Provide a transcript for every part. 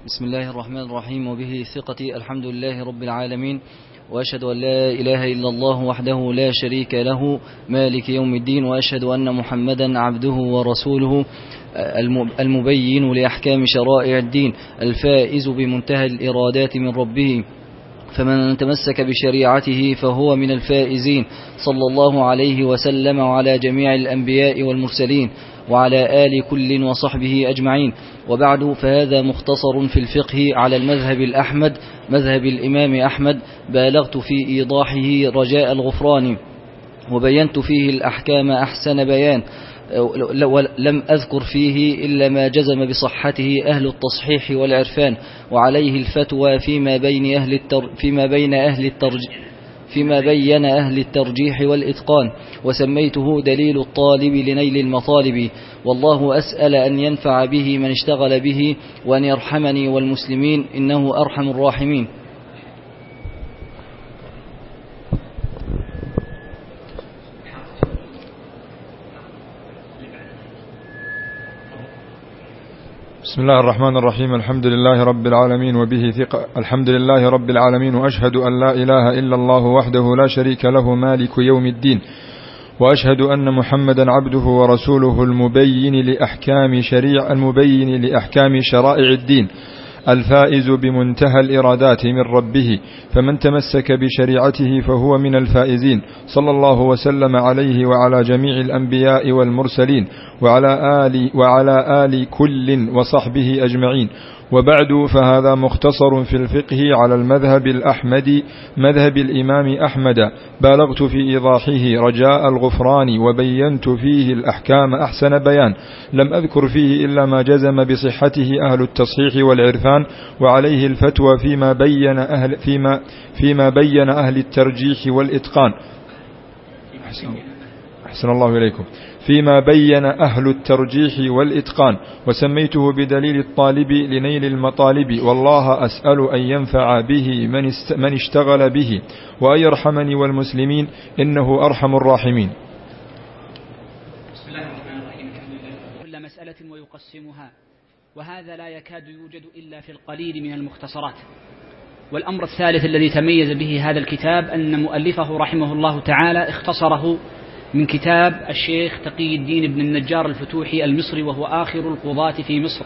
بسم الله الرحمن الرحيم، وبه ثقتي. الحمد لله رب العالمين، وأشهد أن لا إله إلا الله وحده لا شريك له مالك يوم الدين، وأشهد أن محمدا عبده ورسوله المبين لأحكام شرائع الدين، الفائز بمنتهى الإرادات من ربه، فمن تمسك بشريعته فهو من الفائزين، صلى الله عليه وسلم وعلى جميع الأنبياء والمرسلين وعلى آل كل وصحبه أجمعين. وبعد، فهذا مختصر في الفقه على المذهب الأحمد، مذهب الإمام أحمد، بالغت في إيضاحه رجاء الغفران، وبينت فيه الأحكام أحسن بيان، ولم أذكر فيه إلا ما جزم بصحته أهل التصحيح والعرفان، وعليه الفتوى فيما بين أهل الترجيح والإتقان، وسميته دليل الطالب لنيل المطالب. والله أسأل أن ينفع به من اشتغل به، وأن يرحمني والمسلمين، إنه أرحم الراحمين. بسم الله الرحمن الرحيم. الحمد لله رب العالمين، وبه ثقة. الحمد لله رب العالمين، وأشهد أن لا إله إلا الله وحده لا شريك له مالك يوم الدين، وأشهد أن محمدا عبده ورسوله المبين لأحكام شرائع الدين، الفائز بمنتهى الإرادات من ربه، فمن تمسك بشريعته فهو من الفائزين، صلى الله وسلم عليه وعلى جميع الأنبياء والمرسلين وعلى آل كل وصحبه أجمعين. وبعد، فهذا مختصر في الفقه على المذهب الأحمدي، مذهب الإمام أحمد، بالغت في إيضاحه رجاء الغفران، وبينت فيه الأحكام أحسن بيان، لم أذكر فيه إلا ما جزم بصحته أهل التصحيح والعرفان، وعليه الفتوى فيما بين أهل الترجيح والإتقان. أحسن الله إليكم. فيما بين أهل الترجيح والإتقان، وسميته بدليل الطالب لنيل المطالب. والله أسأل أن ينفع به من اشتغل به، وأن يرحمني والمسلمين، إنه أرحم الراحمين. بسم الله الرحمن الرحيم. كل مسألة ويقسمها، وهذا لا يكاد يوجد إلا في القليل من المختصرات. والأمر الثالث الذي تميز به هذا الكتاب أن مؤلفه رحمه الله تعالى اختصره من كتاب الشيخ تقي الدين بن النجار الفتوحي المصري، وهو آخر القضاة في مصر،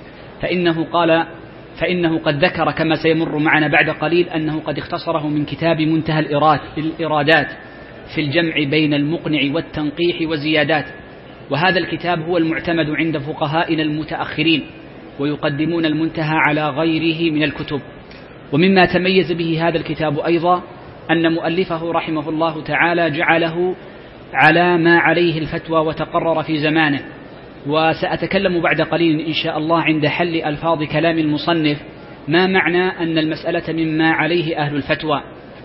فإنه قد ذكر كما سيمر معنا بعد قليل أنه قد اختصره من كتاب منتهى الإرادات في الجمع بين المقنع والتنقيح والزيادات. وهذا الكتاب هو المعتمد عند فقهائنا المتأخرين، ويقدمون المنتهى على غيره من الكتب. ومما تميز به هذا الكتاب أيضا أن مؤلفه رحمه الله تعالى جعله على ما عليه الفتوى وتقرر في زمانه. وسأتكلم بعد قليل إن شاء الله عند حل ألفاظ كلام المصنف ما معنى أن المسألة مما عليه أهل الفتوى،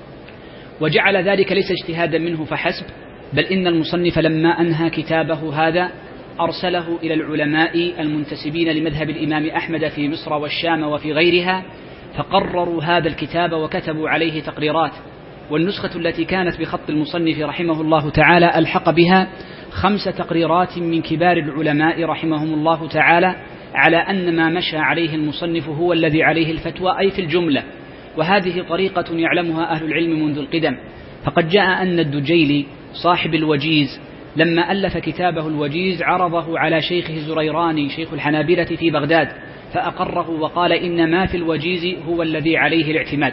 وجعل ذلك ليس اجتهادا منه فحسب، بل إن المصنف لما أنهى كتابه هذا أرسله إلى العلماء المنتسبين لمذهب الإمام أحمد في مصر والشام وفي غيرها، فقرروا هذا الكتاب وكتبوا عليه تقريرات. والنسخة التي كانت بخط المصنف رحمه الله تعالى ألحق بها 5 تقريرات من كبار العلماء رحمهم الله تعالى على أن ما مشى عليه المصنف هو الذي عليه الفتوى، أي في الجملة. وهذه طريقة يعلمها أهل العلم منذ القدم. فقد جاء أن الدجيلي صاحب الوجيز لما ألف كتابه الوجيز عرضه على شيخه الزريراني شيخ الحنابلة في بغداد، فأقره وقال إن ما في الوجيز هو الذي عليه الاعتماد.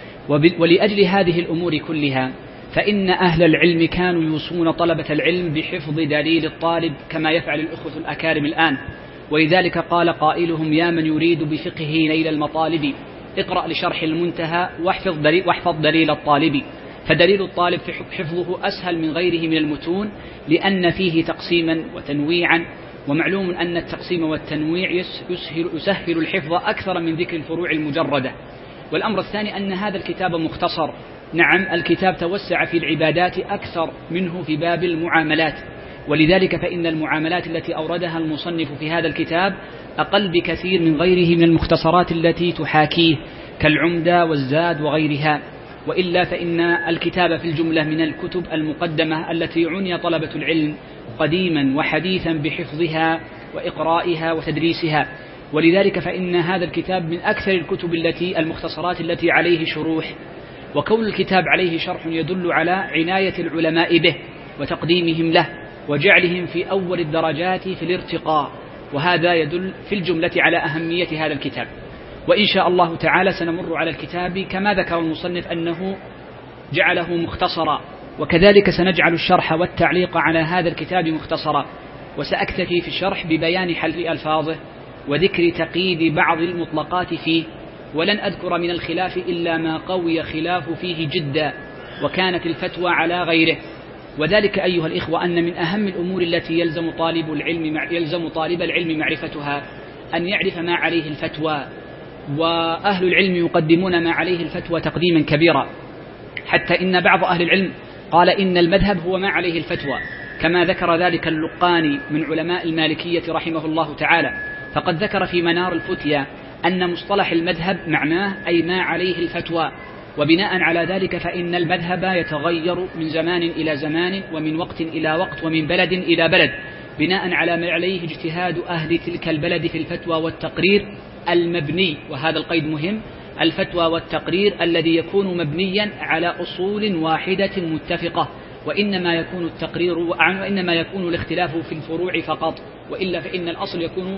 ولأجل هذه الأمور كلها فإن أهل العلم كانوا يوصون طلبة العلم بحفظ دليل الطالب كما يفعل الأخوة الأكارم الآن. ولذلك قال قائلهم: يا من يريد بفقهه نيل المطالب، اقرأ لشرح المنتهى واحفظ دليل الطالب. فدليل الطالب حفظه أسهل من غيره من المتون، لأن فيه تقسيما وتنويعا، ومعلوم أن التقسيم والتنويع يسهل الحفظ أكثر من ذكر الفروع المجردة. والأمر الثاني أن هذا الكتاب مختصر. نعم، الكتاب توسع في العبادات أكثر منه في باب المعاملات، ولذلك فإن المعاملات التي أوردها المصنف في هذا الكتاب أقل بكثير من غيره من المختصرات التي تحاكيه كالعمدة والزاد وغيرها. وإلا فإن الكتاب في الجملة من الكتب المقدمة التي عني طلبة العلم قديما وحديثا بحفظها وإقرائها وتدريسها. ولذلك فإن هذا الكتاب من أكثر الكتب المختصرات التي عليه شروح، وكون الكتاب عليه شرح يدل على عناية العلماء به وتقديمهم له وجعلهم في أول الدرجات في الارتقاء، وهذا يدل في الجملة على أهمية هذا الكتاب. وإن شاء الله تعالى سنمر على الكتاب كما ذكر المصنف أنه جعله مختصرا، وكذلك سنجعل الشرح والتعليق على هذا الكتاب مختصرا، وسأكتفي في الشرح ببيان حل ألفاظه وذكر تقييد بعض المطلقات فيه، ولن أذكر من الخلاف إلا ما قوي خلاف فيه جدا وكانت الفتوى على غيره. وذلك أيها الإخوة أن من أهم الأمور التي يلزم طالب العلم معرفتها أن يعرف ما عليه الفتوى، وأهل العلم يقدمون ما عليه الفتوى تقديما كبيرا، حتى إن بعض أهل العلم قال إن المذهب هو ما عليه الفتوى، كما ذكر ذلك اللقاني من علماء المالكية رحمه الله تعالى، فقد ذكر في منار الفتيا أن مصطلح المذهب معناه أي ما عليه الفتوى، وبناء على ذلك فإن المذهب يتغير من زمان إلى زمان ومن وقت إلى وقت ومن بلد إلى بلد، بناء على ما عليه اجتهاد أهل تلك البلد في الفتوى والتقرير المبني، وهذا القيد مهم، الفتوى والتقرير الذي يكون مبنيا على أصول واحدة متفقة، وإنما يكون التقرير وإنما يكون الاختلاف في الفروع فقط، وإلا فإن الأصل يكون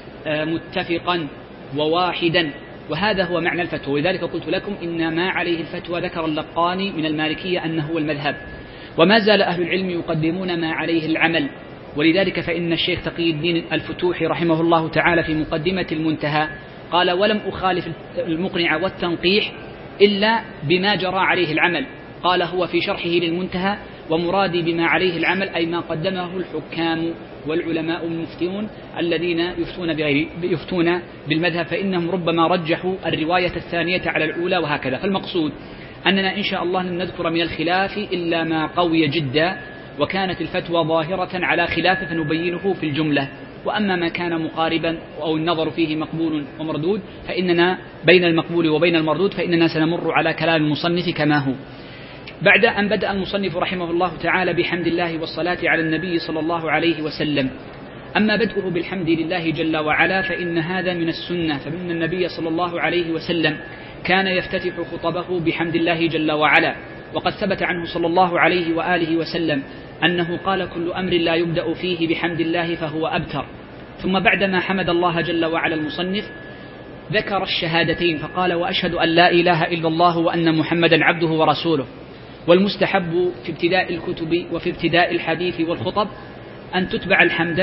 متفقا وواحدا، وهذا هو معنى الفتوى. ولذلك قلت لكم إن ما عليه الفتوى ذكر اللقاني من المالكية أنه هو المذهب، وما زال أهل العلم يقدمون ما عليه العمل. ولذلك فإن الشيخ تقي الدين الفتوحي رحمه الله تعالى في مقدمة المنتهى قال: ولم أخالف المقنع والتنقيح إلا بما جرى عليه العمل. قال هو في شرحه للمنتهى: ومرادي بما عليه العمل أي ما قدمه الحكام والعلماء المفتون الذين يفتون بالمذهب، فإنهم ربما رجحوا الرواية الثانية على الأولى وهكذا. فالمقصود أننا إن شاء الله لن نذكر من الخلاف إلا ما قوي جدا وكانت الفتوى ظاهرة على خلاف فنبينه في الجملة، وأما ما كان مقاربا أو النظر فيه مقبول ومردود فإننا بين المقبول وبين المردود فإننا سنمر على كلام المصنف كما هو. بعد أن بدأ المصنف رحمه الله تعالى بحمد الله والصلاة على النبي صلى الله عليه وسلم، أما بدءه بالحمد لله جل وعلا فإن هذا من السنة، فإن النبي صلى الله عليه وسلم كان يفتتح خطبه بحمد الله جل وعلا، وقد ثبت عنه صلى الله عليه وآله وسلم أنه قال: كل أمر لا يبدأ فيه بحمد الله فهو أبتر. ثم بعدما حمد الله جل وعلا المصنف ذكر الشهادتين فقال: وأشهد أن لا إله إلا الله وأن محمدا عبده ورسوله. والمستحب في ابتداء الكتب وفي ابتداء الحديث والخطب أن تتبع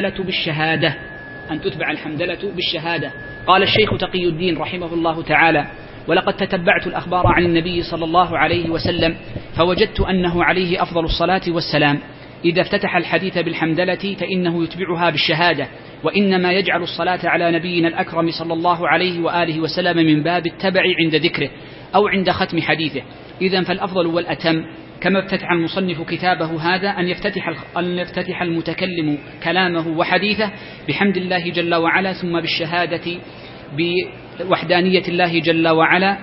الحمدلة بالشهادة. قال الشيخ تقي الدين رحمه الله تعالى: ولقد تتبعت الأخبار عن النبي صلى الله عليه وسلم فوجدت أنه عليه أفضل الصلاة والسلام إذا افتتح الحديث بالحمدلة فإنه يتبعها بالشهادة، وإنما يجعل الصلاة على نبينا الأكرم صلى الله عليه وآله وسلم من باب التبع عند ذكره أو عند ختم حديثه. إذن فالأفضل والأتم كما افتتح المصنف كتابه هذا أن يفتتح المتكلم كلامه وحديثه بحمد الله جل وعلا، ثم بالشهادة بوحدانية الله جل وعلا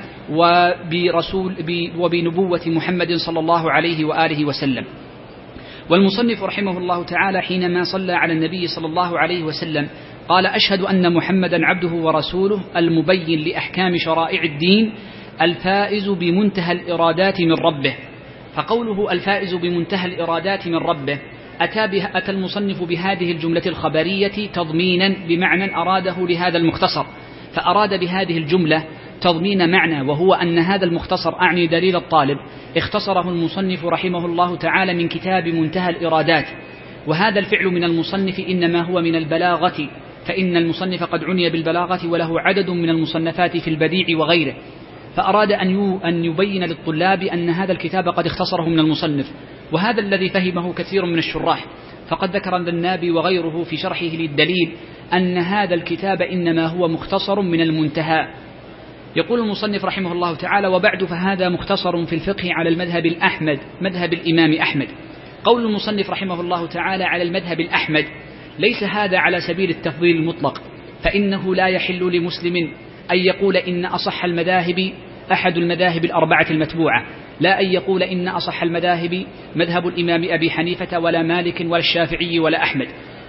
وبنبوة محمد صلى الله عليه وآله وسلم. والمصنف رحمه الله تعالى حينما صلى على النبي صلى الله عليه وسلم قال: أشهد أن محمدا عبده ورسوله المبين لأحكام شرائع الدين الفائز بمنتهى الإرادات من ربه. فقوله الفائز بمنتهى الإرادات من ربه أتى المصنف بهذه الجملة الخبرية تضمينا بمعنى أراده لهذا المختصر، فأراد بهذه الجملة تضمين معنى، وهو أن هذا المختصر أعني دليل الطالب اختصره المصنف رحمه الله تعالى من كتاب منتهى الإرادات، وهذا الفعل من المصنف إنما هو من البلاغة، فإن المصنف قد عني بالبلاغة وله عدد من المصنفات في البديع وغيره، فأراد أن يبين للطلاب أن هذا الكتاب قد اختصره من المصنف، وهذا الذي فهمه كثير من الشراح، فقد ذكر الذنابي وغيره في شرحه للدليل أن هذا الكتاب إنما هو مختصر من المنتهى. يقول المصنف رحمه الله تعالى: وبعد فهذا مختصر في الفقه على المذهب الأحمد، مذهب الإمام أحمد. قول المصنف رحمه الله تعالى على المذهب الأحمد ليس هذا على سبيل التفضيل المطلق، فإنه لا يحل لمسلم أن يقول إن أصح المذاهب أحد المذاهب الأربعة المتبوعة، لا أن يقول إن أصح المذاهب مذهب الإمام أبي حنيفة ولا مالك ولا الشافعي ولا أحمد،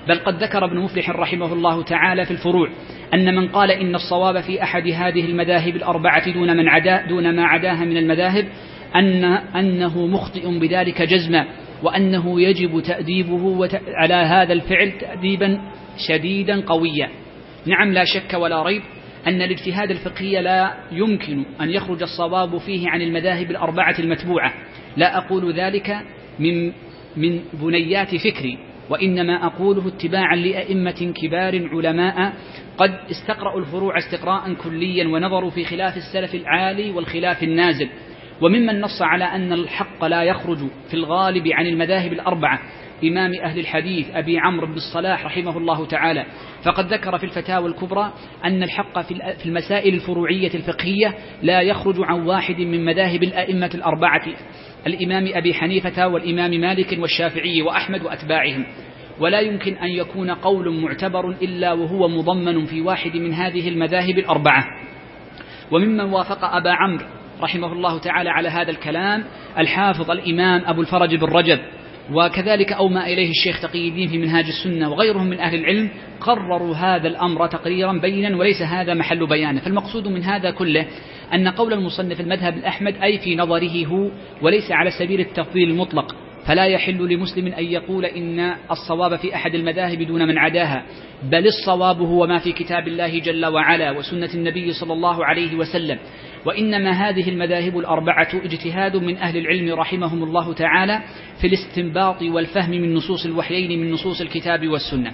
بل قد ذكر ابن مفلح رحمه الله تعالى في الفروع أن من قال إن الصواب في أحد هذه المذاهب الأربعة دون ما عداها من المذاهب أنه مخطئ بذلك جزما، وأنه يجب تأديبه على هذا الفعل تأديبا شديدا قويا. نعم، لا شك ولا ريب أن الاجتهاد الفقهي لا يمكن أن يخرج الصواب فيه عن المذاهب الأربعة المتبوعة. لا أقول ذلك من بنيات فكري، وإنما أقوله اتباعا لأئمة كبار علماء قد استقرأوا الفروع استقراء كليا ونظروا في خلاف السلف العالي والخلاف النازل. وممن نص على أن الحق لا يخرج في الغالب عن المذاهب الأربعة إمام أهل الحديث أبي عمرو بن الصلاح رحمه الله تعالى، فقد ذكر في الفتاوى الكبرى أن الحق في المسائل الفروعية الفقهية لا يخرج عن واحد من مذاهب الأئمة الأربعة، الإمام أبي حنيفة والإمام مالك والشافعي وأحمد وأتباعهم، ولا يمكن أن يكون قول معتبر إلا وهو مضمن في واحد من هذه المذاهب الأربعة. وممن وافق أبا عمرو رحمه الله تعالى على هذا الكلام الحافظ الإمام أبو الفرج بن رجب، وكذلك أومى إليه الشيخ تقي الدين في منهاج السنة وغيرهم من أهل العلم، قرروا هذا الأمر تقريرا بينا وليس هذا محل بيانه. فالمقصود من هذا كله أن قول المصنف المذهب الأحمد أي في نظره هو، وليس على سبيل التفضيل المطلق، فلا يحل لمسلم أن يقول إن الصواب في أحد المذاهب دون من عداها، بل الصواب هو ما في كتاب الله جل وعلا وسنة النبي صلى الله عليه وسلم. وإنما هذه المذاهب الأربعة اجتهاد من أهل العلم رحمهم الله تعالى في الاستنباط والفهم من نصوص الوحيين من نصوص الكتاب والسنة.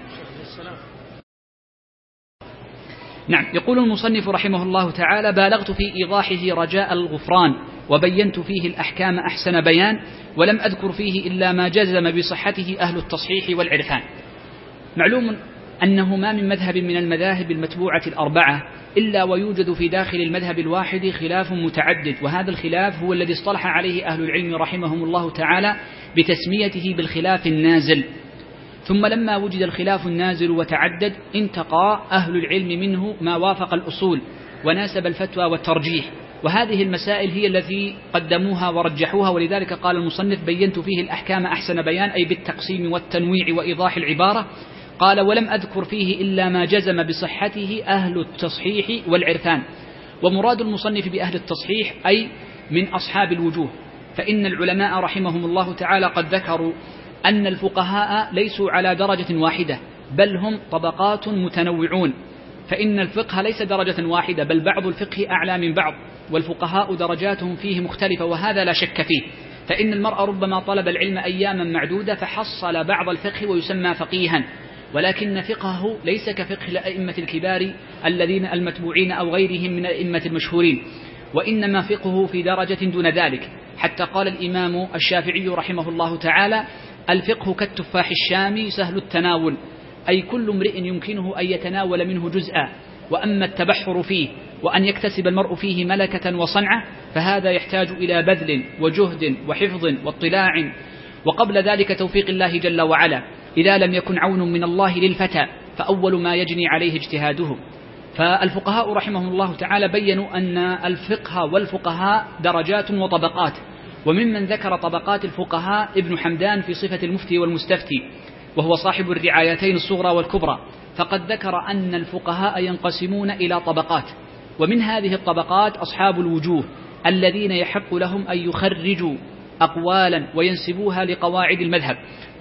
نعم، يقول المصنف رحمه الله تعالى: بالغت في إيضاحه رجاء الغفران، وبينت فيه الأحكام أحسن بيان، ولم أذكر فيه إلا ما جزم بصحته أهل التصحيح والعرفان. معلوم أنه ما من مذهب من المذاهب المتبوعة الأربعة إلا ويوجد في داخل المذهب الواحد خلاف متعدد، وهذا الخلاف هو الذي اصطلح عليه أهل العلم رحمهم الله تعالى بتسميته بالخلاف النازل. ثم لما وجد الخلاف النازل وتعدد انتقى أهل العلم منه ما وافق الأصول وناسب الفتوى والترجيح، وهذه المسائل هي التي قدموها ورجحوها. ولذلك قال المصنف: بينت فيه الأحكام أحسن بيان، أي بالتقسيم والتنويع وإيضاح العبارة. قال: ولم أذكر فيه إلا ما جزم بصحته أهل التصحيح والعرفان. ومراد المصنف بأهل التصحيح أي من أصحاب الوجوه، فإن العلماء رحمهم الله تعالى قد ذكروا أن الفقهاء ليسوا على درجة واحدة، بل هم طبقات متنوعون، فإن الفقه ليس درجة واحدة، بل بعض الفقه أعلى من بعض، والفقهاء درجاتهم فيه مختلفة، وهذا لا شك فيه. فإن المرء ربما طلب العلم أياما معدودة فحصل بعض الفقه ويسمى فقيها، ولكن فقهه ليس كفقه الأئمة الكبار الذين المتبوعين أو غيرهم من الأئمة المشهورين، وإنما فقهه في درجة دون ذلك. حتى قال الإمام الشافعي رحمه الله تعالى: الفقه كالتفاح الشامي سهل التناول، أي كل امرئ يمكنه أن يتناول منه جزءا. وأما التبحر فيه وأن يكتسب المرء فيه ملكة وصنعة فهذا يحتاج إلى بذل وجهد وحفظ واطلاع، وقبل ذلك توفيق الله جل وعلا. إذا لم يكن عون من الله للفتى فأول ما يجني عليه اجتهاده. فالفقهاء رحمهم الله تعالى بيّنوا أن الفقه والفقهاء درجات وطبقات، وممن ذكر طبقات الفقهاء ابن حمدان في صفة المفتي والمستفتي، وهو صاحب الرعايتين الصغرى والكبرى، فقد ذكر أن الفقهاء ينقسمون إلى طبقات، ومن هذه الطبقات أصحاب الوجوه الذين يحق لهم أن يخرجوا أقوالا وينسبوها لقواعد المذهب.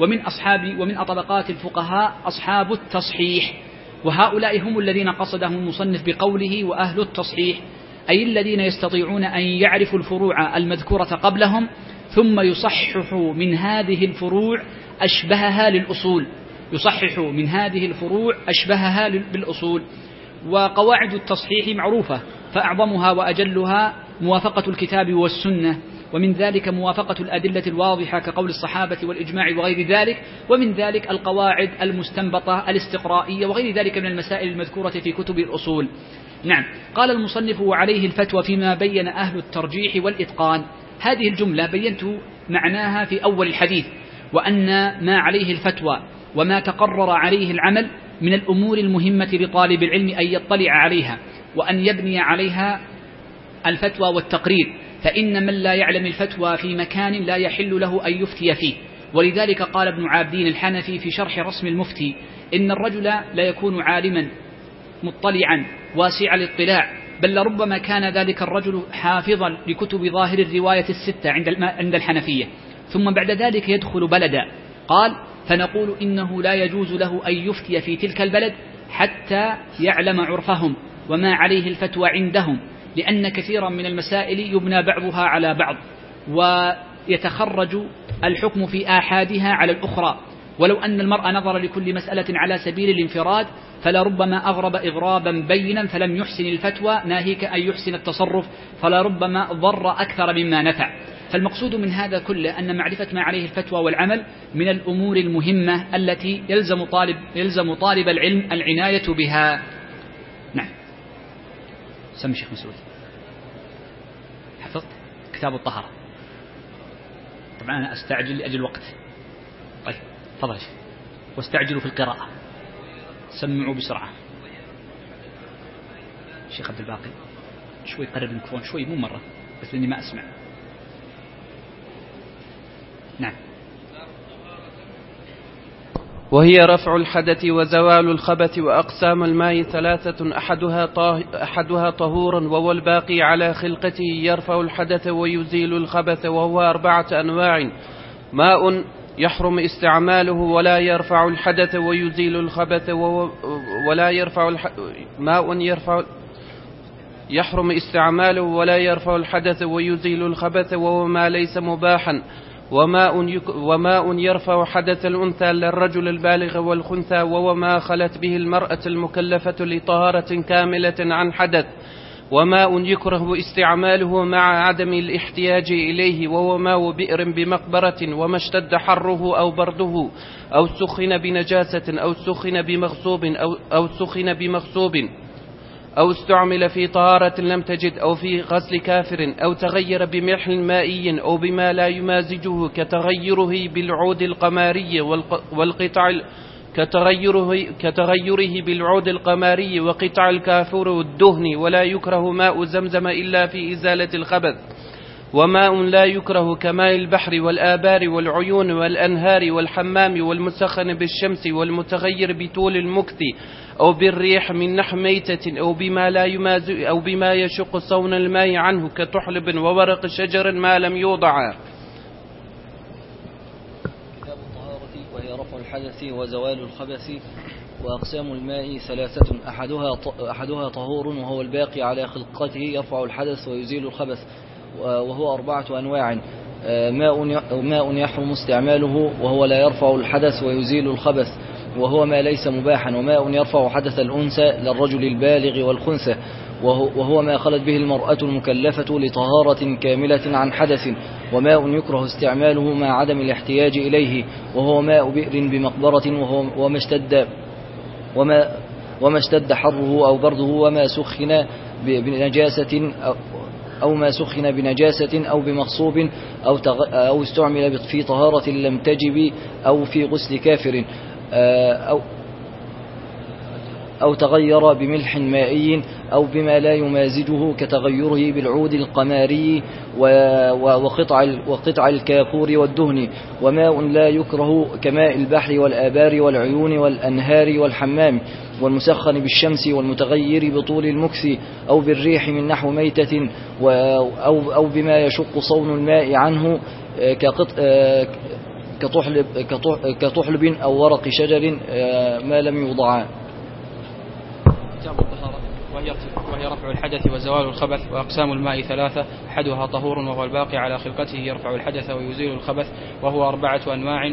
ومن طبقات الفقهاء أصحاب التصحيح، وهؤلاء هم الذين قصدهم المصنف بقوله وأهل التصحيح، أي الذين يستطيعون أن يعرفوا الفروع المذكورة قبلهم ثم يصححوا من هذه الفروع أشبهها للأصول، يصححوا من هذه الفروع أشبهها بالأصول. وقواعد التصحيح معروفة، فأعظمها وأجلها موافقة الكتاب والسنة، ومن ذلك موافقة الأدلة الواضحة كقول الصحابة والإجماع وغير ذلك، ومن ذلك القواعد المستنبطة الاستقرائية وغير ذلك من المسائل المذكورة في كتب الأصول. نعم، قال المصنف: وعليه الفتوى فيما بين أهل الترجيح والإتقان. هذه الجملة بينت معناها في أول الحديث، وأن ما عليه الفتوى وما تقرر عليه العمل من الأمور المهمة لطالب العلم أن يطلع عليها وأن يبني عليها الفتوى والتقرير، فإن من لا يعلم الفتوى في مكان لا يحل له أن يفتي فيه، ولذلك قال ابن عابدين الحنفي في شرح رسم المفتي: إن الرجل لا يكون عالما مطلعا واسع الاطلاع، بل لربما كان ذلك الرجل حافظا لكتب ظاهر الرواية الستة عند الحنفية، ثم بعد ذلك يدخل بلدا. قال: فنقول إنه لا يجوز له أن يفتي في تلك البلد حتى يعلم عرفهم وما عليه الفتوى عندهم، لأن كثيرا من المسائل يبنى بعضها على بعض، ويتخرج الحكم في آحادها على الأخرى. ولو أن المرء نظر لكل مسألة على سبيل الانفراد فلربما أغرب إغرابا بينا فلم يحسن الفتوى، ناهيك أن يحسن التصرف، فلربما ضر أكثر مما نفع. فالمقصود من هذا كله أن معرفة ما عليه الفتوى والعمل من الأمور المهمة التي يلزم طالب العلم العناية بها. نعم. سمي شيخ مسعود. حفظت كتاب الطهارة؟ طبعا أنا أستعجل لأجل الوقت. طيب تفضل يا شيخ. واستعجلوا في القراءة، سمعوا بسرعة. شيخ عبد الباقي شوي قرب الميكروفون شوي، مو مرة بس لأني ما أسمع. نعم. وهي رفع الحدث وزوال الخبث. وأقسام الماء ثلاثة: أحدها طهور وهو الباقي على خلقته يرفع الحدث ويزيل الخبث، وهو 4 أنواع: ماء يحرم استعماله ولا يرفع الحدث ويزيل الخبث، يحرم استعماله ولا يرفع الحدث ويزيل الخبث، وهو ما ليس مباحا. وماء يرفع حدث الأنثى للرجل البالغ والخنثى، وهو ما خلت به المرأة المكلفة لطهارة كاملة عن حدث. وماء يكره استعماله مع عدم الاحتياج إليه، وهو ماء بئر بمقبرة وما اشتد حره أو برده أو سخن بنجاسة أو سخن بمغصوب أو استعمل في طهارة لم تجد أو في غسل كافر أو تغير بملح مائي أو بما لا يمازجه كتغيره بالعود القماري كتغيره بالعود القماري وقطع الكافور والدهن. ولا يكره ماء زمزم إلا في إزالة الخبث. وماء لا يكره كماء البحر والآبار والعيون والأنهار والحمام والمسخن بالشمس والمتغير بطول المكث أو بالريح من نحو ميتة أو بما يشق صون الماء عنه كتحلب وورق شجر ما لم يوضع. كتاب الطهارة وهي رفع الحدث وزوال الخبث. وأقسام الماء ثلاثة: أحدها طهور وهو الباقي على خلقته يرفع الحدث ويزيل الخبث، وهو 4 أنواع: ماء يحرم استعماله وهو لا يرفع الحدث ويزيل الخبث، وهو ما ليس مباحا. وماء يرفع حدث الأنثى للرجل البالغ والخنثى، وهو ما خلت به المرأة المكلفة لطهارة كاملة عن حدث. وماء يكره استعماله مع عدم الاحتياج إليه، وهو ماء بئر بمقبرة وما اشتد حره أو برده وما سخن بنجاسة أو بمغصوب أو استعمل في طهارة لم تجب أو في غسل كافر أو تغير بملح مائي أو بما لا يمازجه كتغيره بالعود القماري وقطع الكافور والدهن. وماء لا يكره كماء البحر والآبار والعيون والأنهار والحمام والمسخن بالشمس والمتغير بطول المكث أو بالريح من نحو ميتة أو بما يشق صون الماء عنه كطحلب أو ورق شجر ما لم يوضع. كتاب الطهارة وهي رفع الحدث وزوال الخبث. وأقسام الماء ثلاثة: أحدها طهور وهو الباقي على خلقته يرفع الحدث ويزيل الخبث، وهو 4 أنواع: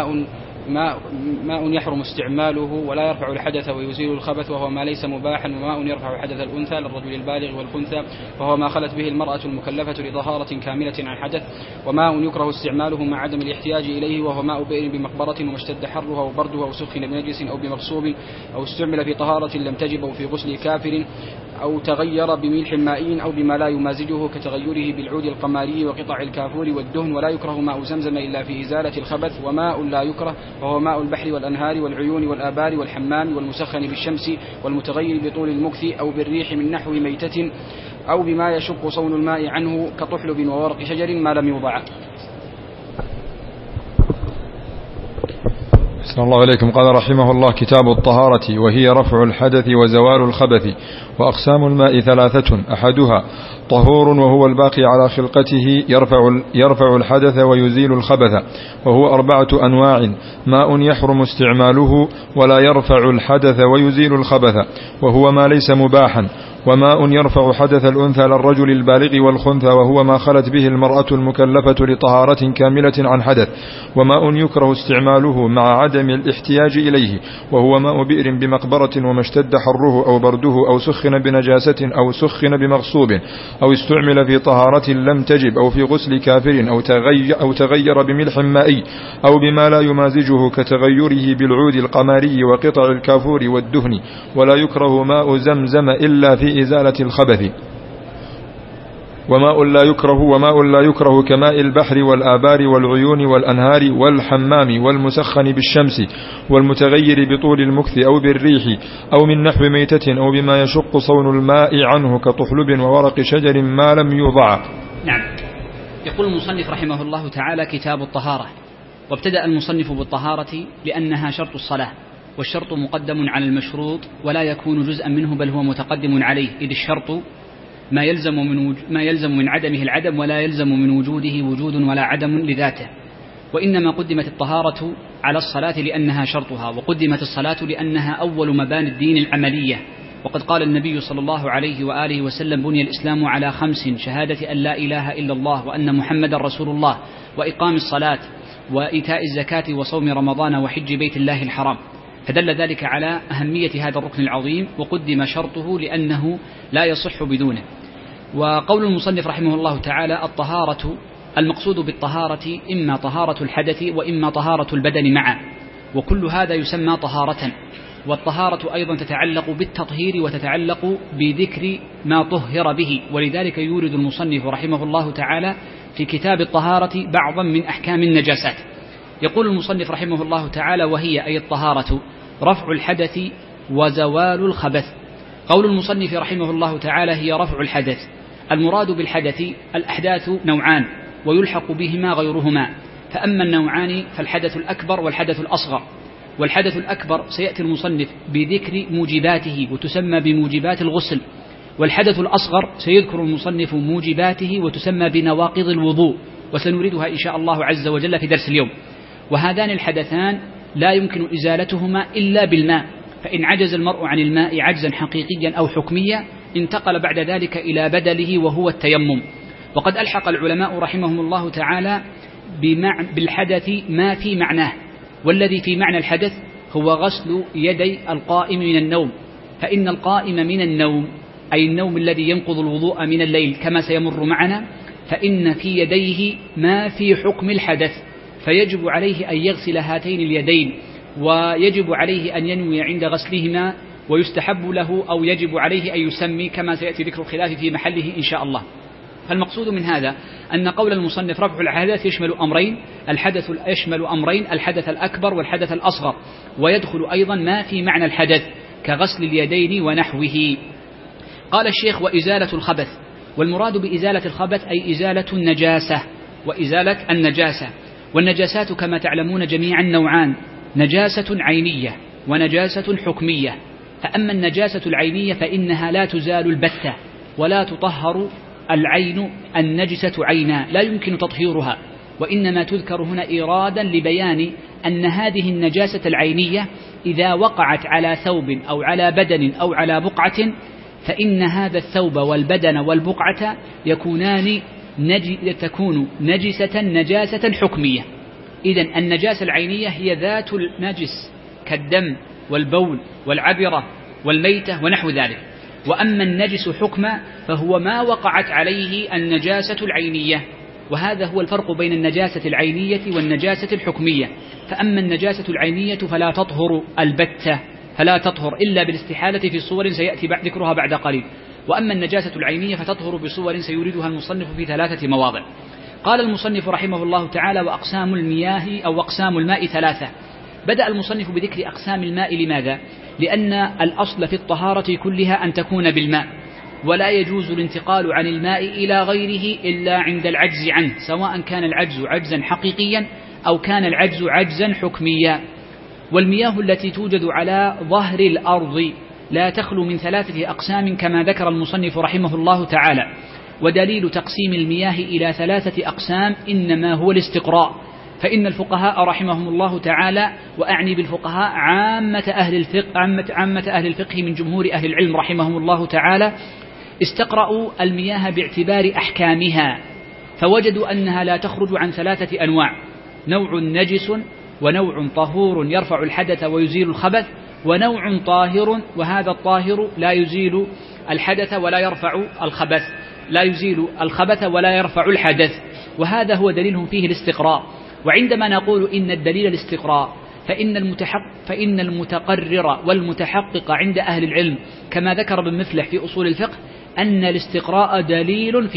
ماء يحرم استعماله ولا يرفع الحدث ويزيل الخبث، وهو ما ليس مباحا. وماء يرفع حدث الأنثى للرجل البالغ والخنثى، وهو ما خلت به المرأة المكلفة لطهارة كاملة عن حدث. وماء يكره استعماله مع عدم الاحتياج إليه، وهو ماء بئر بمقبرة وما اشتد حره أو برده أو سخن بنجس أو بمغصوب أو استعمل في طهارة لم تجب أو في غسل كافر أو تغير بملح مائي أو بما لا يمازجه كتغيره بالعود القماري وقطع الكافور والدهن. ولا يكره ماء زمزم إلا في إزالة الخبث. وماء لا يكره وهو ماء البحر والأنهار والعيون والآبار والحمام والمسخن بالشمس والمتغير بطول المكث أو بالريح من نحو ميتة أو بما يشق صون الماء عنه كطحلب وورق شجر ما لم يوضع. أحسن الله إليكم. قال رحمه الله: كتاب الطهارة، وهي رفع الحدث وزوال الخبث. وأقسام الماء ثلاثة: أحدها طهور وهو الباقي على خلقته يرفع الحدث ويزيل الخبث، وهو 4 أنواع: ماء يحرم استعماله ولا يرفع الحدث ويزيل الخبث وهو ما ليس مباحا، وماء يرفع حدث الأنثى للرجل البالغ والخنثى وهو ما خلت به المرأة المكلفة لطهارة كاملة عن حدث، وماء يكره استعماله مع عدم الاحتياج إليه وهو ماء بئر بمقبرة وما اشتد حره أو برده أو سخن بنجاسة أو سخن بمغصوب أو استعمل في طهارة لم تجب أو في غسل كافر أو تغير بملح مائي أو بما لا يمازجه كتغيره بالعود القماري وقطع الكافور والدهن. ولا يكره ماء زمزم إلا في إزالة الخبث. وماء لا يكره كماء البحر والآبار والعيون والأنهار والحمام والمسخن بالشمس والمتغير بطول المكث أو بالريح أو من نحو ميتة أو بما يشق صون الماء عنه كطحلب وورق شجر ما لم يوضع. نعم. يقول المصنف رحمه الله تعالى: كتاب الطهارة. وابتدأ المصنف بالطهارة لأنها شرط الصلاة، والشرط مقدم على المشروط ولا يكون جزءا منه بل هو متقدم عليه، إذ الشرط ما يلزم من عدمه العدم ولا يلزم من وجوده وجود ولا عدم لذاته. وإنما قدمت الطهارة على الصلاة لأنها شرطها، وقدمت الصلاة لأنها أول مباني الدين العملية. وقد قال النبي صلى الله عليه وآله وسلم: بني الإسلام على 5: شهادة أن لا إله إلا الله وأن محمدا رسول الله، وإقام الصلاة، وإيتاء الزكاة، وصوم رمضان، وحج بيت الله الحرام. فدل ذلك على أهمية هذا الركن العظيم، وقدم شرطه لأنه لا يصح بدونه. وقول المصنف رحمه الله تعالى: الطهارة، المقصود بالطهارة إما طهارة الحدث وإما طهارة البدن معا، وكل هذا يسمى طهارة. والطهارة أيضا تتعلق بالتطهير وتتعلق بذكر ما طهر به، ولذلك يورد المصنف رحمه الله تعالى في كتاب الطهارة بعضا من أحكام النجاسات. يقول المصنف رحمه الله تعالى: وهي أي الطهارة رفع الحدث وزوال الخبث. قول المصنف رحمه الله تعالى: هي رفع الحدث. المراد بالحدث الأحداث نوعان ويلحق بهما غيرهما، فأما النوعان فالحدث الأكبر والحدث الأصغر. والحدث الأكبر سيأتي المصنف بذكر موجباته وتسمى بموجبات الغسل، والحدث الأصغر سيذكر المصنف موجباته وتسمى بنواقض الوضوء، وسنريدها إن شاء الله عز وجل في درس اليوم. وهذان الحدثان لا يمكن إزالتهما إلا بالماء، فإن عجز المرء عن الماء عجزا حقيقيا أو حكميا انتقل بعد ذلك إلى بدله وهو التيمم. وقد ألحق العلماء رحمهم الله تعالى بالحدث ما في معناه، والذي في معنى الحدث هو غسل يدي القائم من النوم، فإن القائم من النوم أي النوم الذي ينقض الوضوء من الليل كما سيمر معنا، فإن في يديه ما في حكم الحدث، فيجب عليه أن يغسل هاتين اليدين، ويجب عليه أن ينوي عند غسلهما، ويستحب له أو يجب عليه أن يسمي كما سيأتي ذكر الخلاف في محله إن شاء الله. فالمقصود من هذا أن قول المصنف رفع الحدث يشمل أمرين: الحدث الأكبر والحدث الأصغر، ويدخل أيضا ما في معنى الحدث كغسل اليدين ونحوه. قال الشيخ: وإزالة الخبث. والمراد بإزالة الخبث أي إزالة النجاسة وإزالة النجاسة. والنجاسات كما تعلمون جميعا نوعان: نجاسة عينية ونجاسة حكمية. فأما النجاسة العينية فإنها لا تزال البتة ولا تطهر العين النجسة عينا، لا يمكن تطهيرها، وإنما تذكر هنا إيرادا لبيان أن هذه النجاسة العينية إذا وقعت على ثوب أو على بدن أو على بقعة فإن هذا الثوب والبدن والبقعة تكون نجسة نجاسة حكمية. إذن النجاسة العينية هي ذات النجس كالدم والبول والعبرة والميتة ونحو ذلك. وأما النجس حكما فهو ما وقعت عليه النجاسة العينية، وهذا هو الفرق بين النجاسة العينية والنجاسة الحكمية. فأما النجاسة العينية فلا تطهر البتة، فلا تطهر إلا بالاستحالة في صور سيأتي ذكرها بعد قليل. وأما النجاسة العينية فتطهر بصور سيريدها المصنف في 3 مواضع. قال المصنف رحمه الله تعالى: وأقسام المياه أو أقسام الماء 3. بدأ المصنف بذكر أقسام الماء. لماذا؟ لأن الأصل في الطهارة كلها أن تكون بالماء، ولا يجوز الانتقال عن الماء إلى غيره إلا عند العجز عنه، سواء كان العجز عجزا حقيقيا أو كان العجز عجزا حكميا. والمياه التي توجد على ظهر الأرض لا تخلو من 3 أقسام كما ذكر المصنف رحمه الله تعالى. ودليل تقسيم المياه إلى 3 أقسام إنما هو الاستقراء، فإن الفقهاء رحمهم الله تعالى، وأعني بالفقهاء عامة أهل الفقه من جمهور أهل العلم رحمهم الله تعالى، استقرأوا المياه باعتبار أحكامها، فوجدوا أنها لا تخرج عن 3 أنواع: نوع نجس، ونوع طهور يرفع الحدث ويزيل الخبث، ونوع طاهر، وهذا الطاهر لا يزيل الحدث ولا يرفع الخبث، لا يزيل الخبث ولا يرفع الحدث. وهذا هو دليلهم فيه الاستقراء. وعندما نقول إن الدليل الاستقراء فإن المتقرر والمتحقق عند أهل العلم كما ذكر ابن مفلح في أصول الفقه أن الاستقراء دليل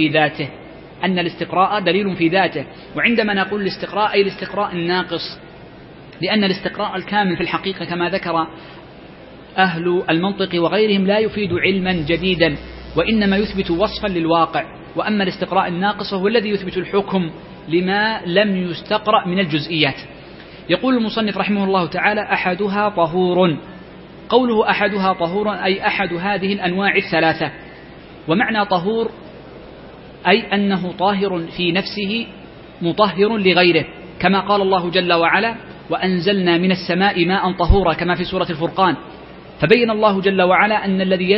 في ذاته، وعندما نقول الاستقراء أي الاستقراء الناقص، لأن الاستقراء الكامل في الحقيقة كما ذكر أهل المنطق وغيرهم لا يفيد علما جديدا، وإنما يثبت وصفا للواقع. وأما الاستقراء الناقص هو الذي يثبت الحكم لما لم يستقرأ من الجزئيات. يقول المصنف رحمه الله تعالى: أحدها طهور. قوله أحدها طهور أي أحد هذه الأنواع ال3. ومعنى طهور أي أنه طاهر في نفسه مطهر لغيره، كما قال الله جل وعلا: وأنزلنا من السماء ماء طهورا، كما في سورة الفرقان. فبين الله جل وعلا أن الذي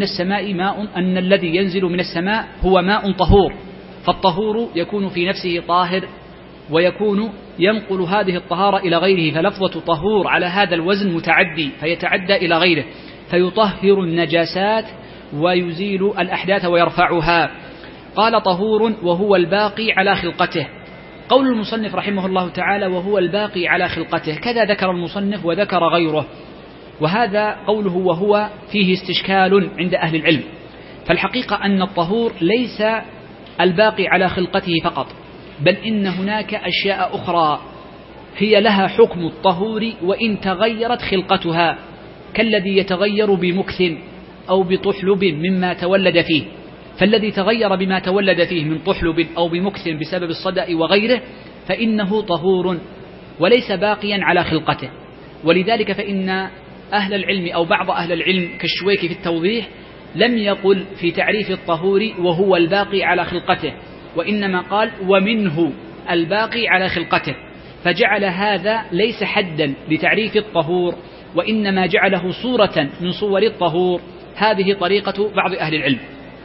ينزل من السماء هو ماء طهور، فالطهور يكون في نفسه طاهر ويكون ينقل هذه الطهارة إلى غيره، فلفظة طهور على هذا الوزن متعدي فيتعدى إلى غيره، فيطهر النجاسات ويزيل الأحداث ويرفعها. قال طهور وهو الباقي على خلقته. قول المصنف رحمه الله تعالى وهو الباقي على خلقته، كذا ذكر المصنف وذكر غيره، وهذا قوله وهو فيه استشكال عند أهل العلم. فالحقيقة أن الطهور ليس الباقي على خلقته فقط، بل إن هناك أشياء أخرى هي لها حكم الطهور وإن تغيرت خلقتها، كالذي يتغير بمكث أو بطحلب مما تولد فيه. فالذي تغير بما تولد فيه من طحلب أو بمكث بسبب الصدأ وغيره فإنه طهور وليس باقيا على خلقته. ولذلك فإن أهل العلم أو بعض أهل العلم كالشويكي في التوضيح لم يقل في تعريف الطهور وهو الباقي على خلقته، وإنما قال ومنه الباقي على خلقته، فجعل هذا ليس حدا لتعريف الطهور، وإنما جعله صورة من صور الطهور. هذه طريقة بعض أهل العلم.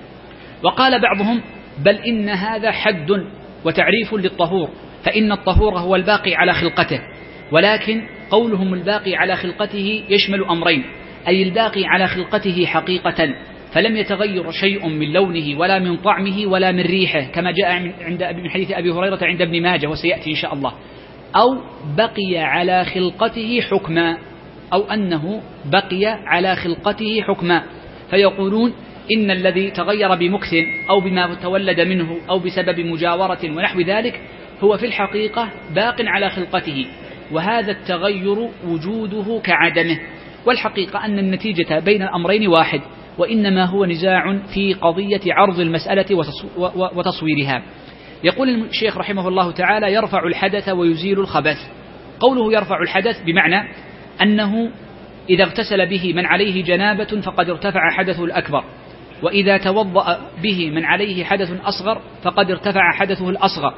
وقال بعضهم بل إن هذا حد وتعريف للطهور، فإن الطهور هو الباقي على خلقته. ولكن قولهم الباقي على خلقته يشمل أمرين: أي الباقي على خلقته حقيقة، فلم يتغير شيء من لونه ولا من طعمه ولا من ريحه، كما جاء من حديث أبي هريرة عند ابن ماجه وسيأتي إن شاء الله، أو بقي على خلقته حكما، أو أنه بقي على خلقته حكما. فيقولون إن الذي تغير بمكث أو بما تولد منه أو بسبب مجاورة ونحو ذلك هو في الحقيقة باق على خلقته، وهذا التغير وجوده كعدمه. والحقيقة أن النتيجة بين الأمرين واحد، وإنما هو نزاع في قضية عرض المسألة وتصويرها. يقول الشيخ رحمه الله تعالى: يرفع الحدث ويزيل الخبث. قوله يرفع الحدث بمعنى أنه إذا اغتسل به من عليه جنابة فقد ارتفع حدثه الأكبر، وإذا توضأ به من عليه حدث أصغر فقد ارتفع حدثه الأصغر،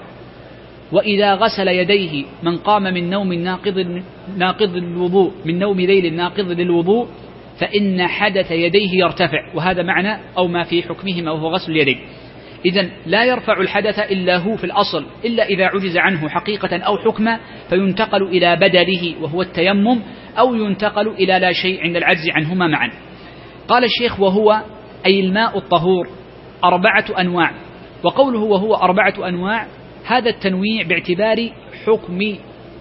وإذا غسل يديه من قام من نوم ناقض الوضوء من نوم ليل ناقض للوضوء فإن حدث يديه يرتفع، وهذا معنى أو ما في حكمهما وهو غسل اليدين. إذن لا يرفع الحدث إلا هو في الأصل، إلا إذا عجز عنه حقيقة أو حكما فينتقل إلى بدله وهو التيمم، أو ينتقل إلى لا شيء عند العجز عنهما معا. قال الشيخ: وهو أي الماء الطهور 4 أنواع. وقوله وهو 4 أنواع هذا التنويع باعتبار حكم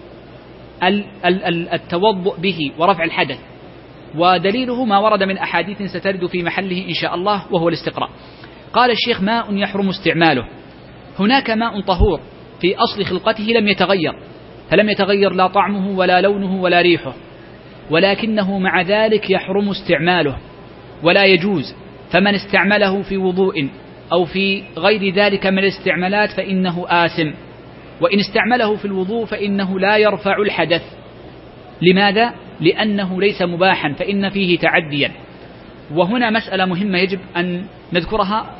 التوضؤ به ورفع الحدث، ودليله ما ورد من أحاديث سترد في محله إن شاء الله وهو الاستقراء. قال الشيخ: ماء يحرم استعماله. هناك ماء طهور في أصل خلقته لم يتغير، فلم يتغير لا طعمه ولا لونه ولا ريحه، ولكنه مع ذلك يحرم استعماله ولا يجوز، فمن استعمله في وضوء أو في غير ذلك من الاستعمالات فإنه آثم، وإن استعمله في الوضوء فإنه لا يرفع الحدث. لماذا؟ لأنه ليس مباحا، فإن فيه تعديا. وهنا مسألة مهمة يجب أن نذكرها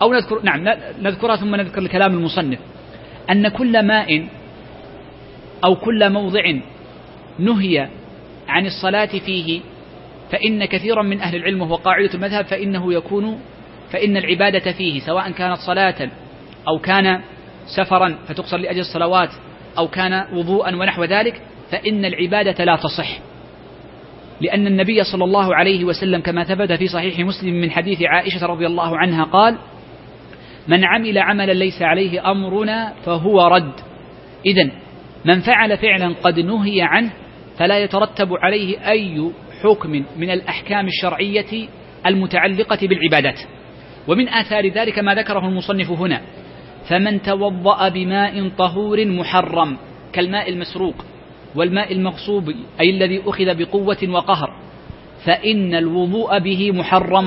نذكرها ثم نذكر الكلام المصنف، أن كل ماء أو كل موضع نهي عن الصلاة فيه، فإن كثيرا من أهل العلم وهو قاعدة المذهب فإن العبادة فيه سواء كانت صلاة أو كان سفرا فتقصر لأجل الصلوات أو كان وضوءا ونحو ذلك، فإن العبادة لا تصح، لأن النبي صلى الله عليه وسلم كما ثبت في صحيح مسلم من حديث عائشة رضي الله عنها قال: من عمل عملا ليس عليه أمرنا فهو رد. إذن من فعل فعلا قد نهي عنه فلا يترتب عليه أي حكم من الأحكام الشرعية المتعلقة بالعبادات. ومن آثار ذلك ما ذكره المصنف هنا: فمن توضأ بماء طهور محرم كالماء المسروق والماء المغصوب أي الذي أخذ بقوة وقهر، فإن الوضوء به محرم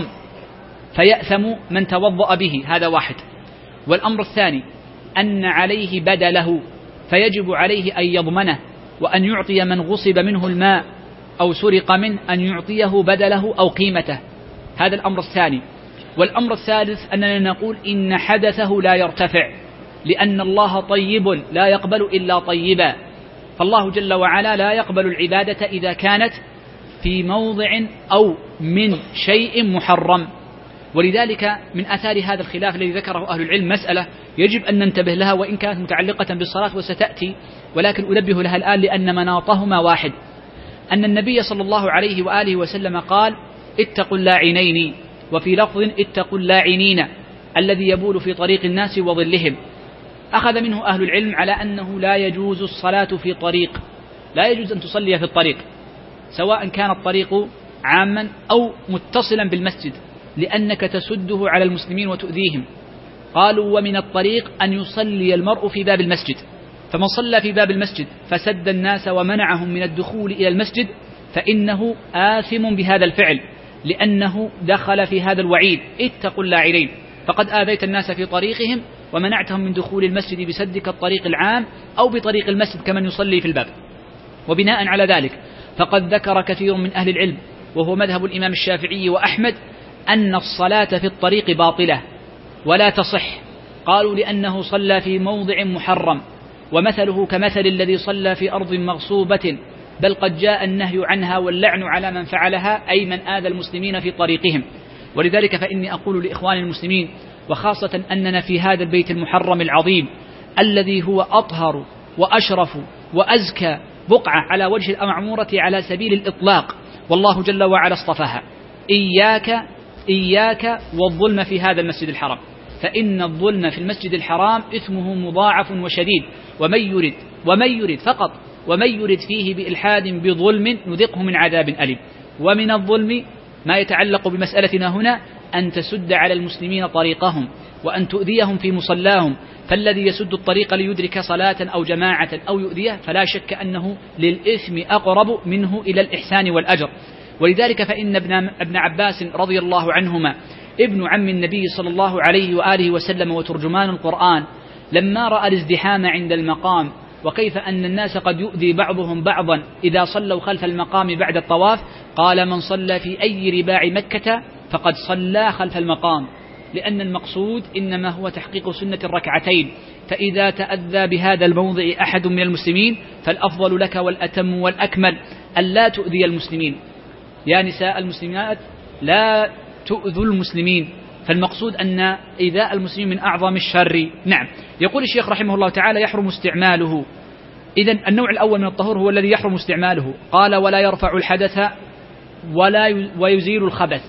فيأثم من توضأ به. هذا واحد. والأمر الثاني أن عليه بدله، فيجب عليه أن يضمنه وأن يعطي من غصب منه الماء أو سرق منه أن يعطيه بدله أو قيمته. هذا الأمر الثاني. والأمر الثالث أننا نقول إن حدثه لا يرتفع، لأن الله طيب لا يقبل إلا طيبا، فالله جل وعلا لا يقبل العبادة إذا كانت في موضع أو من شيء محرم. ولذلك من آثار هذا الخلاف الذي ذكره أهل العلم مسألة يجب أن ننتبه لها، وإن كانت متعلقة بالصلاة وستأتي، ولكن أنبه لها الآن لأن مناطهما واحد. أن النبي صلى الله عليه وآله وسلم قال: اتقوا اللاعنين، وفي لفظ اتقوا اللاعنين الذي يبول في طريق الناس وظلهم. أخذ منه أهل العلم على أنه لا يجوز الصلاة في طريق، لا يجوز أن تصلي في الطريق سواء كان الطريق عاما أو متصلا بالمسجد، لأنك تسده على المسلمين وتؤذيهم. قالوا: ومن الطريق أن يصلي المرء في باب المسجد، فمن صلى في باب المسجد فسد الناس ومنعهم من الدخول إلى المسجد فإنه آثم بهذا الفعل، لأنه دخل في هذا الوعيد: اتقوا اللاعنين، فقد آذيت الناس في طريقهم ومنعتهم من دخول المسجد بسدك الطريق العام أو بطريق المسجد كمن يصلي في الباب. وبناء على ذلك فقد ذكر كثير من أهل العلم وهو مذهب الإمام الشافعي وأحمد أن الصلاة في الطريق باطلة ولا تصح. قالوا: لأنه صلى في موضع محرم، ومثله كمثل الذي صلى في أرض مغصوبة، بل قد جاء النهي عنها واللعن على من فعلها، أي من آذى المسلمين في طريقهم. ولذلك فإني أقول لإخوان المسلمين، وخاصة أننا في هذا البيت المحرم العظيم الذي هو أطهر وأشرف وأزكى بقعة على وجه المعمورة على سبيل الإطلاق، والله جل وعلا اصطفاها: إياك والظلم في هذا المسجد الحرام، فإن الظلم في المسجد الحرام إثمه مضاعف وشديد، ومن يرد فيه بإلحاد بظلم نذقه من عذاب أليم. ومن الظلم ما يتعلق بمسألتنا هنا أن تسد على المسلمين طريقهم وأن تؤذيهم في مصلاهم، فالذي يسد الطريق ليدرك صلاة أو جماعة أو يؤذيه فلا شك أنه للإثم أقرب منه إلى الإحسان والأجر. ولذلك فإن ابن عباس رضي الله عنهما ابن عم النبي صلى الله عليه وآله وسلم وترجمان القرآن، لما رأى الازدحام عند المقام وكيف أن الناس قد يؤذي بعضهم بعضا إذا صلوا خلف المقام بعد الطواف، قال: من صلى في أي رباع مكة فقد صلى خلف المقام، لأن المقصود إنما هو تحقيق سنة الركعتين، فإذا تأذى بهذا الموضع أحد من المسلمين فالأفضل لك والأتم والأكمل ألا تؤذي المسلمين. يا نساء المسلمات لا تؤذوا المسلمين، فالمقصود أن إيذاء المسلمين من أعظم الشر. نعم. يقول الشيخ رحمه الله تعالى: يحرم استعماله. إذن النوع الأول من الطهور هو الذي يحرم استعماله. قال: ولا يرفع الحدث ويزيل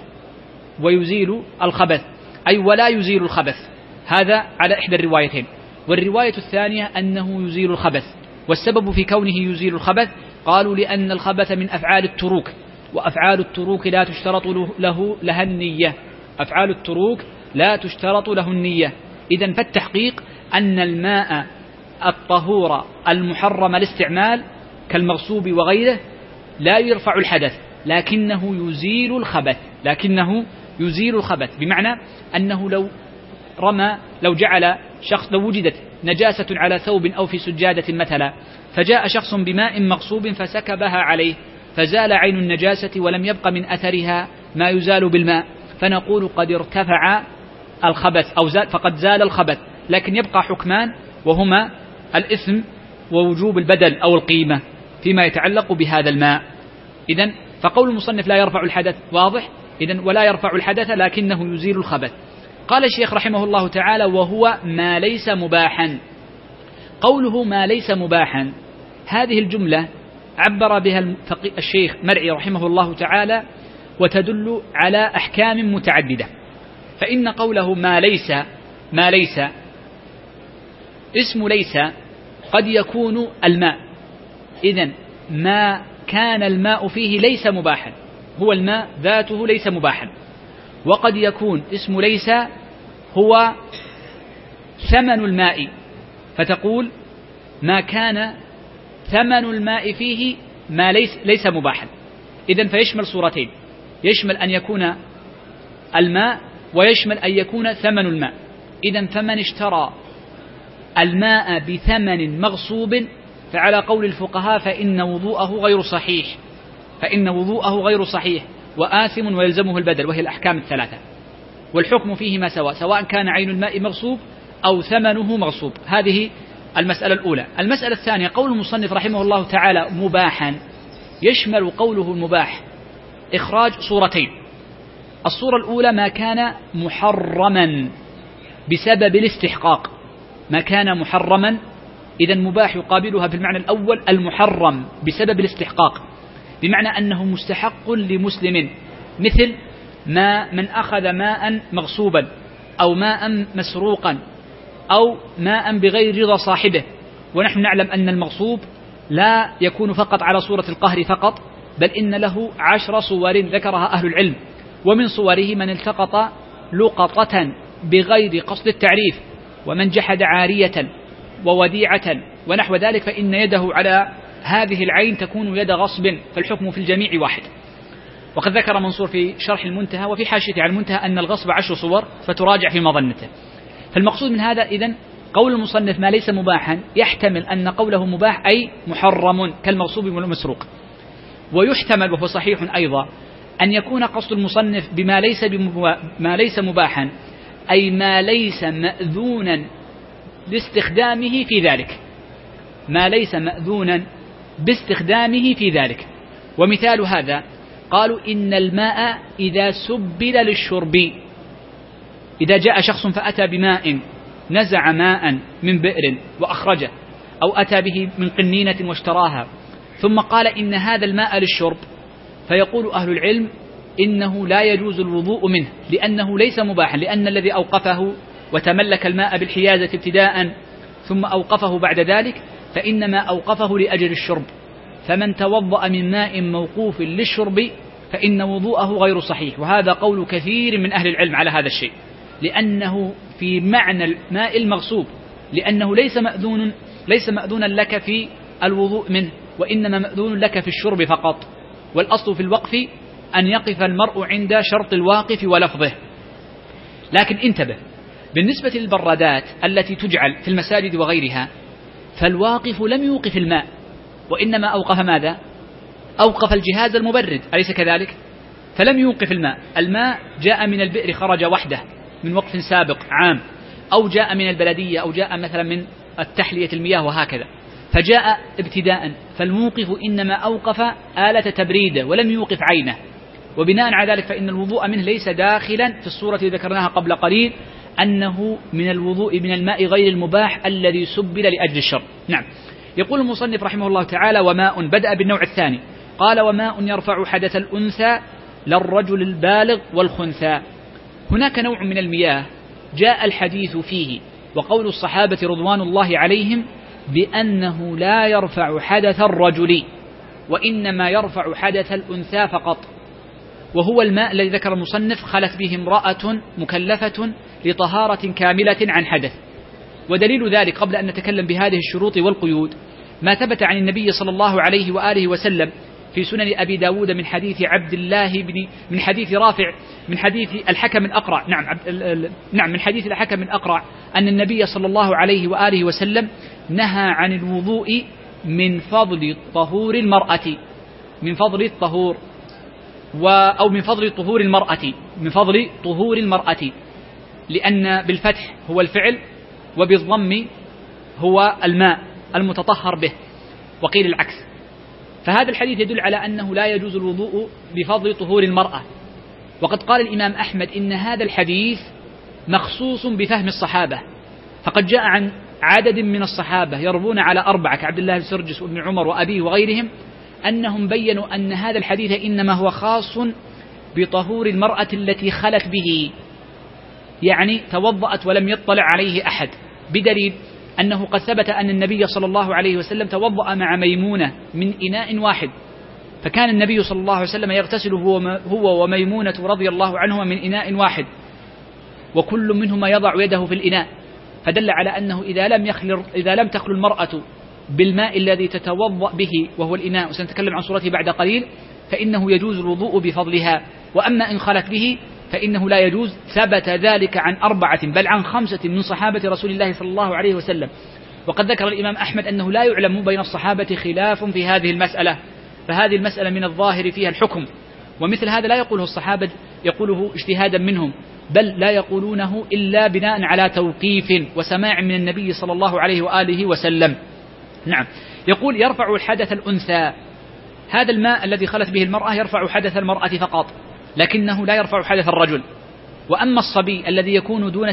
الخبث، أي ولا يزيل الخبث. هذا على إحدى الروايتين. والرواية الثانية أنه يزيل الخبث. والسبب في كونه يزيل الخبث قالوا: لأن الخبث من أفعال التروك، وأفعال التروك لا تشترط لها النية. أفعال التروك لا تشترط له النية. إذن فالتحقيق أن الماء الطهور المحرم الاستعمال كالمغصوب وغيره لا يرفع الحدث، لكنه يزيل الخبث، بمعنى أنه لو جعل شخص، لو وجدت نجاسة على ثوب أو في سجادة مثلا، فجاء شخص بماء مغصوب فسكبها عليه فزال عين النجاسة ولم يبق من أثرها ما يزال بالماء، فنقول قد ارتفع الخبث أو فقد زال الخبث، لكن يبقى حكمان وهما الإثم ووجوب البدل أو القيمة فيما يتعلق بهذا الماء. إذن فقول المصنف لا يرفع الحدث واضح، إذن ولا يرفع الحدث لكنه يزيل الخبث. قال الشيخ رحمه الله تعالى وهو ما ليس مباحا. قوله ما ليس مباحا هذه الجملة عبر بها الشيخ مرعي رحمه الله تعالى وتدل على أحكام متعددة. فإن قوله ما ليس اسم ليس قد يكون الماء، إذن ما كان الماء فيه ليس مباحا، هو الماء ذاته ليس مباحا. وقد يكون اسم ليس هو ثمن الماء، فتقول ما كان ثمن الماء فيه ما ليس مباحا. إذن فيشمل صورتين، يشمل أن يكون الماء ويشمل أن يكون ثمن الماء. إذن فمن اشترى الماء بثمن مغصوب فعلى قول الفقهاء فإن وضوءه غير صحيح وآثم ويلزمه البدل، وهي الأحكام الثلاثة، والحكم فيهما سواء كان عين الماء مغصوب أو ثمنه مغصوب. هذه المسألة الأولى. المسألة الثانية قول المصنف رحمه الله تعالى مباحا، يشمل قوله المباح إخراج صورتين. الصورة الأولى ما كان محرما بسبب الاستحقاق، ما كان محرما إذن مباح يقابلها في المعنى الأول المحرم بسبب الاستحقاق، بمعنى أنه مستحق لمسلم، مثل ما من أخذ ماء مغصوبا أو ماء مسروقا أو ماء بغير رضا صاحبه. ونحن نعلم أن المغصوب لا يكون فقط على صورة القهر فقط، بل إن له 10 صور ذكرها أهل العلم، ومن صوره من التقط لقطة بغير قصد التعريف، ومن جحد عارية ووديعة ونحو ذلك، فإن يده على هذه العين تكون يد غصب، فالحكم في الجميع واحد. وقد ذكر منصور في شرح المنتهى وفي حاشيته على المنتهى أن الغصب 10 صور فتراجع في مظنته. فالمقصود من هذا إذن قول المصنف ما ليس مباحا يحتمل أن قوله مباح أي محرم كالمغصوب والمسروق، ويحتمل وهو صحيح أيضا أن يكون قصد المصنف بما ليس مباحا أي ما ليس مأذونا لاستخدامه في ذلك، ما ليس مأذونا باستخدامه في ذلك. ومثال هذا قالوا إن الماء إذا سبل للشرب، إذا جاء شخص فأتى بماء نزع ماء من بئر وأخرجه، أو أتى به من قنينة واشتراها ثم قال إن هذا الماء للشرب، فيقول أهل العلم إنه لا يجوز الوضوء منه لأنه ليس مباحا، لأن الذي أوقفه وتملك الماء بالحيازة ابتداء ثم أوقفه بعد ذلك فإنما أوقفه لأجل الشرب، فمن توضأ من ماء موقوف للشرب فإن وضوءه غير صحيح. وهذا قول كثير من أهل العلم على هذا الشيء، لأنه في معنى الماء المغصوب، لأنه ليس مأذونا لك في الوضوء منه، وإنما مأذون لك في الشرب فقط. والأصل في الوقف أن يقف المرء عند شرط الواقف ولفظه. لكن انتبه، بالنسبة للبرادات التي تجعل في المساجد وغيرها فالواقف لم يوقف الماء، وإنما أوقف ماذا؟ أوقف الجهاز المبرد، أليس كذلك؟ فلم يوقف الماء جاء من البئر خرج وحده من وقف سابق عام، أو جاء من البلدية، أو جاء مثلا من التحلية المياه وهكذا، فجاء ابتداء، فالموقف إنما أوقف آلة تبريده ولم يوقف عينه، وبناء على ذلك فإن الوضوء منه ليس داخلا في الصورة التي ذكرناها قبل قليل أنه من الوضوء من الماء غير المباح الذي سبل لأجل الشرب. نعم. يقول المصنف رحمه الله تعالى وماء، بدأ بالنوع الثاني قال وماء يرفع حدث الأنثى للرجل البالغ والخنثى. هناك نوع من المياه جاء الحديث فيه وقول الصحابة رضوان الله عليهم بأنه لا يرفع حدث الرجل وإنما يرفع حدث الأنثى فقط، وهو الماء الذي ذكر المصنف خلت به امرأة مكلفة لطهارة كاملة عن حدث. ودليل ذلك قبل أن نتكلم بهذه الشروط والقيود ما ثبت عن النبي صلى الله عليه وآله وسلم في سنن أبي داود من حديث عبد الله من حديث رافع من حديث الحكم الأقرع، نعم من حديث الحكم الأقرع أن النبي صلى الله عليه وآله وسلم نهى عن الوضوء من فضل طهور المرأة، من فضل الطهور أو من فضل طهور المرأة، من فضل طهور المرأة، لأن بالفتح هو الفعل وبالضم هو الماء المتطهر به، وقيل العكس. فهذا الحديث يدل على أنه لا يجوز الوضوء بفضل طهور المرأة. وقد قال الإمام أحمد إن هذا الحديث مخصوص بفهم الصحابة، فقد جاء عن عدد من الصحابة يروون على 4 كعبد الله بن سرجس وابن عمر وأبيه وغيرهم أنهم بيّنوا أن هذا الحديث إنما هو خاص بطهور المرأة التي خلت به، يعني توضأت ولم يطلع عليه أحد، بدليل أنه قد ثبت أن النبي صلى الله عليه وسلم توضأ مع ميمونة من إناء واحد، فكان النبي صلى الله عليه وسلم يغتسل هو وميمونة رضي الله عنهما من إناء واحد، وكل منهما يضع يده في الإناء، فدل على أنه إذا لم تخلو المرأة بالماء الذي تتوضأ به وهو الإناء، وسنتكلم عن صورته بعد قليل، فإنه يجوز الوضوء بفضلها. وأما إن خلت به فإنه لا يجوز. ثبت ذلك عن 4 بل عن 5 من صحابة رسول الله صلى الله عليه وسلم. وقد ذكر الإمام أحمد أنه لا يعلم بين الصحابة خلاف في هذه المسألة، فهذه المسألة من الظاهر فيها الحكم، ومثل هذا لا يقوله الصحابة يقوله اجتهادا منهم، بل لا يقولونه إلا بناء على توقيف وسماع من النبي صلى الله عليه وآله وسلم. نعم. يقول يرفع الحدث الأنثى، هذا الماء الذي خلت به المرأة يرفع حدث المرأة فقط، لكنه لا يرفع حدث الرجل. وأما الصبي الذي يكون دون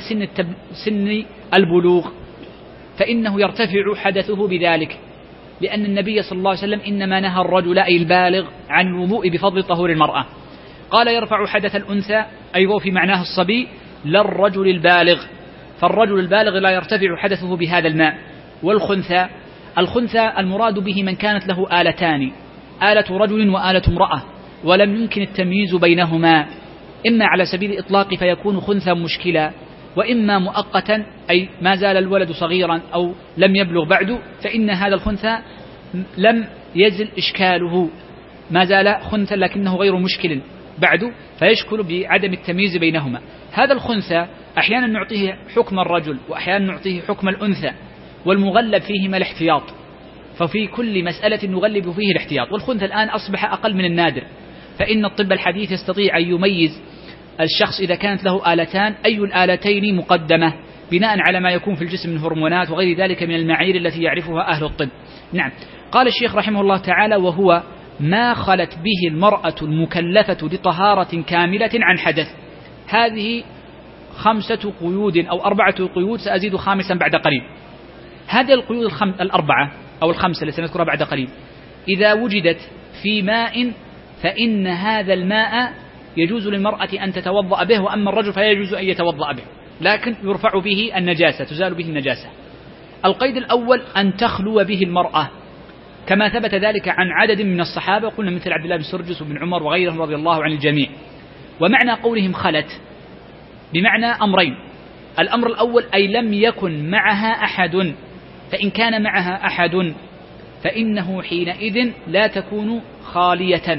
سن البلوغ فإنه يرتفع حدثه بذلك، لأن النبي صلى الله عليه وسلم إنما نهى الرجل أي البالغ عن الوضوء بفضل طهور المرأة. قال يرفع حدث الأنثى أيضا في معناه الصبي لا الرجل البالغ، فالرجل البالغ لا يرتفع حدثه بهذا الماء. والخنثى، الخنثى المراد به من كانت له آلتان، آلة رجل وآلة امرأة، ولم يمكن التمييز بينهما، إما على سبيل الإطلاق فيكون خنثى مشكلا، وإما مؤقتا أي ما زال الولد صغيرا أو لم يبلغ بعد، فإن هذا الخنثى لم يزل إشكاله، ما زال خنثى لكنه غير مشكل بعد، فيشكل بعدم التمييز بينهما. هذا الخنثى أحيانا نعطيه حكم الرجل وأحيانا نعطيه حكم الأنثى، والمغلب فيهما الاحتياط، ففي كل مسألة نغلب فيه الاحتياط. والخنثى الآن أصبح أقل من النادر، فإن الطب الحديث يستطيع أن يميز الشخص إذا كانت له آلتان أي الآلتين مقدمة بناء على ما يكون في الجسم من هرمونات وغير ذلك من المعايير التي يعرفها أهل الطب. نعم. قال الشيخ رحمه الله تعالى وهو ما خلت به المرأة المكلفة لطهارة كاملة عن حدث. هذه 5 قيود أو 4 قيود، سأزيد 5 بعد قليل. هذه القيود 4 أو 5 التي سنذكرها بعد قليل إذا وجدت في ماء فإن هذا الماء يجوز للمرأة أن تتوضأ به، وأما الرجل فيجوز أن يتوضأ به، لكن يرفع به النجاسة، تزال به النجاسة. القيد الأول أن تخلو به المرأة، كما ثبت ذلك عن عدد من الصحابة، قلنا مثل عبد الله بن سرجس وابن عمر وغيرهم رضي الله عن الجميع. ومعنى قولهم خلت بمعنى أمرين: الأمر الأول أي لم يكن معها أحد، فإن كان معها أحد فإنه حينئذ لا تكون خالية.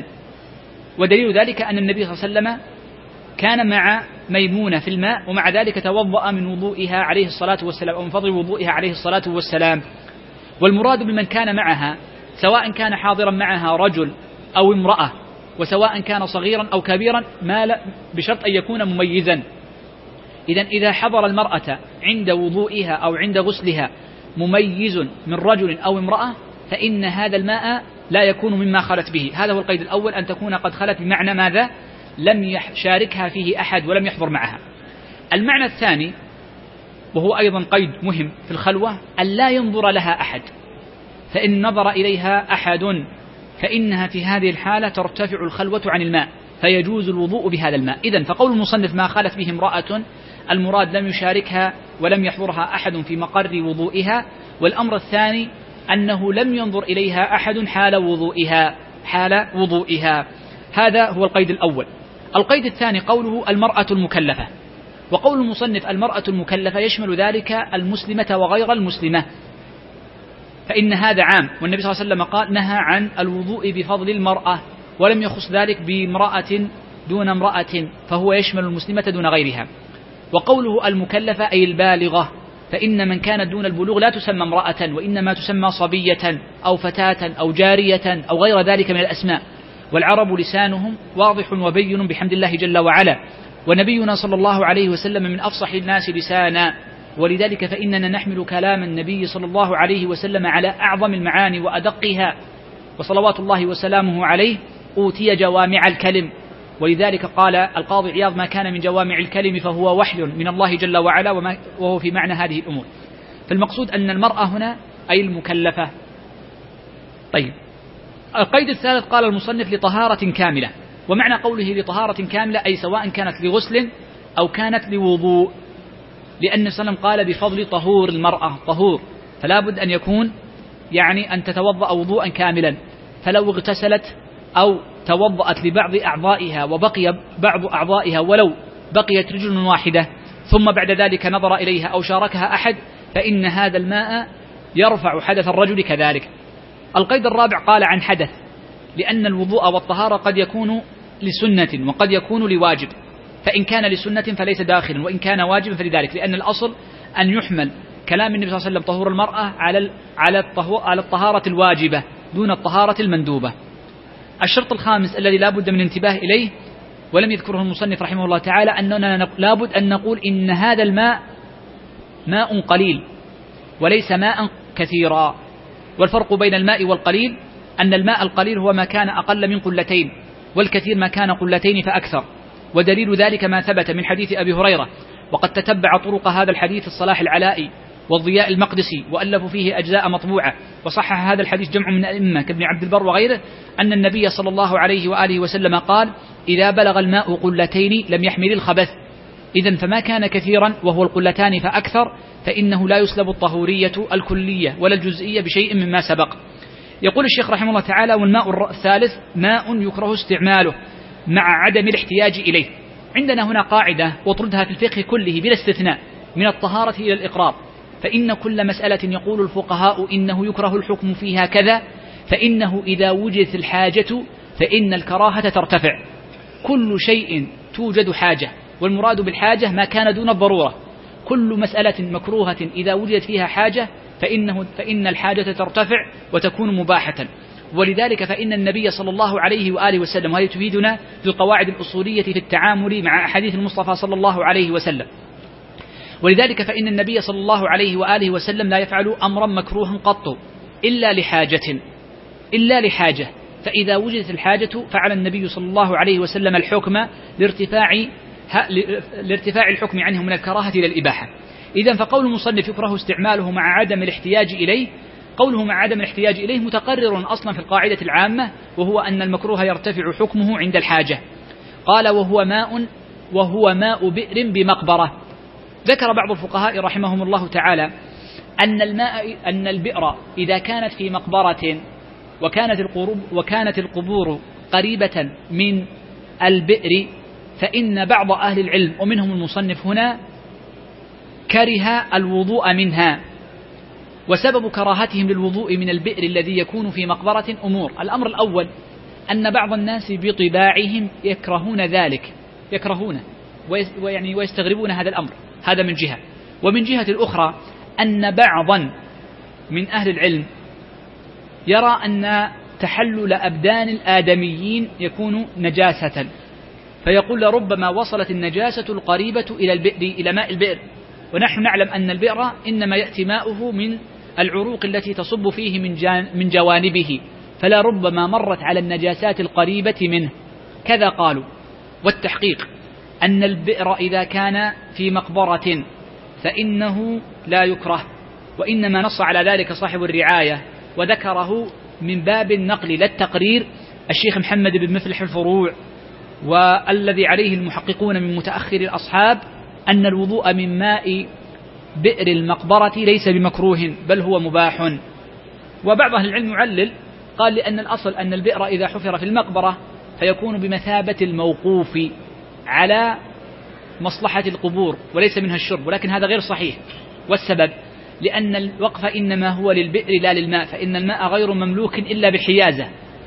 ودليل ذلك أن النبي صلى الله عليه وسلم كان مع ميمونة في الماء، ومع ذلك توضأ من وضوئها عليه الصلاة والسلام أو من فضل وضوئها عليه الصلاة والسلام. والمراد بمن كان معها سواء كان حاضرا معها رجل أو امرأة، وسواء كان صغيرا أو كبيرا، بشرط أن يكون مميزا. إذا حضر المرأة عند وضوئها أو عند غسلها مميز من رجل أو امرأة فإن هذا الماء لا يكون مما خلت به. هذا هو القيد الأول، أن تكون قد خلت بمعنى ماذا؟ لم يشاركها فيه أحد ولم يحضر معها. المعنى الثاني وهو أيضا قيد مهم في الخلوة: أن لا ينظر لها أحد، فإن نظر إليها أحد فإنها في هذه الحالة ترتفع الخلوة عن الماء، فيجوز الوضوء بهذا الماء. إذن فقول المصنف ما خلت به امرأة، المراد لم يشاركها ولم يحضرها أحد في مقر وضوئها. والأمر الثاني أنه لم ينظر إليها أحد حال وضوئها. هذا هو القيد الأول. القيد الثاني قوله المرأة المكلفة، وقول المصنف المرأة المكلفة يشمل ذلك المسلمة وغير المسلمة، فإن هذا عام، والنبي صلى الله عليه وسلم قال نهى عن الوضوء بفضل المرأة، ولم يخص ذلك بامرأة دون امرأة فهو يشمل المسلمة دون غيرها. وقوله المكلفة أي البالغة، فإن من كانت دون البلوغ لا تسمى امرأة، وإنما تسمى صبية أو فتاة أو جارية أو غير ذلك من الأسماء. والعرب لسانهم واضح وبين بحمد الله جل وعلا، ونبينا صلى الله عليه وسلم من أفصح الناس لسانا، ولذلك فإننا نحمل كلام النبي صلى الله عليه وسلم على أعظم المعاني وأدقها، وصلوات الله وسلامه عليه أوتي جوامع الكلم. ولذلك قال القاضي عياض: ما كان من جوامع الكلم فهو وحي من الله جل وعلا، وهو في معنى هذه الأمور. فالمقصود أن المرأة هنا أي المكلفة. طيب، القيد الثالث قال المصنف لطهارة كاملة، ومعنى قوله لطهارة كاملة أي سواء كانت لغسل أو كانت لوضوء، لأن صلى الله عليه وسلم قال بفضل طهور المرأة، طهور فلا بد أن يكون يعني أن تتوضأ وضوءا كاملا. فلو اغتسلت أو توضأت لبعض أعضائها وبقي بعض أعضائها ولو بقيت رجل واحدة ثم بعد ذلك نظر إليها أو شاركها أحد، فإن هذا الماء يرفع حدث الرجل كذلك. القيد الرابع قال عن حدث، لأن الوضوء والطهارة قد يكون لسنة وقد يكون لواجب، فإن كان لسنة فليس داخلا، وإن كان واجبا فلذلك، لأن الأصل أن يحمل كلام النبي صلى الله عليه وسلم طهور المرأة على الطهارة الواجبة دون الطهارة المندوبة. الشرط الخامس الذي لا بد من انتباه إليه ولم يذكره المصنف رحمه الله تعالى، أننا لا بد أن نقول إن هذا الماء ماء قليل وليس ماء كثيرا. والفرق بين الماء والقليل أن الماء القليل هو ما كان أقل من قلتين، والكثير ما كان قلتين فأكثر. ودليل ذلك ما ثبت من حديث أبي هريرة، وقد تتبع طرق هذا الحديث الصلاح العلائي والضياء المقدسي وألفوا فيه أجزاء مطبوعة، وصحح هذا الحديث جمع من الأئمة كابن عبد البر وغيره، أن النبي صلى الله عليه وآله وسلم قال: إذا بلغ الماء قلتين لم يحمل الخبث. إذن فما كان كثيرا وهو القلتان فأكثر فإنه لا يسلب الطهورية الكلية ولا الجزئية بشيء مما سبق. يقول الشيخ رحمه الله تعالى: والماء الثالث ماء يكره استعماله مع عدم الاحتياج إليه. عندنا هنا قاعدة وطردها في الفقه كله بلا استثناء، من الطهارة إلى الإقرار، فإن كل مسألة يقول الفقهاء إنه يكره الحكم فيها كذا، فإنه إذا وجدت الحاجة فإن الكراهة ترتفع. كل شيء توجد حاجة، والمراد بالحاجة ما كان دون الضرورة. كل مسألة مكروهة إذا وجدت فيها حاجة فإن الحاجة ترتفع وتكون مباحة. ولذلك فإن النبي صلى الله عليه وآله وسلم، وهذه تفيدنا في القواعد الأصولية في التعامل مع أحاديث المصطفى صلى الله عليه وسلم، ولذلك فإن النبي صلى الله عليه وآله وسلم لا يفعل أمرا مكروها قط إلا لحاجة، فإذا وجدت الحاجة فعل النبي صلى الله عليه وسلم الحكم لارتفاع الحكم عنه من الكراهة إلى الإباحة. إذن فقول المصنف يكره استعماله مع عدم الاحتياج إليه، قوله مع عدم الاحتياج إليه متقرر أصلا في القاعدة العامة، وهو أن المكروه يرتفع حكمه عند الحاجة. قال: وهو ماء بئر بمقبرة. ذكر بعض الفقهاء رحمهم الله تعالى أن البئر إذا كانت في مقبرة وكانت القبور قريبة من البئر، فإن بعض أهل العلم ومنهم المصنف هنا كره الوضوء منها. وسبب كراهتهم للوضوء من البئر الذي يكون في مقبرة أمور: الأمر الأول أن بعض الناس بطباعهم يكرهون ذلك، ويستغربون هذا الأمر، هذا من جهة. ومن جهة الأخرى أن بعضا من أهل العلم يرى أن تحلل أبدان الآدميين يكون نجاسة، فيقول ربما وصلت النجاسة القريبة إلى ماء البئر، ونحن نعلم أن البئر إنما يأتي ماؤه من العروق التي تصب فيه من جوانبه، فلا ربما مرت على النجاسات القريبة منه، كذا قالوا. والتحقيق أن البئر إذا كان في مقبرة فإنه لا يكره، وإنما نص على ذلك صاحب الرعاية وذكره من باب النقل لا التقرير الشيخ محمد بن مفلح الفروع، والذي عليه المحققون من متأخر الأصحاب أن الوضوء من ماء بئر المقبرة ليس بمكروه بل هو مباح. وبعض أهل العلم يعلل، قال لأن الأصل أن البئر إذا حفر في المقبرة فيكون بمثابة الموقوف على مصلحة القبور وليس منها الشرب، ولكن هذا غير صحيح. والسبب لأن الوقف إنما هو للبئر لا للماء، فإن الماء غير مملوك إلا بالحيازة،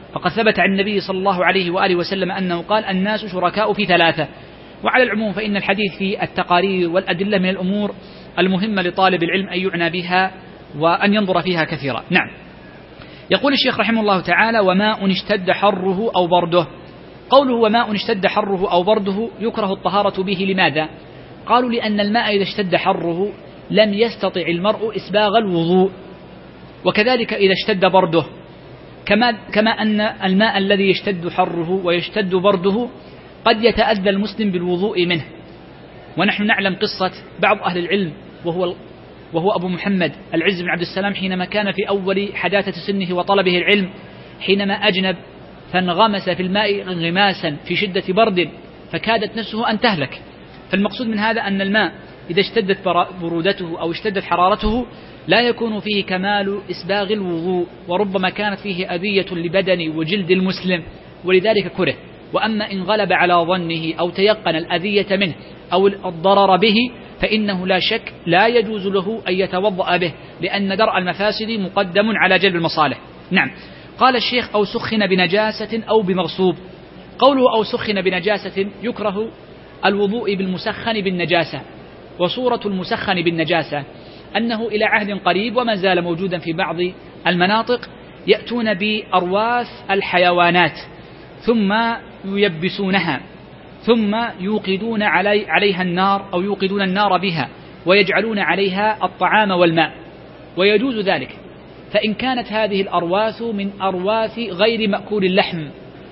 فقد ثبت عن النبي صلى الله عليه وآله وسلم أنه قال: الناس شركاء في ثلاثة. وعلى العموم فإن الحديث في التقارير والأدلة من الأمور المهمة لطالب العلم أن يعنى بها وأن ينظر فيها كثيرا. نعم. يقول الشيخ رحمه الله تعالى: وماء اشتد حره أو برده. قوله وماء اشتد حره أو برده يكره الطهارة به. لماذا؟ قالوا: لأن الماء إذا اشتد حره لم يستطع المرء إسباغ الوضوء، وكذلك إذا اشتد برده، كما أن الماء الذي يشتد حره ويشتد برده قد يتأذى المسلم بالوضوء منه. ونحن نعلم قصة بعض أهل العلم وهو أبو محمد العز بن عبد السلام حينما كان في أول حداثة سنه وطلبه العلم، حينما أجنب فانغمس في الماء انغماسا في شدة برد فكادت نفسه أن تهلك. فالمقصود من هذا أن الماء إذا اشتدت برودته أو اشتدت حرارته لا يكون فيه كمال إسباغ الوضوء، وربما كانت فيه أذية لبدن وجلد المسلم، ولذلك كره. وأما إن غلب على ظنه أو تيقن الأذية منه أو الضرر به فإنه لا شك لا يجوز له أن يتوضأ به، لأن درء المفاسد مقدم على جلب المصالح. نعم. قال الشيخ: أو سخن بنجاسة أو بمغصوب. قوله أو سخن بنجاسة يكره الوضوء بالمسخن بالنجاسة. وصورة المسخن بالنجاسة أنه إلى عهد قريب وما زال موجودا في بعض المناطق يأتون بأرواث الحيوانات ثم ييبسونها ثم يوقدون عليها النار أو يوقدون النار بها ويجعلون عليها الطعام والماء، ويجوز ذلك. فإن كانت هذه الأرواث من أرواث غير مأكول اللحم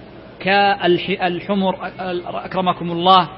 كالحمر أكرمكم الله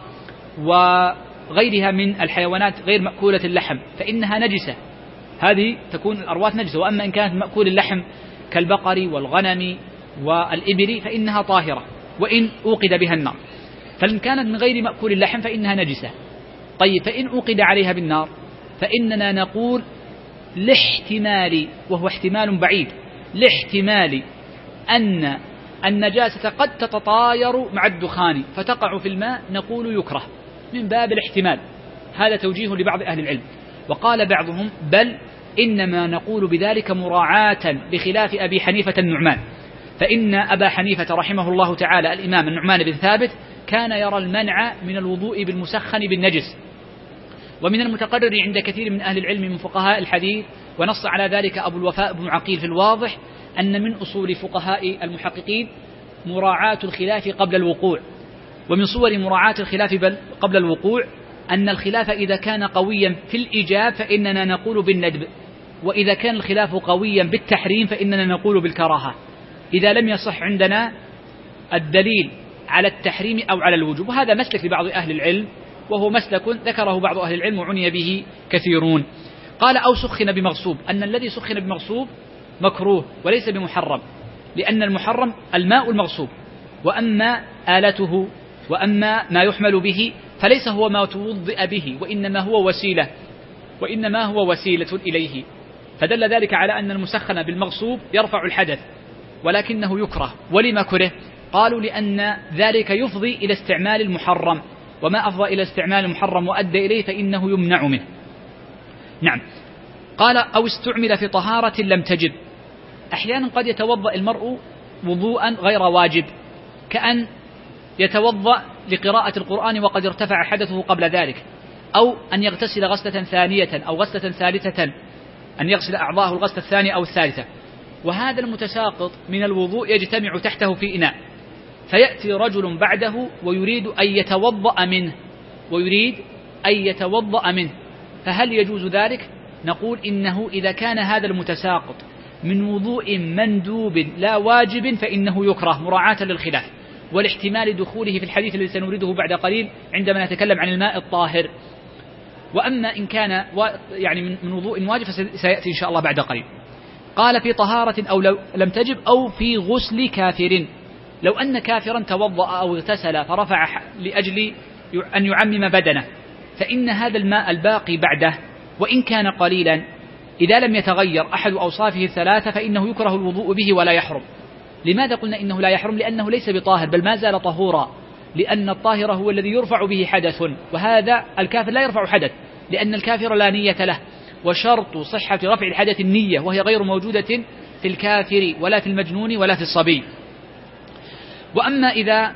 وغيرها من الحيوانات غير مأكولة اللحم فإنها نجسة، هذه تكون الأرواث نجسة. وأما إن كانت مأكول اللحم كالبقر والغنم والإبل فإنها طاهرة وإن أوقد بها النار. فإن كانت من غير مأكول اللحم فإنها نجسة. طيب، فإن أوقد عليها بالنار فإننا نقول لاحتمال، وهو احتمال بعيد، لاحتمال أن النجاسة قد تتطاير مع الدخان فتقع في الماء، نقول يكره من باب الاحتمال. هذا توجيه لبعض أهل العلم. وقال بعضهم: بل إنما نقول بذلك مراعاة بخلاف أبي حنيفة النعمان، فإن أبا حنيفة رحمه الله تعالى الإمام النعمان بن ثابت كان يرى المنع من الوضوء بالمسخن بالنجس. ومن المتقرر عند كثير من أهل العلم من فقهاء الحديث، ونص على ذلك أبو الوفاء بن عقيل في الواضح، أن من أصول فقهاء المحققين مراعاة الخلاف قبل الوقوع. ومن صور مراعاة الخلاف قبل الوقوع أن الخلاف إذا كان قويا في الإيجاب فإننا نقول بالندب، وإذا كان الخلاف قويا بالتحريم فإننا نقول بالكراهة، إذا لم يصح عندنا الدليل على التحريم أو على الوجوب. وهذا مسلك لبعض أهل العلم، وهو مسلك ذكره بعض أهل العلم وعني به كثيرون. قال: أو سخن بمغصوب، أن الذي سخن بمغصوب مكروه وليس بمحرم، لأن المحرم الماء المغصوب، وأما آلته وأما ما يحمل به فليس هو ما توضئ به، وإنما هو وسيلة إليه. فدل ذلك على أن المسخن بالمغصوب يرفع الحدث، ولكنه يكره. ولما كره؟ قالوا: لأن ذلك يفضي إلى استعمال المحرم، وما أفضى إلى استعمال المحرم وأدى إليه فإنه يمنع منه. نعم. قال: أو استعمل في طهارة لم تجب. أحيانا قد يتوضأ المرء وضوءا غير واجب، كأن يتوضأ لقراءة القرآن وقد ارتفع حدثه قبل ذلك، أو أن يغتسل غسلة ثانية أو غسلة ثالثة، أن يغسل أعضاءه الغسلة الثانية أو الثالثة، وهذا المتساقط من الوضوء يجتمع تحته في إناء، فيأتي رجل بعده ويريد أن يتوضأ منه، فهل يجوز ذلك؟ نقول إنه إذا كان هذا المتساقط من وضوء مندوب لا واجب فإنه يكره مراعاة للخلاف والاحتمال دخوله في الحديث الذي سنورده بعد قليل عندما نتكلم عن الماء الطاهر. وأما إن كان من وضوء واجب فسيأتي إن شاء الله بعد قليل. قال: في طهارة أو لم تجب أو في غسل كافر. لو أن كافرا توضأ أو اغتسل فرفع لأجل أن يعمم بدنه، فإن هذا الماء الباقي بعده وإن كان قليلا إذا لم يتغير أحد أوصافه الثلاثة فإنه يكره الوضوء به ولا يحرم. لماذا قلنا إنه لا يحرم؟ لأنه ليس بطاهر بل ما زال طهورا، لأن الطاهر هو الذي يرفع به حدث، وهذا الكافر لا يرفع حدث، لأن الكافر لا نية له، وشرط صحة رفع الحدث النية، وهي غير موجودة في الكافر ولا في المجنون ولا في الصبي. وأما إذا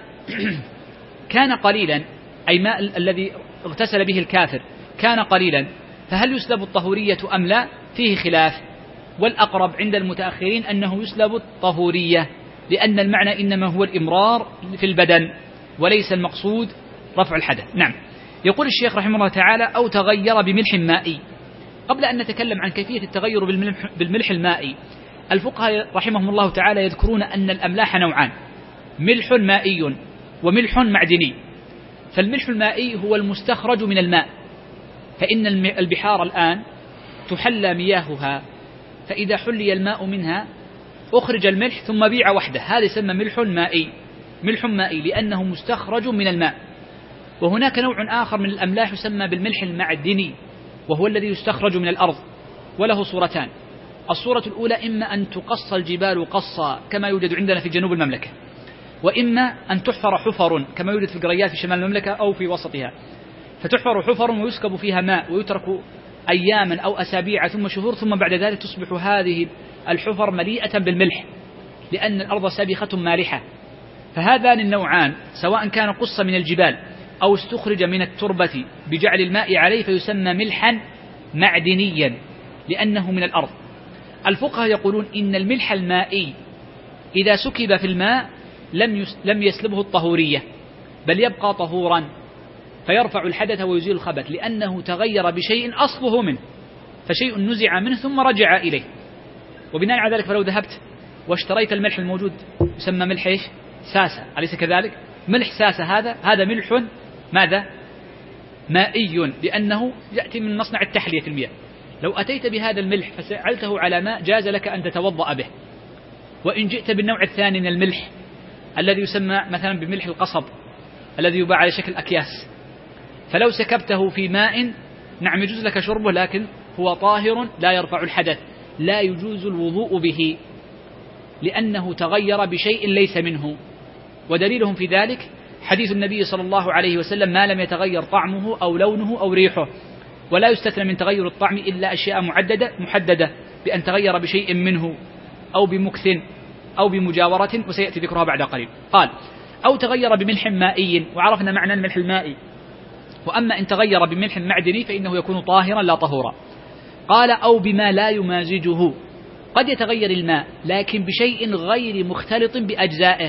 كان قليلا، أي ماء الذي اغتسل به الكافر كان قليلا، فهل يسلب الطهورية أم لا؟ فيه خلاف، والأقرب عند المتأخرين أنه يسلب الطهورية، لأن المعنى إنما هو الإمرار في البدن وليس المقصود رفع الحدث. نعم. يقول الشيخ رحمه الله تعالى: أو تغير بملح مائي. قبل أن نتكلم عن كيفية التغير بالملح المائي، الفقهاء رحمهم الله تعالى يذكرون أن الأملاح نوعان: ملح مائي وملح معدني. فالملح المائي هو المستخرج من الماء، فإن البحار الآن تحلى مياهها، فإذا حلي الماء منها أخرج الملح ثم بيع وحده، هذا يسمى ملح مائي. ملح مائي لأنه مستخرج من الماء. وهناك نوع آخر من الأملاح يسمى بالملح المعدني، وهو الذي يستخرج من الأرض، وله صورتان: الصورة الأولى إما أن تقص الجبال قصا كما يوجد عندنا في جنوب المملكة، وإما أن تحفر حفر كما يوجد في القريات في شمال المملكة أو في وسطها، فتحفر حفر ويسكب فيها ماء ويترك أياما أو أسابيع ثم شهور، ثم بعد ذلك تصبح هذه الحفر مليئة بالملح، لأن الأرض سابخة مالحة. فهذان النوعان سواء كان قص من الجبال أو استخرج من التربة بجعل الماء عليه فيسمى ملحا معدنيا لأنه من الأرض. الفقهاء يقولون إن الملح المائي إذا سكب في الماء لم يسلبه الطهورية، بل يبقى طهورا، فيرفع الحدث ويزيل الخبث، لأنه تغير بشيء أصله منه، فشيء نزع منه ثم رجع إليه. وبناء على ذلك فلو ذهبت واشتريت الملح الموجود يسمى ملح إيش؟ ساسة، أليس كذلك؟ ملح ساسة هذا ملح ماذا؟ مائي، لأنه يأتي من مصنع التحلية في المياه. لو أتيت بهذا الملح فسألته على ماء جاز لك أن تتوضأ به. وإن جئت بالنوع الثاني من الملح الذي يسمى مثلا بملح القصب الذي يباع على شكل أكياس، فلو سكبته في ماء نعم يجوز لك شربه، لكن هو طاهر لا يرفع الحدث، لا يجوز الوضوء به لأنه تغير بشيء ليس منه. ودليلهم في ذلك حديث النبي صلى الله عليه وسلم: ما لم يتغير طعمه أو لونه أو ريحه. ولا يستثنى من تغير الطعم إلا أشياء محددة بأن تغير بشيء منه أو بمكث أو بمجاورة، وسيأتي ذكرها بعد قليل. قال: أو تغير بملح مائي، وعرفنا معنى الملح المائي. وأما إن تغير بملح معدني فإنه يكون طاهرا لا طهورا. قال: أو بما لا يمازجه، قد يتغير الماء لكن بشيء غير مختلط بأجزائه،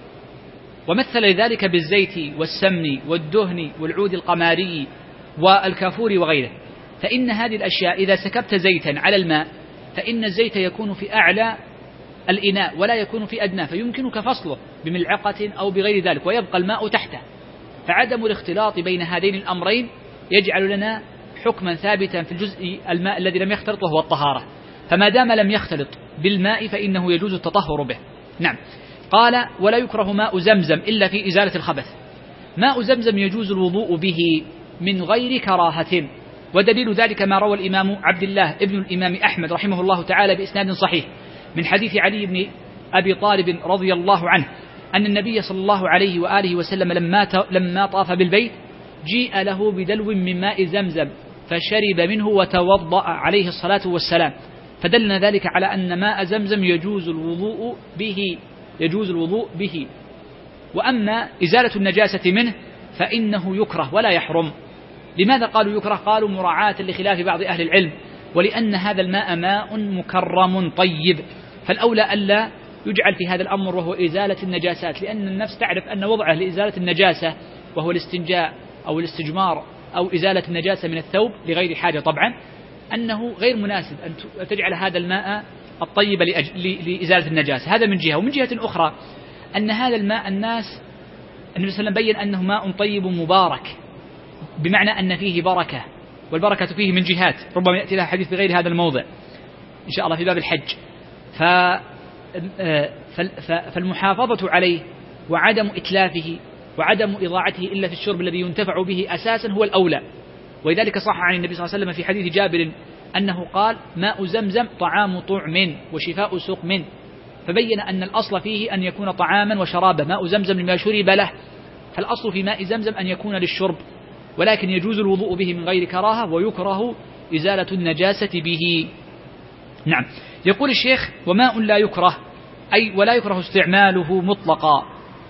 ومثل ذلك بالزيت والسمن والدهن والعود القماري والكافور وغيره. فإن هذه الأشياء إذا سكبت زيتا على الماء فإن الزيت يكون في أعلى الإناء ولا يكون في أدناه، فيمكنك فصله بملعقة أو بغير ذلك ويبقى الماء تحته. فعدم الاختلاط بين هذين الأمرين يجعل لنا حكما ثابتا في الجزء الماء الذي لم يختلط وهو الطهارة. فما دام لم يختلط بالماء فإنه يجوز التطهر به. نعم. قال: ولا يكره ماء زمزم إلا في إزالة الخبث. ماء زمزم يجوز الوضوء به من غير كراهة، ودليل ذلك ما روى الإمام عبد الله ابن الإمام أحمد رحمه الله تعالى بإسناد صحيح من حديث علي بن أبي طالب رضي الله عنه أن النبي صلى الله عليه وآله وسلم لما طاف بالبيت جيء له بدلو من ماء زمزم فشرب منه وتوضأ عليه الصلاة والسلام، فدلنا ذلك على أن ماء زمزم يجوز الوضوء به. وأما إزالة النجاسة منه فإنه يكره ولا يحرم. لماذا قالوا يكره؟ قالوا مراعاة لخلاف بعض أهل العلم، ولأن هذا الماء ماء مكرم طيب، فالأولى ألا يجعل في هذا الأمر وهو إزالة النجاسات، لأن النفس تعرف أن وضعه لإزالة النجاسة وهو الاستنجاء أو الاستجمار أو إزالة النجاسة من الثوب لغير حاجة طبعا، أنه غير مناسب أن تجعل هذا الماء الطيب لإزالة النجاسة. هذا من جهة. ومن جهة أخرى أن هذا الماء النبي صلى الله عليه وسلم بين أنه ماء طيب مبارك، بمعنى أن فيه بركة، والبركة فيه من جهات ربما يأتي لها حديث بغير هذا الموضع إن شاء الله في باب الحج. فالمحافظة عليه وعدم إتلافه وعدم إضاعته إلا في الشرب الذي ينتفع به أساسا هو الأولى. ولذلك صح عن النبي صلى الله عليه وسلم في حديث جابر أنه قال: ماء زمزم طعام طعم وشفاء سقم، فبين أن الأصل فيه أن يكون طعاما وشرابا، ماء زمزم لما شرب له، فالأصل في ماء زمزم أن يكون للشرب، ولكن يجوز الوضوء به من غير كراهة، ويكره إزالة النجاسة به. نعم. يقول الشيخ: وماء لا يكره، أي ولا يكره استعماله مطلقا،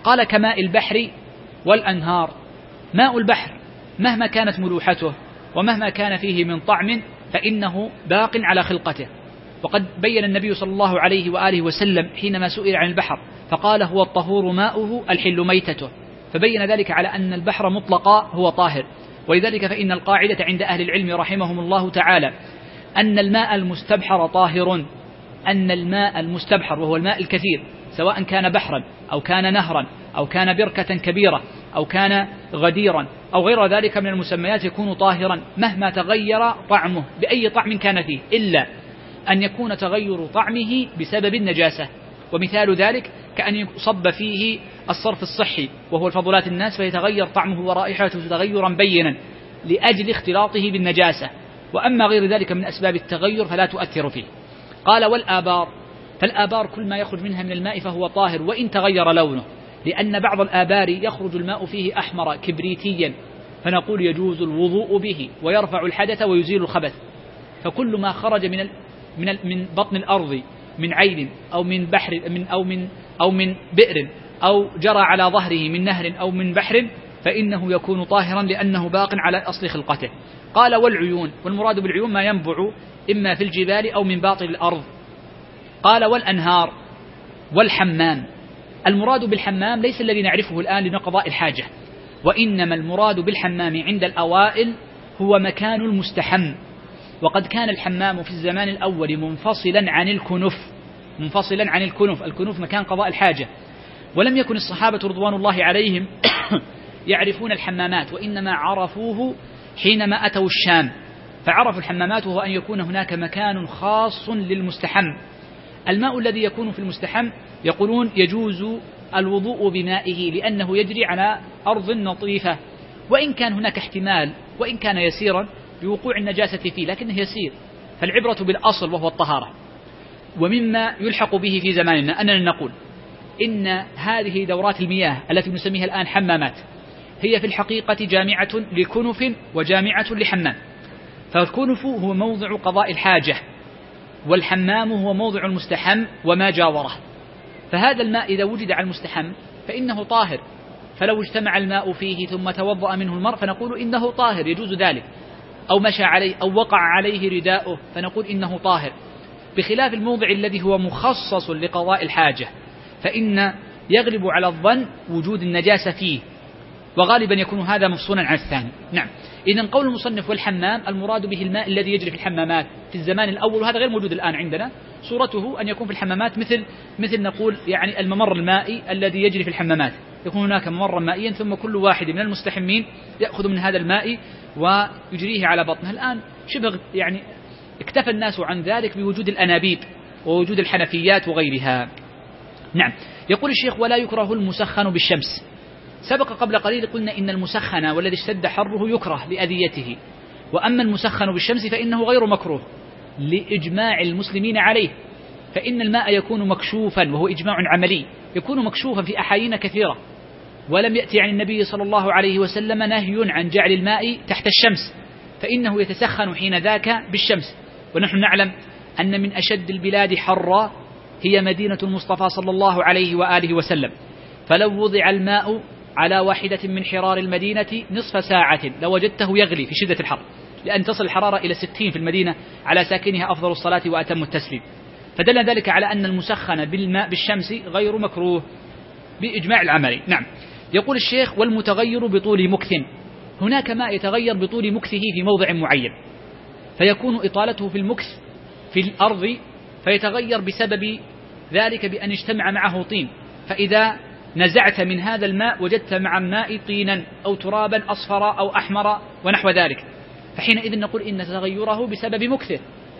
قال كماء البحر والأنهار. ماء البحر مهما كانت ملوحته ومهما كان فيه من طعم فإنه باق على خلقته. وقد بين النبي صلى الله عليه وآله وسلم حينما سئل عن البحر فقال هو الطهور ماؤه الحل ميتته، فبين ذلك على أن البحر مطلقا هو طاهر. ولذلك فإن القاعدة عند أهل العلم رحمهم الله تعالى أن الماء المستبحر طاهر، أن الماء المستبحر وهو الماء الكثير سواء كان بحرا أو كان نهرا أو كان بركة كبيرة أو كان غديرا أو غير ذلك من المسميات يكون طاهرا مهما تغير طعمه بأي طعم كان فيه، إلا أن يكون تغير طعمه بسبب النجاسة. ومثال ذلك كأن يصب فيه الصرف الصحي وهو الفضلات الناس فيتغير طعمه ورائحته تغيرا بينا لأجل اختلاطه بالنجاسة، وأما غير ذلك من أسباب التغير فلا تؤثر فيه. قال والآبار، فالآبار كل ما يخرج منها من الماء فهو طاهر وإن تغير لونه، لأن بعض الآبار يخرج الماء فيه أحمر كبريتيا فنقول يجوز الوضوء به ويرفع الحدث ويزيل الخبث. فكل ما خرج من بطن الأرض من عين أو من بحر أو من بئر أو جرى على ظهره من نهر أو من بحر فإنه يكون طاهرا لأنه باق على أصل خلقته. قال والعيون، والمراد بالعيون ما ينبع إما في الجبال أو من باطن الأرض. قال والأنهار والحمام. المراد بالحمام ليس الذي نعرفه الآن لقضاء الحاجة، وإنما المراد بالحمام عند الأوائل هو مكان المستحم. وقد كان الحمام في الزمان الأول منفصلا عن الكنف، الكنف مكان قضاء الحاجة، ولم يكن الصحابة رضوان الله عليهم يعرفون الحمامات، وإنما عرفوه حينما أتوا الشام فعرفوا الحمامات، وهو أن يكون هناك مكان خاص للمستحم. الماء الذي يكون في المستحم يقولون يجوز الوضوء بمائه لأنه يجري على أرض نظيفة، وإن كان هناك احتمال وإن كان يسيرا بوقوع النجاسة فيه لكنه يسير، فالعبرة بالأصل وهو الطهارة. ومما يلحق به في زماننا أننا نقول إن هذه دورات المياه التي نسميها الآن حمامات هي في الحقيقة جامعة لكنف وجامعة لحمام. فالكنف هو موضع قضاء الحاجة، والحمام هو موضع المستحم وما جاوره. فهذا الماء إذا وجد على المستحم فإنه طاهر، فلو اجتمع الماء فيه ثم توضأ منه المرء فنقول إنه طاهر يجوز ذلك، أو مشى عليه أو وقع عليه رداؤه فنقول إنه طاهر، بخلاف الموضع الذي هو مخصص لقضاء الحاجة فإن يغلب على الظن وجود النجاسة فيه، وغالبا يكون هذا مفصولا عن الثاني. نعم، إذن قول المصنف والحمام المراد به الماء الذي يجري في الحمامات في الزمان الأول، وهذا غير موجود الآن عندنا. صورته أن يكون في الحمامات مثل نقول يعني الممر المائي الذي يجري في الحمامات، يكون هناك ممرا مائيا ثم كل واحد من المستحمين يأخذ من هذا الماء ويجريه على بطنه. الآن شبه يعني اكتفى الناس عن ذلك بوجود الأنابيب ووجود الحنفيات وغيرها. نعم، يقول الشيخ ولا يكره المسخن بالشمس. سبق قبل قليل قلنا إن المسخن والذي اشتد حره يكره لأذيته، وأما المسخن بالشمس فإنه غير مكروه لإجماع المسلمين عليه، فإن الماء يكون مكشوفا، وهو إجماع عملي، يكون مكشوفا في أحايين كثيرة، ولم يأتي عن النبي صلى الله عليه وسلم نهي عن جعل الماء تحت الشمس، فإنه يتسخن حين ذاك بالشمس. ونحن نعلم أن من أشد البلاد حرا هي مدينة المصطفى صلى الله عليه وآله وسلم، فلو وضع الماء على واحدة من حرار المدينة نصف ساعة لوجدته يغلي في شدة الحر، لأن تصل الحرارة إلى 60 في المدينة، على ساكنها أفضل الصلاة وأتم التسليم. فدل ذلك على أن المسخن بالماء بالشمس غير مكروه بإجماع العملي. نعم، يقول الشيخ والمتغير بطول مكث. هناك ماء يتغير بطول مكثه في موضع معين، فيكون إطالته في المكث في الأرض فيتغير بسبب ذلك بأن اجتمع معه طين، فإذا نزعت من هذا الماء وجدت مع الماء طينا أو ترابا أصفر أو أحمر ونحو ذلك، فحينئذ نقول إن تغيره بسبب مكثه.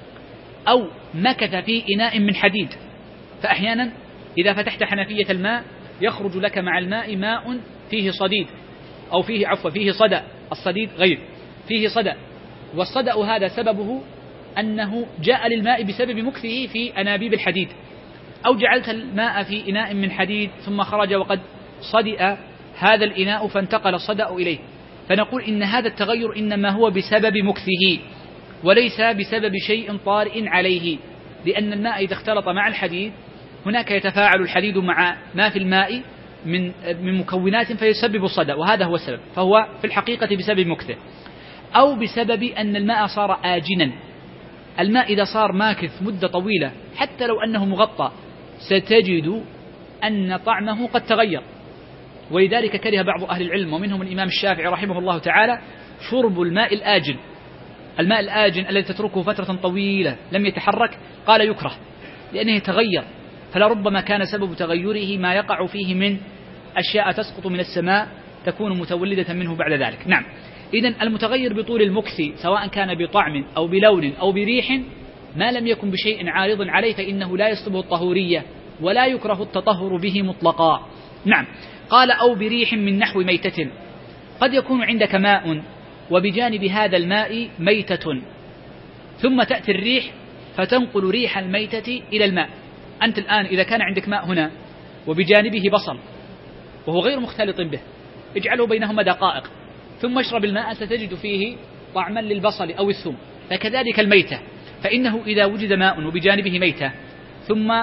أو مكث في إناء من حديد، فأحيانا إذا فتحت حنفية الماء يخرج لك مع الماء ماء فيه صديد أو فيه صدأ، الصديد غير فيه صدأ، والصدأ هذا سببه أنه جاء للماء بسبب مكثه في أنابيب الحديد. أو جعلت الماء في إناء من حديد ثم خرج وقد صدئ هذا الإناء فانتقل الصدأ إليه، فنقول إن هذا التغير إنما هو بسبب مكثه وليس بسبب شيء طارئ عليه، لأن الماء إذا اختلط مع الحديد هناك يتفاعل الحديد مع ما في الماء من مكونات فيسبب الصدأ، وهذا هو السبب، فهو في الحقيقة بسبب مكثه، أو بسبب أن الماء صار آجنا. الماء إذا صار ماكث مدة طويلة حتى لو أنه مغطى ستجد أن طعمه قد تغير، ولذلك كره بعض أهل العلم ومنهم الإمام الشافعي رحمه الله تعالى شرب الماء الآجن. الماء الآجن الذي تتركه فترة طويلة لم يتحرك قال يكره لأنه يتغير، فلربما كان سبب تغيره ما يقع فيه من أشياء تسقط من السماء تكون متولدة منه بعد ذلك. نعم، إذن المتغير بطول المكث سواء كان بطعم أو بلون أو بريح ما لم يكن بشيء عارض عليه فإنه لا يسلبه الطهورية ولا يكره التطهر به مطلقا. نعم، قال أو بريح من نحو ميتة. قد يكون عندك ماء وبجانب هذا الماء ميتة، ثم تأتي الريح فتنقل ريح الميتة إلى الماء. أنت الآن إذا كان عندك ماء هنا وبجانبه بصل وهو غير مختلط به، اجعله بينهما دقائق ثم اشرب الماء ستجد فيه طعما للبصل أو الثوم. فكذلك الميتة، فإنه إذا وجد ماء وبجانبه ميتة ثم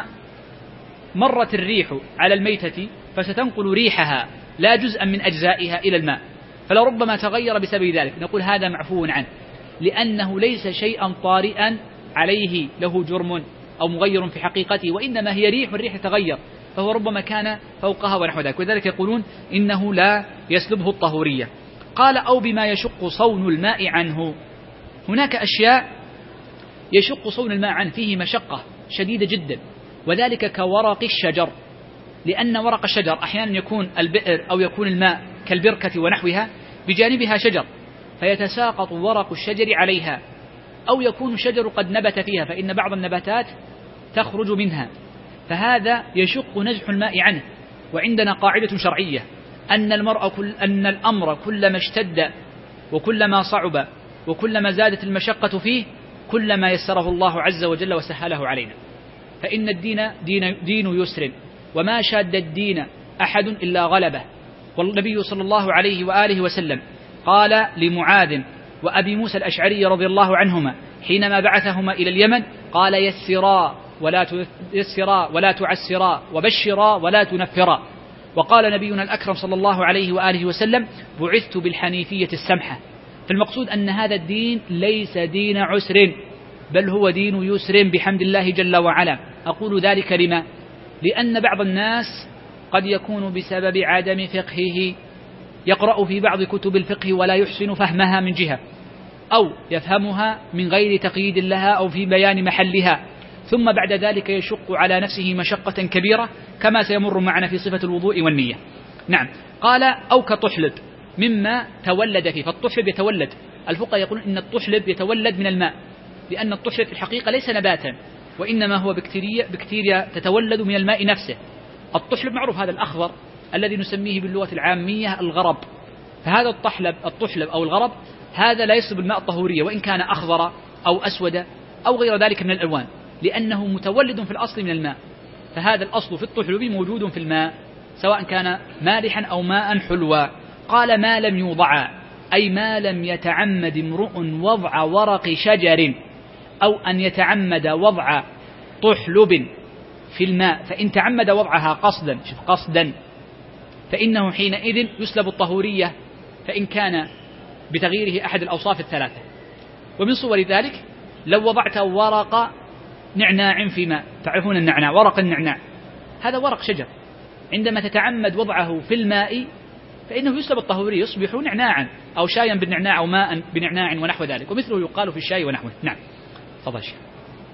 مرت الريح على الميتة فستنقل ريحها لا جزءا من أجزائها إلى الماء، فلربما تغير بسبب ذلك، نقول هذا معفو عنه لأنه ليس شيئا طارئا عليه له جرم أو مغير في حقيقته، وإنما هي ريح والريح تغير فهو ربما كان فوقها ونحو ذلك، وذلك يقولون إنه لا يسلبه الطهورية. قال أو بما يشق صون الماء عنه. هناك أشياء يشق صون الماء عنه فيه مشقة شديدة جدا، وذلك كورق الشجر، لأن ورق الشجر أحيانا يكون البئر أو يكون الماء كالبركة ونحوها بجانبها شجر فيتساقط ورق الشجر عليها، أو يكون الشجر قد نبت فيها فإن بعض النباتات تخرج منها، فهذا يشق نزح الماء عنه. وعندنا قاعدة شرعية أن الأمر كلما اشتد وكلما صعب وكلما زادت المشقة فيه كلما يسره الله عز وجل وسهله علينا، فإن الدين دين يسر وما شاد الدين أحد إلا غلبه. والنبي صلى الله عليه وآله وسلم قال لمعاذ وأبي موسى الأشعري رضي الله عنهما حينما بعثهما إلى اليمن قال يسرا ولا تعسرا وبشرا ولا تنفرا. وقال نبينا الأكرم صلى الله عليه وآله وسلم بعثت بالحنيفية السمحة. فالمقصود أن هذا الدين ليس دين عسر بل هو دين يسر بحمد الله جل وعلا. أقول ذلك لما؟ لأن بعض الناس قد يكون بسبب عدم فقهه يقرأ في بعض كتب الفقه ولا يحسن فهمها من جهة، أو يفهمها من غير تقييد لها أو في بيان محلها، ثم بعد ذلك يشق على نفسه مشقة كبيرة كما سيمر معنا في صفة الوضوء والنية. نعم، قال أو كطحلب مما تولد فيه. فالطحلب يتولد، الفقهاء يقولون إن الطحلب يتولد من الماء، لأن الطحلب في الحقيقة ليس نباتا وإنما هو بكتيريا تتولد من الماء نفسه. الطحلب معروف، هذا الأخضر الذي نسميه باللغة العامية الغرب، فهذا الطحلب أو الغرب هذا لا يصب الماء الطهورية وإن كان أخضر أو أسود أو غير ذلك من الألوان، لأنه متولد في الأصل من الماء. فهذا الأصل في الطحلب موجود في الماء سواء كان مالحا أو ماء حلوا. قال ما لم يوضع، أي ما لم يتعمد امرؤ وضع ورق شجر أو أن يتعمد وضع طحلب في الماء، فإن تعمد وضعها قصدا فإنه حينئذ يسلب الطهورية فإن كان بتغييره أحد الأوصاف الثلاثة. ومن صور ذلك لو وضعت ورق نعناع في ماء، تعرفون النعناع، ورق النعناع هذا ورق شجر، عندما تتعمد وضعه في الماء فإنه يسلب الطهورية، يصبح نعناعا أو شايا بالنعناع أو ماء بنعناع ونحو ذلك، ومثله يقال في الشاي ونحوه. نعم، تفضل شيخ.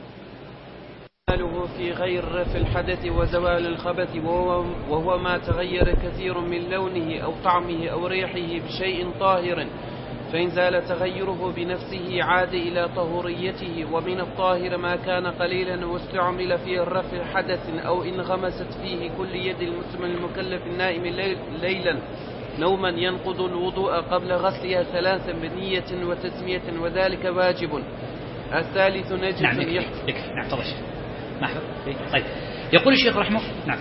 في غير رفع الحدث وزوال الخبث وهو ما تغير كثير من لونه أو طعمه أو ريحه بشيء طاهر، فإن زال تغيره بنفسه عاد إلى طهوريته. ومن الطاهر ما كان قليلا واستعمل فيه الرفع حدث أو إن غمست فيه كل يد المسلم المكلف النائم ليلا نوما ينقض الوضوء قبل غسلها ثلاثا بنية وتسمية وذلك واجب. الثالث نجس. نعم، يكفي. نعم، تفضل. طيب، يقول الشيخ رحمه نعم.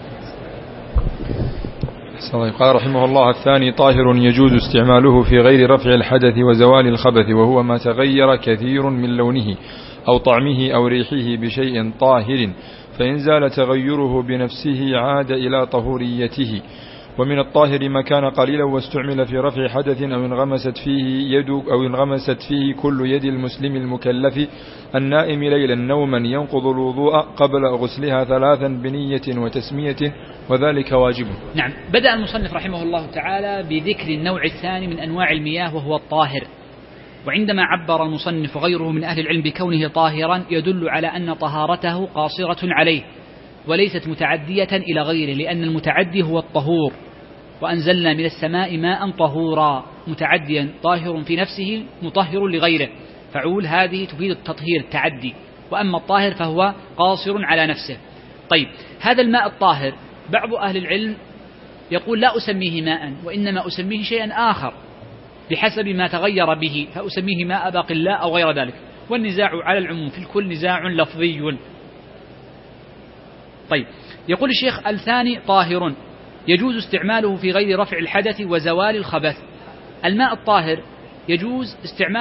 قال رحمه الله الثاني طاهر يجوز استعماله في غير رفع الحدث وزوال الخبث، وهو ما تغير كثير من لونه أو طعمه أو ريحه بشيء طاهر، فإن زال تغيره بنفسه عاد إلى طهوريته. ومن الطاهر ما كان قليلا واستعمل في رفع حدث أو انغمست فيه كل يد المسلم المكلف النائم ليلا نوما ينقض الوضوء قبل غسلها 3 بنية وتسمية، وذلك واجب. نعم. بدأ المصنف رحمه الله تعالى بذكر النوع الثاني من أنواع المياه وهو الطاهر. وعندما عبر المصنف وغيره من أهل العلم بكونه طاهرا يدل على أن طهارته قاصرة عليه وليست متعدية إلى غيره، لأن المتعدي هو الطهور، وأنزلنا من السماء ماء طهورا، متعديا طاهر في نفسه مطهر لغيره، فعول هذه تفيد التطهير التعدي. وأما الطاهر فهو قاصر على نفسه. طيب، هذا الماء الطاهر بعض أهل العلم يقول لا أسميه ماء وإنما أسميه شيئا آخر بحسب ما تغير به، فأسميه ماء باقلاء أو غير ذلك، والنزاع على العموم في الكل نزاع لفظي. طيب، يقول الشيخ الثاني طاهر يجوز استعماله في غير رفع الحدث وزوال الخبث. الماء الطاهر يجوز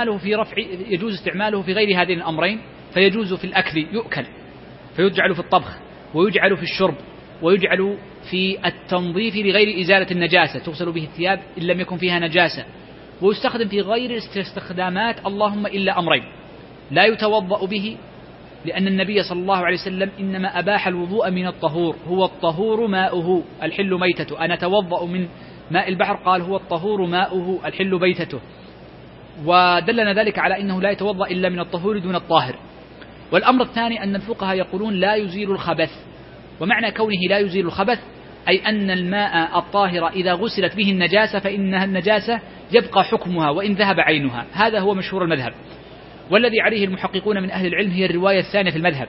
استعماله في غير هذين الأمرين، فيجوز في الأكل يؤكل، فيجعل في الطبخ، ويجعل في الشرب، ويجعل في التنظيف لغير إزالة النجاسة، تغسل به الثياب إن لم يكن فيها نجاسة، ويستخدم في غير استخدامات اللهم إلا أمرين: لا يتوضأ به، لأن النبي صلى الله عليه وسلم إنما أباح الوضوء من الطهور، هو الطهور ماؤه الحل ميتته. أنا أتوضأ من ماء البحر، قال هو الطهور ماؤه الحل ميتته، ودلنا ذلك على أنه لا يتوضأ إلا من الطهور دون الطاهر. والأمر الثاني أن الفقهاء يقولون لا يزيل الخبث، ومعنى كونه لا يزيل الخبث أي أن الماء الطاهر إذا غسلت به النجاسة فإنها النجاسة يبقى حكمها وإن ذهب عينها. هذا هو مشهور المذهب، والذي عليه المحققون من أهل العلم هي الرواية الثانية في المذهب،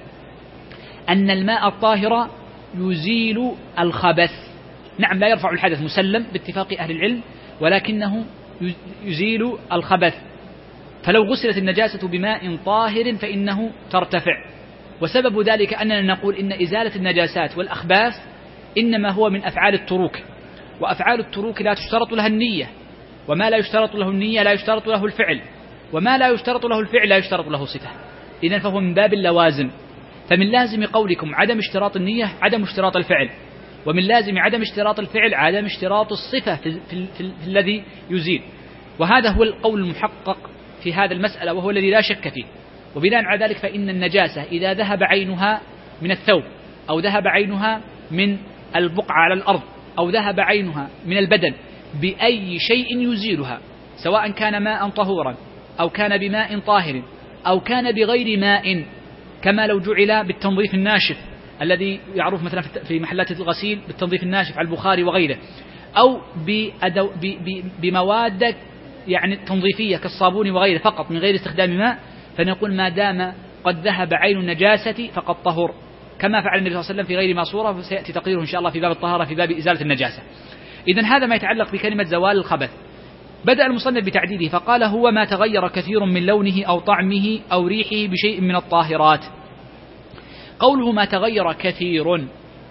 أن الماء الطاهر يزيل الخبث. نعم، لا يرفع الحدث مسلم باتفاق أهل العلم، ولكنه يزيل الخبث. فلو غسلت النجاسة بماء طاهر فإنه ترتفع. وسبب ذلك أننا نقول إن إزالة النجاسات والأخباث إنما هو من أفعال التروك، وأفعال التروك لا تشترط لها النية، وما لا يشترط له النية لا يشترط له الفعل، وما لا يشترط له الفعل لا يشترط له صفة. إذن فهو من باب اللوازم. فمن لازم قولكم عدم اشتراط النية عدم اشتراط الفعل، ومن لازم عدم اشتراط الفعل عدم اشتراط الصفة في الذي يزيل. وهذا هو القول المحقق في هذا المسألة، وهو الذي لا شك فيه. وبناء على ذلك فإن النجاسة إذا ذهب عينها من الثوب، أو ذهب عينها من البقعة على الأرض، أو ذهب عينها من البدن بأي شيء يزيلها، سواء كان ماء طهورا أو كان بماء طاهر أو كان بغير ماء، كما لو جعل بالتنظيف الناشف الذي يعرف مثلا في محلات الغسيل بالتنظيف الناشف على البخاري وغيره، أو بمواد يعني تنظيفية كالصابون وغيره فقط من غير استخدام ماء، فنقول ما دام قد ذهب عين النجاسة فقد طهر، كما فعل النبي صلى الله عليه وسلم في غير ماسورة، وسيأتي تقريره إن شاء الله في باب الطهارة في باب إزالة النجاسة. إذن هذا ما يتعلق بكلمة زوال الخبث. بدأ المصنف بتعديده فقال: هو ما تغير كثير من لونه أو طعمه أو ريحه بشيء من الطاهرات. قوله ما تغير كثير،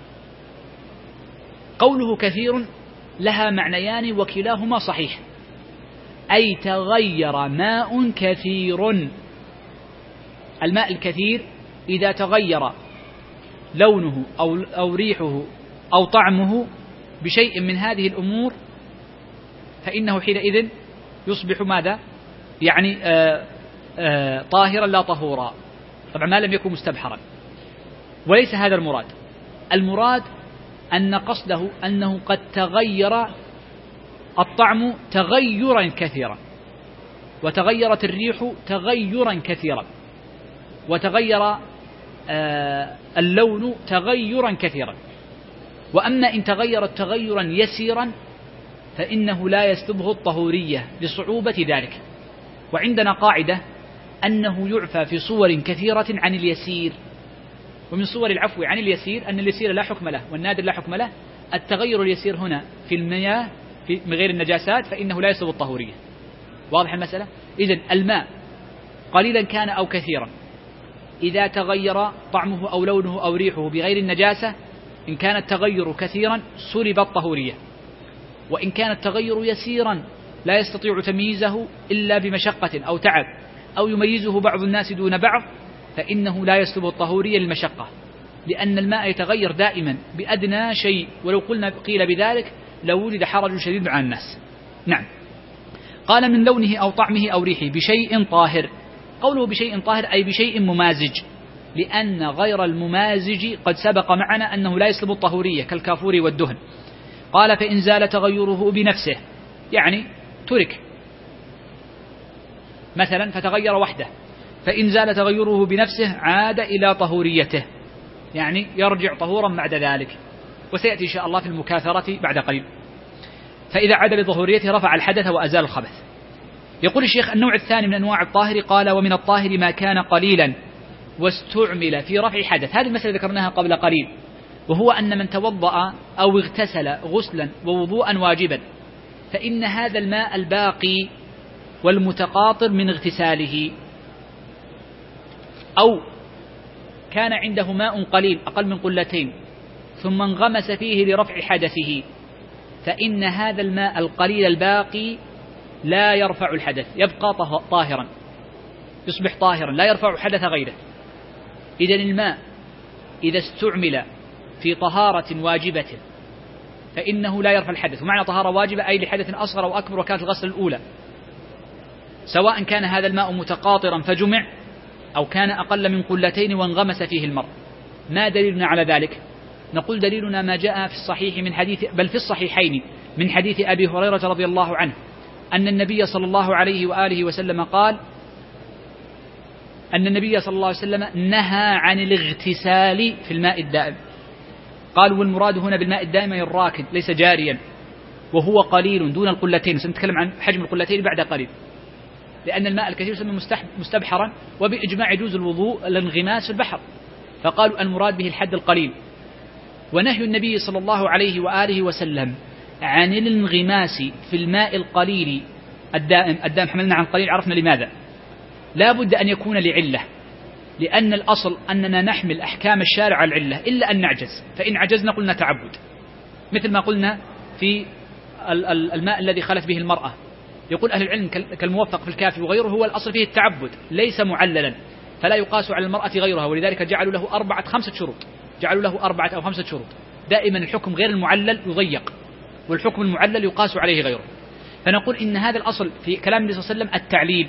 قوله كثير لها معنيان وكلاهما صحيح، أي تغير ماء كثير. الماء الكثير إذا تغير لونه أو ريحه أو طعمه بشيء من هذه الأمور فإنه حينئذ يصبح ماذا؟ يعني طاهرا لا طهورا، طبعا ما لم يكن مستبحرا. وليس هذا المراد. المراد أن قصده أنه قد تغير الطعم تغيرا كثيرا، وتغيرت الريح تغيرا كثيرا، وتغير اللون تغيرا كثيرا. وأما إن تغيرت تغيرا يسيرا فإنه لا يسلبه الطهورية لصعوبة ذلك. وعندنا قاعدة أنه يعفى في صور كثيرة عن اليسير، ومن صور العفو عن اليسير أن اليسير لا حكم له والنادر لا حكم له. التغير اليسير هنا في المياه من غير النجاسات فإنه لا يسلب الطهورية. واضح المسألة؟ إذن الماء قليلا كان أو كثيرا إذا تغير طعمه أو لونه أو ريحه بغير النجاسة، إن كان التغير كثيرا سلب الطهورية، وإن كان التغير يسيرا لا يستطيع تمييزه إلا بمشقة أو تعب، أو يميزه بعض الناس دون بعض، فإنه لا يسلب الطهورية للمشقة. لأن الماء يتغير دائما بأدنى شيء، ولو قيل بذلك لو وجد حرج شديد على الناس. نعم. قال من لونه أو طعمه أو ريحه بشيء طاهر. قوله بشيء طاهر أي بشيء ممازج، لأن غير الممازج قد سبق معنا أنه لا يسلب الطهورية كالكافور والدهن. قال فإن زال تغيره بنفسه، يعني ترك مثلا فتغير وحده، فإن زال تغيره بنفسه عاد إلى طهوريته، يعني يرجع طهورا بعد ذلك، وسيأتي إن شاء الله في المكاثرة بعد قليل. فإذا عاد لطهوريته رفع الحدث وأزال الخبث. يقول الشيخ النوع الثاني من أنواع الطاهر، قال ومن الطاهر ما كان قليلا واستعمل في رفع حدث. هذه المسألة ذكرناها قبل قليل، وهو أن من توضأ أو اغتسل غسلا ووضوءا واجبا، فإن هذا الماء الباقي والمتقاطر من اغتساله، أو كان عنده ماء قليل أقل من قلتين ثم انغمس فيه لرفع حدثه، فإن هذا الماء القليل الباقي لا يرفع الحدث، يبقى طاهرا، يصبح طاهرا لا يرفع حدث غيره. إذن الماء إذا استعمل في طهارة واجبة فإنه لا يرفع الحدث. ومعنى طهارة واجبة أي لحدث أصغر أو أكبر، وكانت الغسل الأولى، سواء كان هذا الماء متقاطرا فجمع أو كان أقل من قلتين وانغمس فيه المرء. ما دليلنا على ذلك؟ نقول دليلنا ما جاء في الصحيح من حديث، بل في الصحيحين من حديث أبي هريرة رضي الله عنه أن النبي صلى الله عليه وآله وسلم قال أن النبي صلى الله عليه وسلم نهى عن الاغتسال في الماء الدائم. قال والمراد هنا بالماء الدائم الراكد ليس جاريا، وهو قليل دون القلتين، سنتكلم عن حجم القلتين بعد قليل، لأن الماء الكثير يسمى مستبحرا، وبإجماع يجوز الوضوء الانغماس في البحر، فقالوا المراد به الحد القليل. ونهي النبي صلى الله عليه وآله وسلم عن الانغماس في الماء القليل الدائم حملنا عن قليل، عرفنا لماذا. لا بد أن يكون لعلة، لأن الأصل أننا نحمل أحكام الشارع على العلة إلا أن نعجز، فإن عجزنا قلنا تعبد، مثل ما قلنا في الماء الذي خلت به المرأة. يقول أهل العلم كالموفق في الكافي وغيره هو الأصل فيه التعبد ليس معللا، فلا يقاس على المرأة غيرها، ولذلك جعلوا له 4-5 شروط، جعلوا له 4 أو 5 شروط. دائما الحكم غير المعلل يضيق، والحكم المعلل يقاس عليه غيره. فنقول إن هذا الأصل في كلام النبي صلى الله عليه وسلم التعليل،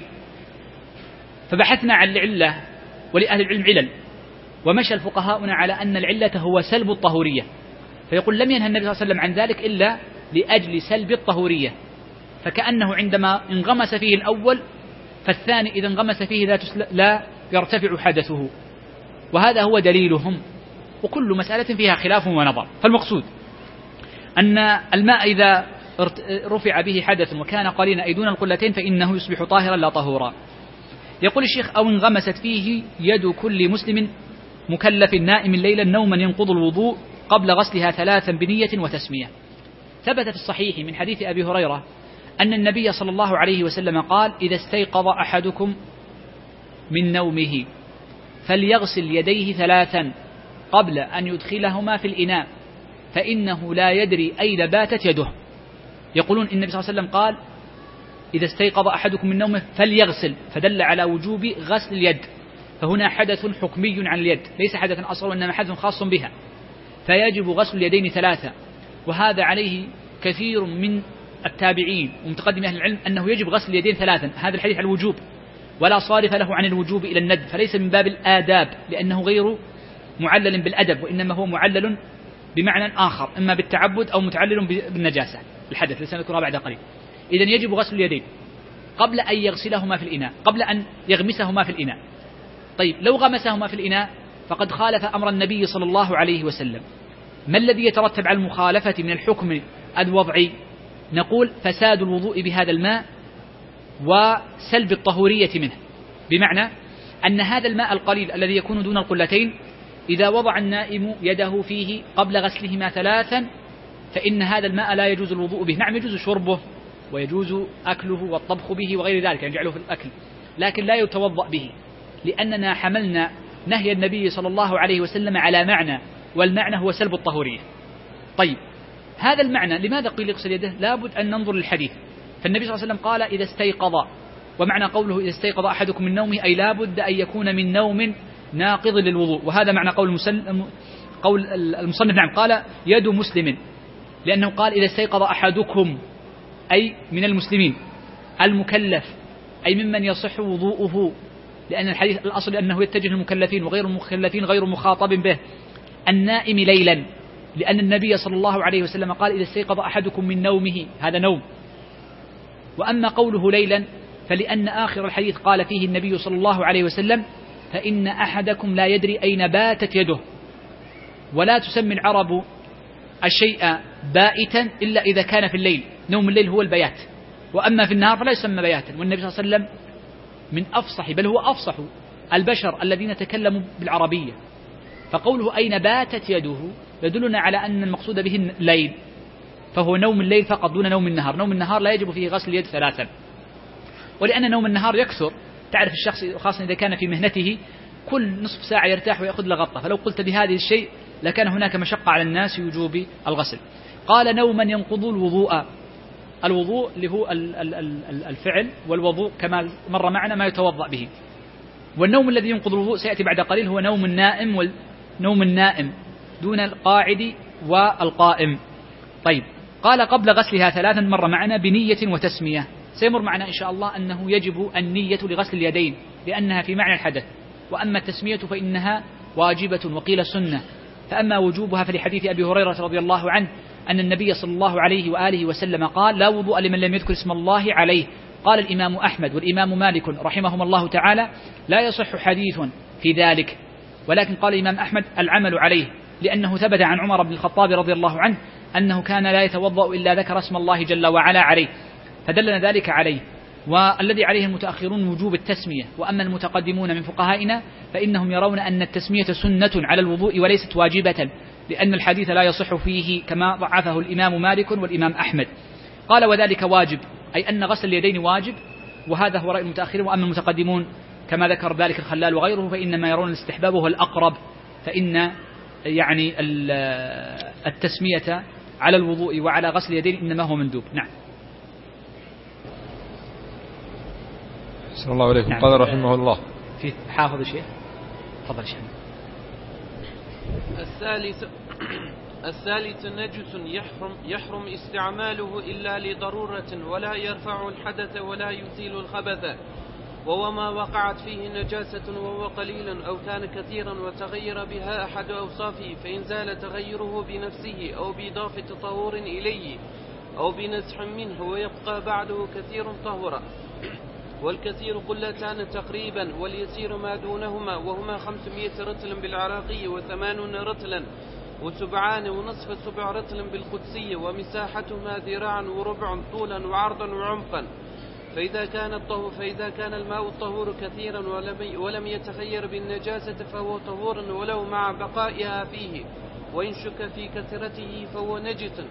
فبحثنا عن العلة، ولأهل العلم علل، ومشى الفقهاؤنا على أن العلة هو سلب الطهورية، فيقول لم ينهى النبي صلى الله عليه وسلم عن ذلك إلا لأجل سلب الطهورية، فكأنه عندما انغمس فيه الأول فالثاني إذا انغمس فيه لا يرتفع حدثه، وهذا هو دليلهم. وكل مسألة فيها خلاف ونظر، فالمقصود أن الماء إذا رفع به حدث وكان قليلا أي دون القلتين فإنه يصبح طاهرا لا طهورا. يقول الشيخ أو انغمست فيه يد كل مسلم مكلف نائم ليلا نوما ينقض الوضوء قبل غسلها 3 بنية وتسمية. ثبت في الصحيح من حديث أبي هريرة أن النبي صلى الله عليه وسلم قال إذا استيقظ أحدكم من نومه فليغسل يديه 3 قبل أن يدخلهما في الإناء فإنه لا يدري أين باتت يده. يقولون إن النبي صلى الله عليه وسلم قال إذا استيقظ أحدكم من نومه فليغسل، فدل على وجوب غسل اليد، فهنا حدث حكمي عن اليد ليس حدث أصغر وإنما حدث خاص بها، فيجب غسل اليدين 3. وهذا عليه كثير من التابعين ومتقدم أهل العلم أنه يجب غسل اليدين 3. هذا الحديث على الوجوب ولا صارف له عن الوجوب إلى الندب، فليس من باب الآداب لأنه غير معلل بالأدب، وإنما هو معلل بمعنى آخر، إما بالتعبد أو متعلل بالنجاسة الحدث الذي سنذكرها بعد قليل. إذن يجب غسل اليدين قبل أن يغسلهما في الإناء، قبل أن يغمسهما في الإناء. طيب لو غمسهما في الإناء فقد خالف أمر النبي صلى الله عليه وسلم. ما الذي يترتب على المخالفة من الحكم الوضعي؟ نقول فساد الوضوء بهذا الماء وسلب الطهورية منه، بمعنى أن هذا الماء القليل الذي يكون دون القلتين إذا وضع النائم يده فيه قبل غسلهما 3 فإن هذا الماء لا يجوز الوضوء به. نعم يجوز شربه ويجوز أكله والطبخ به وغير ذلك، نجعله في الأكل، لكن لا يتوضأ به، لأننا حملنا نهي النبي صلى الله عليه وسلم على معنى، والمعنى هو سلب الطهورية. طيب هذا المعنى لماذا قيل يغسل يده؟ لابد أن ننظر للحديث. فالنبي صلى الله عليه وسلم قال إذا استيقظ، ومعنى قوله إذا استيقظ أحدكم من نومه أي لابد أن يكون من نوم ناقض للوضوء. وهذا معنى قول المصنف نعم قال يد مسلم، لأنه قال إذا استيقظ أحدكم أي من المسلمين المكلف أي ممن يصح وضوءه، لأن الحديث الأصل أنه يتجه للمكلفين وغير المكلفين غير مخاطب به. النائم ليلا، لأن النبي صلى الله عليه وسلم قال إذا استيقظ أحدكم من نومه، هذا نوم. وأما قوله ليلا فلأن آخر الحديث قال فيه النبي صلى الله عليه وسلم فإن أحدكم لا يدري أين باتت يده، ولا تسمي العرب الشيء بائتا إلا إذا كان في الليل، نوم الليل هو البيات، وأما في النهار فلا يسمى بياتا. والنبي صلى الله عليه وسلم من أفصح بل هو أفصح البشر الذين تكلموا بالعربية، فقوله أين باتت يده يدلنا على أن المقصود به الليل، فهو نوم الليل فقط دون نوم النهار. نوم النهار لا يجب فيه غسل اليد 3، ولأن نوم النهار يكثر، تعرف الشخص خاصة إذا كان في مهنته كل نصف ساعة يرتاح ويأخذ لغطة، فلو قلت بهذه الشيء لكان هناك مشقة على الناس في وجوب الغسل. قال نوما ينقض الوضوء. الوضوء اللي هو الفعل، والوضوء كما مر معنا ما يتوضأ به. والنوم الذي ينقض الوضوء سيأتي بعد قليل هو نوم النائم، ونوم النائم دون القاعد والقائم. طيب قال قبل غسلها 3 مر معنا بنية وتسمية، سيمر معنا إن شاء الله أنه يجب النية لغسل اليدين لأنها في معنى الحدث، وأما التسمية فإنها واجبة وقيل سنة. فأما وجوبها فلحديث أبي هريرة رضي الله عنه أن النبي صلى الله عليه وآله وسلم قال لا وضوء لمن لم يذكر اسم الله عليه. قال الإمام أحمد والإمام مالك رحمهم الله تعالى لا يصح حديث في ذلك، ولكن قال الإمام أحمد العمل عليه، لأنه ثبت عن عمر بن الخطاب رضي الله عنه أنه كان لا يتوضأ إلا ذكر اسم الله جل وعلا عليه، فدلنا ذلك عليه. والذي عليه المتأخرون وجوب التسمية، وأما المتقدمون من فقهائنا فإنهم يرون أن التسمية سنة على الوضوء وليست واجبة، لأن الحديث لا يصح فيه كما ضعفه الإمام مالك والإمام أحمد. قال وذلك واجب، أي أن غسل اليدين واجب، وهذا هو رأي المتأخرين. وأما المتقدمون كما ذكر ذلك الخلال وغيره فإنما يرون الاستحباب هو الأقرب، فإن يعني التسمية على الوضوء وعلى غسل اليدين إنما هو مندوب. نعم. صلى الله عليه وسلم. قال رحمه الله في حافظ شيء. تفضل شيخ. الثالث نجس يحرم استعماله إلا لضرورة ولا يرفع الحدث ولا يزيل الخبث، وهو ما وقعت فيه نجاسة وهو قليل أو كان كثيرا وتغير بها أحد أوصافه، فإن زال تغيره بنفسه أو بإضافة طهور إليه أو بنزح منه ويبقى بعده كثير طهورا. والكثير قلتان تقريبا، واليسير ما دونهما، وهما 500 رطل بالعراقي و80 رطلا و7.5 سبع رطل بالقدسي، ومساحتهما ذراعا وربع طولا وعرضا وعمقا. فإذا كان الماء الطهور كثيرا ولم يتغير بالنجاسة فهو طهور ولو مع بقائها فيه، وإن شك في كثرته فهو نجس.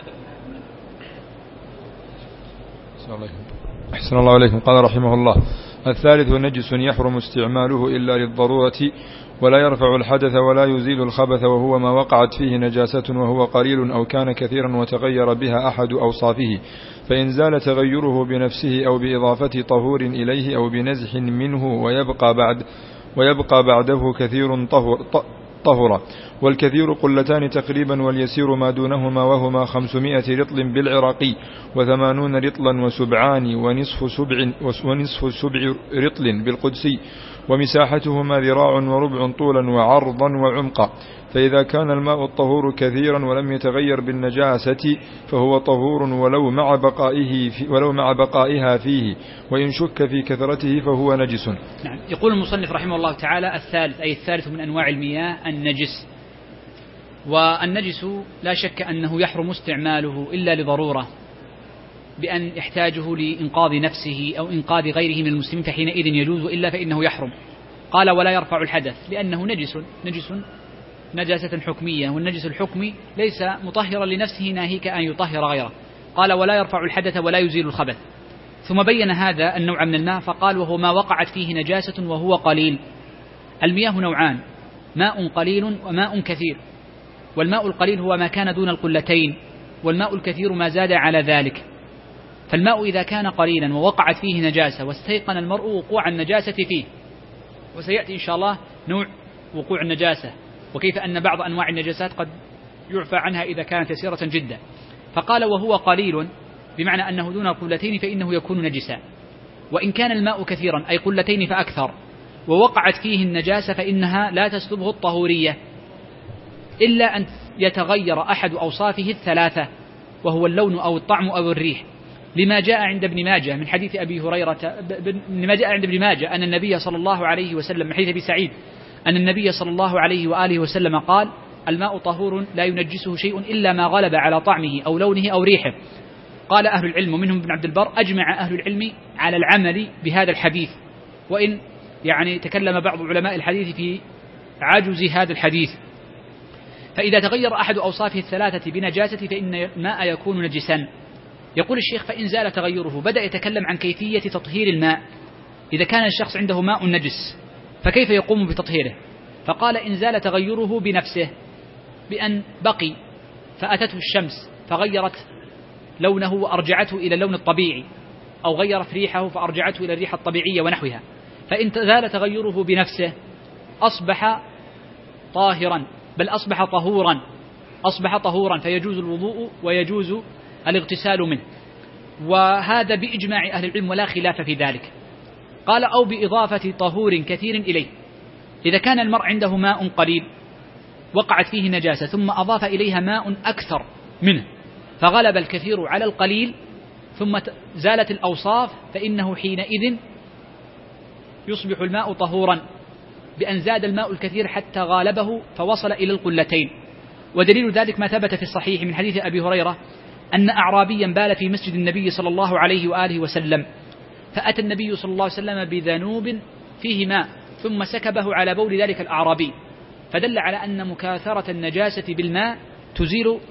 أحسن الله عليكم. قال رحمه الله الثالث نجس يحرم استعماله إلا للضرورة ولا يرفع الحدث ولا يزيل الخبث، وهو ما وقعت فيه نجاسة وهو قليل أو كان كثيرا وتغير بها أحد أوصافه، فإن زال تغيره بنفسه أو بإضافة طهور إليه أو بنزح منه ويبقى بعده كثير طهر. والكثير قلتان تقريبا، واليسير ما دونهما، وهما 500 رطل بالعراقي و80 رطلا وسبعان ونصف سبع رطل بالقدسي، ومساحتهما ذراع وربع طولا وعرضا وعمقا. فإذا كان الماء الطهور كثيرا ولم يتغير بالنجاسة فهو طهور ولو مع بقائها فيه، وإن شك في كثرته فهو نجس. نعم. يقول المصنف رحمه الله تعالى الثالث من أنواع المياه النجس. والنجس لا شك أنه يحرم استعماله إلا لضرورة، بأن يحتاجه لإنقاذ نفسه أو إنقاذ غيره من المسلمين، فحينئذ يجوز، إلا فإنه يحرم. قال ولا يرفع الحدث لأنه نجس نجاسة حكمية، والنجس الحكمي ليس مطهرا لنفسه ناهيك أن يطهر غيره. قال ولا يرفع الحدث ولا يزيل الخبث. ثم بين هذا النوع من الماء فقال وهو ما وقعت فيه نجاسة وهو قليل. المياه نوعان، ماء قليل وماء كثير. والماء القليل هو ما كان دون القلتين، والماء الكثير ما زاد على ذلك. فالماء إذا كان قليلا ووقعت فيه نجاسة واستيقن المرء وقوع النجاسة فيه، وسيأتي إن شاء الله نوع وقوع النجاسة، وكيف أن بعض أنواع النجاسات قد يعفى عنها إذا كانت يسيرة جدا. فقال وهو قليل بمعنى أنه دون القلتين فإنه يكون نجسا، وإن كان الماء كثيرا أي قلتين فأكثر ووقعت فيه النجاسة فإنها لا تسلبه الطهورية إلا أن يتغير أحد أوصافه الثلاثة، وهو اللون أو الطعم أو الريح، لما جاء عند ابن ماجه من حديث أبي هريرة، لما جاء عند ابن ماجه أن النبي صلى الله عليه وسلم من حديث أبي سعيد أن النبي صلى الله عليه وآله وسلم قال الماء طهور لا ينجسه شيء إلا ما غلب على طعمه أو لونه أو ريحه. قال أهل العلم ومنهم ابن عبد البر أجمع أهل العلم على العمل بهذا الحديث، وإن يعني تكلم بعض علماء الحديث في عجز هذا الحديث. فإذا تغير أحد أوصافه الثلاثة بنجاسة فإن الماء يكون نجسا. يقول الشيخ فإن زال تغيره، بدأ يتكلم عن كيفية تطهير الماء. إذا كان الشخص عنده ماء نجس فكيف يقوم بتطهيره؟ فقال إن زال تغيره بنفسه، بأن بقي فأتته الشمس فغيرت لونه وأرجعته إلى اللون الطبيعي، أو غيرت ريحه فأرجعته إلى الريحة الطبيعية ونحوها، فإن زال تغيره بنفسه أصبح طاهرا، بل أصبح طهورا فيجوز الوضوء ويجوز الاغتسال منه، وهذا بإجماع أهل العلم ولا خلاف في ذلك. قال أو بإضافة طهور كثير إليه، إذا كان المرء عنده ماء قليل وقعت فيه نجاسة ثم أضاف إليها ماء أكثر منه فغلب الكثير على القليل ثم زالت الأوصاف، فإنه حينئذ يصبح الماء طهورا بأن زاد الماء الكثير حتى غالبه فوصل إلى القلتين. ودليل ذلك ما ثبت في الصحيح من حديث أبي هريرة أن أعرابيا بال في مسجد النبي صلى الله عليه وآله وسلم، فأتى النبي صلى الله عليه وسلم بذنوب فيه ماء ثم سكبه على بول ذلك الأعرابي، فدل على أن مكاثرة النجاسة بالماء تزيل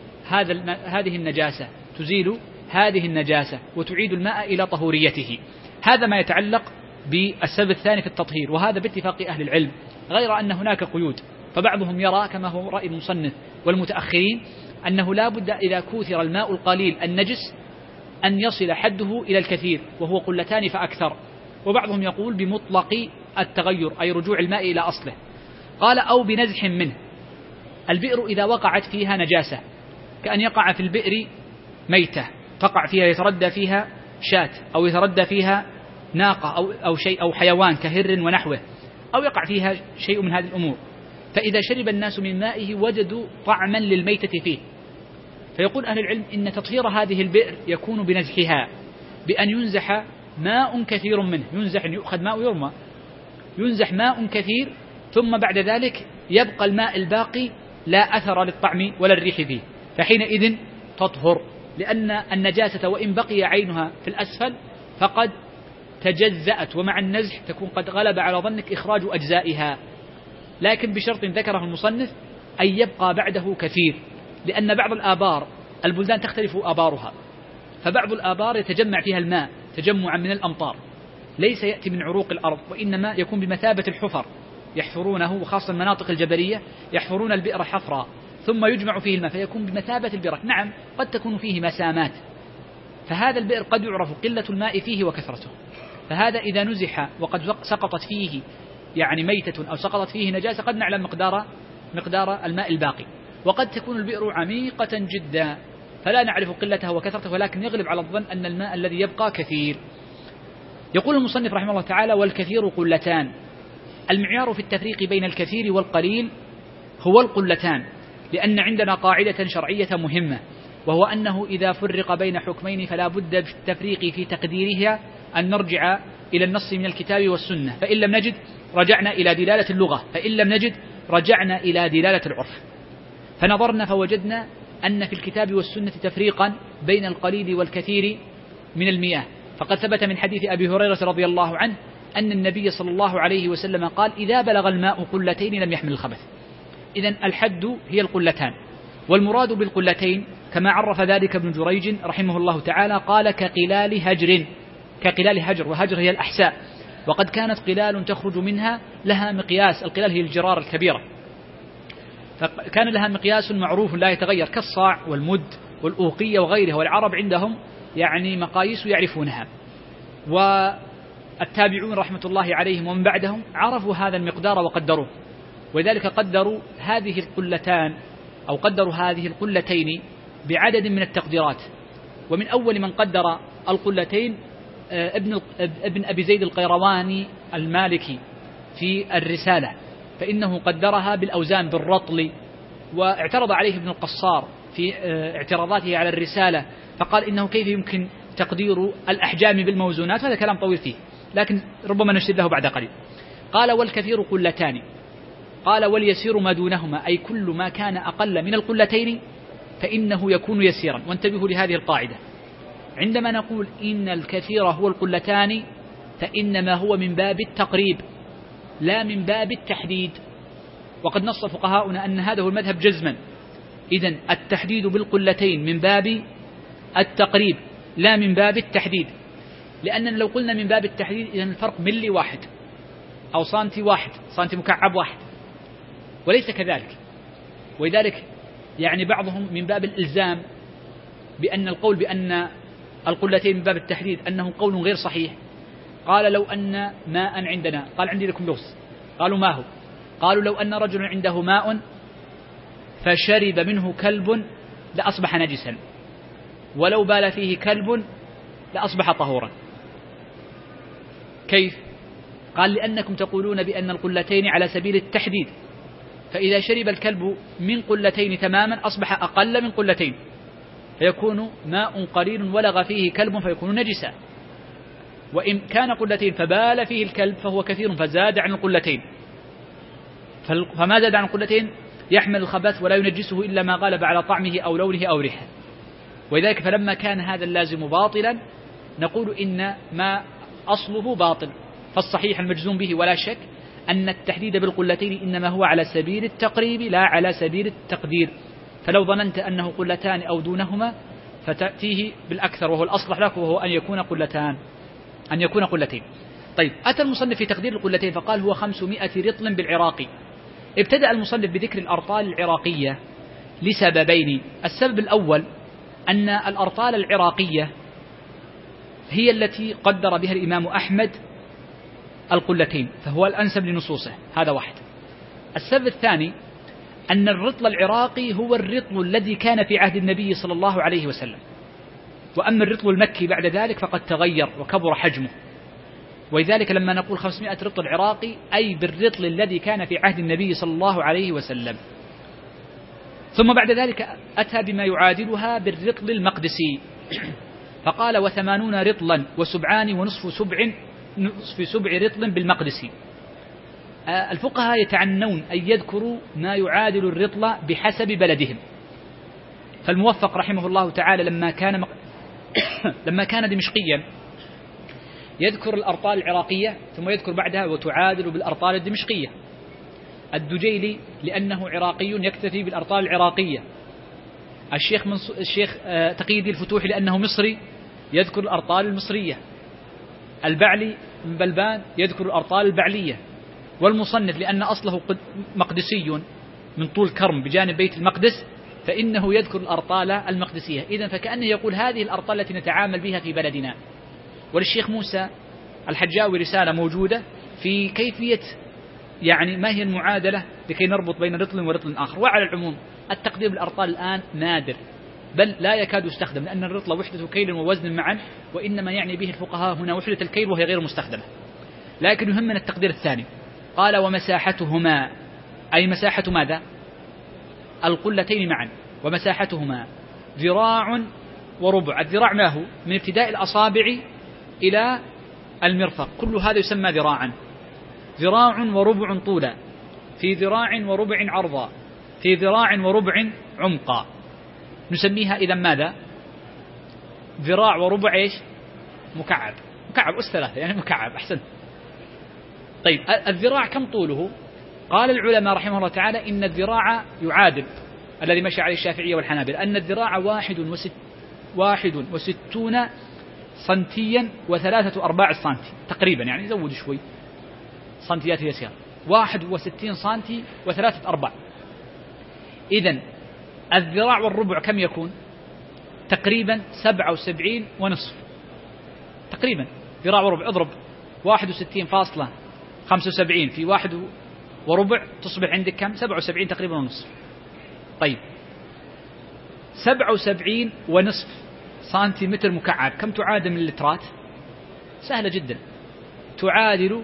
هذه النجاسة وتعيد الماء إلى طهوريته. هذا ما يتعلق بالسبب الثاني في التطهير، وهذا باتفاق أهل العلم، غير أن هناك قيود. فبعضهم يرى كما هو رأي المصنف والمتأخرين أنه لا بد إذا كوثر الماء القليل النجس أن يصل حده إلى الكثير وهو قلتان فأكثر، وبعضهم يقول بمطلق التغير أي رجوع الماء إلى أصله. قال أو بنزح منه، البئر إذا وقعت فيها نجاسة كأن يقع في البئر ميتة تقع فيها يتردى فيها شاة أو يتردى فيها ناقة أو شيء أو حيوان كهر ونحوه، أو يقع فيها شيء من هذه الأمور، فإذا شرب الناس من مائه وجدوا طعما للميتة فيه، فيقول أهل العلم إن تطهير هذه البئر يكون بنزحها، بأن ينزح ماء كثير منه، ينزح يؤخذ ماء ويرمى، ينزح ماء كثير ثم بعد ذلك يبقى الماء الباقي لا أثر للطعم ولا الريح فيه، فحينئذ تطهر، لأن النجاسة وإن بقي عينها في الأسفل فقد تجزأت، ومع النزح تكون قد غلب على ظنك إخراج أجزائها، لكن بشرط ذكره المصنف أن يبقى بعده كثير، لأن بعض الآبار البلدان تختلف آبارها، فبعض الآبار يتجمع فيها الماء تجمعا من الأمطار، ليس يأتي من عروق الأرض وإنما يكون بمثابة الحفر يحفرونه، وخاصة المناطق الجبلية يحفرون البئر حفرا ثم يجمع فيه الماء فيكون بمثابة البرك. نعم قد تكون فيه مسامات، فهذا البئر قد يعرف قلة الماء فيه وكثرته، فهذا إذا نزح وقد سقطت فيه يعني ميتة أو سقطت فيه نجاسة قد نعلم مقدار الماء الباقي، وقد تكون البئر عميقة جدا فلا نعرف قلتها وكثرته، ولكن يغلب على الظن أن الماء الذي يبقى كثير. يقول المصنف رحمه الله تعالى والكثير قلتان. المعيار في التفريق بين الكثير والقليل هو القلتان، لأن عندنا قاعدة شرعية مهمة، وهو أنه إذا فرق بين حكمين فلا بد في التفريق في تقديرها أن نرجع إلى النص من الكتاب والسنة، فإن لم نجد رجعنا إلى دلالة اللغة، فإن لم نجد رجعنا إلى دلالة العرف. فنظرنا فوجدنا أن في الكتاب والسنة تفريقا بين القليل والكثير من المياه، فقد ثبت من حديث أبي هريرة رضي الله عنه أن النبي صلى الله عليه وسلم قال إذا بلغ الماء قلتين لم يحمل الخبث. إذن الحد هي القلتان، والمراد بالقلتين كما عرف ذلك ابن جريج رحمه الله تعالى قال كقلال هجر، وهجر هي الأحساء، وقد كانت قلال تخرج منها لها مقياس، القلال هي الجرار الكبيرة، فكان لها مقياس معروف لا يتغير كالصاع والمد والأوقية وغيرها، والعرب عندهم يعني مقاييس يعرفونها. التابعون رحمة الله عليهم ومن بعدهم عرفوا هذا المقدار وقدروه، ولذلك قدروا هذه القلتان أو قدروا هذه القلتين بعدد من التقديرات. ومن أول من قدر القلتين ابن أبي زيد القيرواني المالكي في الرسالة، فإنه قدرها بالأوزان بالرطل. واعترض عليه ابن القصار في اعتراضاته على الرسالة فقال إنه كيف يمكن تقدير الأحجام بالموزونات، هذا كلام طويل فيه لكن ربما نشير له بعد قليل. قال والكثير قلتان، قال واليسير ما دونهما، أي كل ما كان أقل من القلتين فإنه يكون يسيرا. وانتبهوا لهذه القاعدة، عندما نقول إن الكثير هو القلتان فإنما هو من باب التقريب لا من باب التحديد، وقد نص فقهاؤنا أن هذا هو المذهب جزما. إذن التحديد بالقلتين من باب التقريب لا من باب التحديد، لأننا لو قلنا من باب التحديد إذن الفرق ملي واحد أو سنتي واحد، سنتي مكعب واحد، وليس كذلك. ولذلك يعني بعضهم من باب الإلزام بأن القول بأن القلتين من باب التحديد أنه قول غير صحيح. قال لو أن ماء عندنا، قال عندي لكم لغز، قالوا ما هو؟ قالوا لو أن رجل عنده ماء فشرب منه كلب لأصبح نجسا، ولو بال فيه كلب لأصبح طهورا. كيف؟ قال لأنكم تقولون بأن القلتين على سبيل التحديد، فإذا شرب الكلب من قلتين تماما أصبح أقل من قلتين، فيكون ماء قليل ولغ فيه كلب فيكون نجسا. وإن كان قلتين فبال فيه الكلب فهو كثير فزاد عن القلتين، فما زاد عن القلتين يحمل الخبث ولا ينجسه إلا ما غلب على طعمه أو لونه أو ريحه. ولذلك فلما كان هذا اللازم باطلا نقول إن ما أصله باطل. فالصحيح المجزوم به ولا شك أن التحديد بالقلتين إنما هو على سبيل التقريب لا على سبيل التقدير. فلو ظننت أنه قلتان أو دونهما فتأتيه بالأكثر وهو الأصلح لك، وهو أن يكون قلتين. طيب، أتى المصنف في تقدير القلتين فقال هو 500 رطل بالعراقي. ابتدأ المصنف بذكر الأرطال العراقية لسببين. السبب الأول أن الأرطال العراقية هي التي قدر بها الإمام أحمد القلتين، فهو الأنسب لنصوصه، هذا واحد. السبب الثاني أن الرطل العراقي هو الرطل الذي كان في عهد النبي صلى الله عليه وسلم، وأما الرطل المكي بعد ذلك فقد تغير وكبر حجمه. ولذلك لما نقول 500 رطل عراقي أي بالرطل الذي كان في عهد النبي صلى الله عليه وسلم. ثم بعد ذلك أتى بما يعادلها بالرطل المقدسي فقال 80 رطلا وسبعان ونصف سبع رطل بالمقدسي. الفقهاء يتعنون أن يذكروا ما يعادل الرطل بحسب بلدهم. فالموفق رحمه الله تعالى لما كان دمشقيا يذكر الأرطال العراقية ثم يذكر بعدها وتعادل بالأرطال الدمشقية. الدجيلي لأنه عراقي يكتفي بالأرطال العراقية. الشيخ تقي الدين الفتوحي لأنه مصري يذكر الأرطال المصرية. البعلي من بلبان يذكر الأرطال البعلية. والمصنف لأن أصله مقدسي من طول كرم بجانب بيت المقدس فإنه يذكر الأرطال المقدسية. إذن فكأنه يقول هذه الأرطال التي نتعامل بها في بلدنا. وللشيخ موسى الحجاوي رسالة موجودة في كيفية يعني ما هي المعادلة لكي نربط بين رطل ورطل آخر. وعلى العموم التقدير بالأرطال الآن نادر بل لا يكاد يستخدم، لأن الرطل وحدة كيل ووزن معا، وإنما يعني به الفقهاء هنا وحدة الكيل وهي غير مستخدمة. لكن يهمنا التقدير الثاني. قال ومساحتهما، أي مساحة ماذا؟ القلتين معا. ومساحتهما ذراع وربع. الذراع ما هو؟ من ابتداء الأصابع إلى المرفق، كل هذا يسمى ذراعا. ذراع وربع طولا، في ذراع وربع عرضا، في ذراع وربع عمقا. نسميها إذا ماذا؟ ذراع وربع إيش؟ مكعب. مكعب أس 3 يعني مكعب. أحسن. طيب الذراع كم طوله؟ قال العلماء رحمه الله تعالى إن الذراع يعادل الذي مشى عليه الشافعية والحنابلة، أن الذراع 61 سنتيا و3/4 سنتي تقريبا، يعني زود شوي سنتيات يسير. 61 سنتي و3/4. إذن الذراع والربع كم يكون؟ تقريبا 77 ونصف تقريبا. ذراع وربع اضرب 61.75 في 1.25 تصبح عندك كم؟ 77 تقريبا ونصف. طيب 77.5 سنتيمتر مكعب كم تعادل من اللترات؟ سهلة جدا، تعادل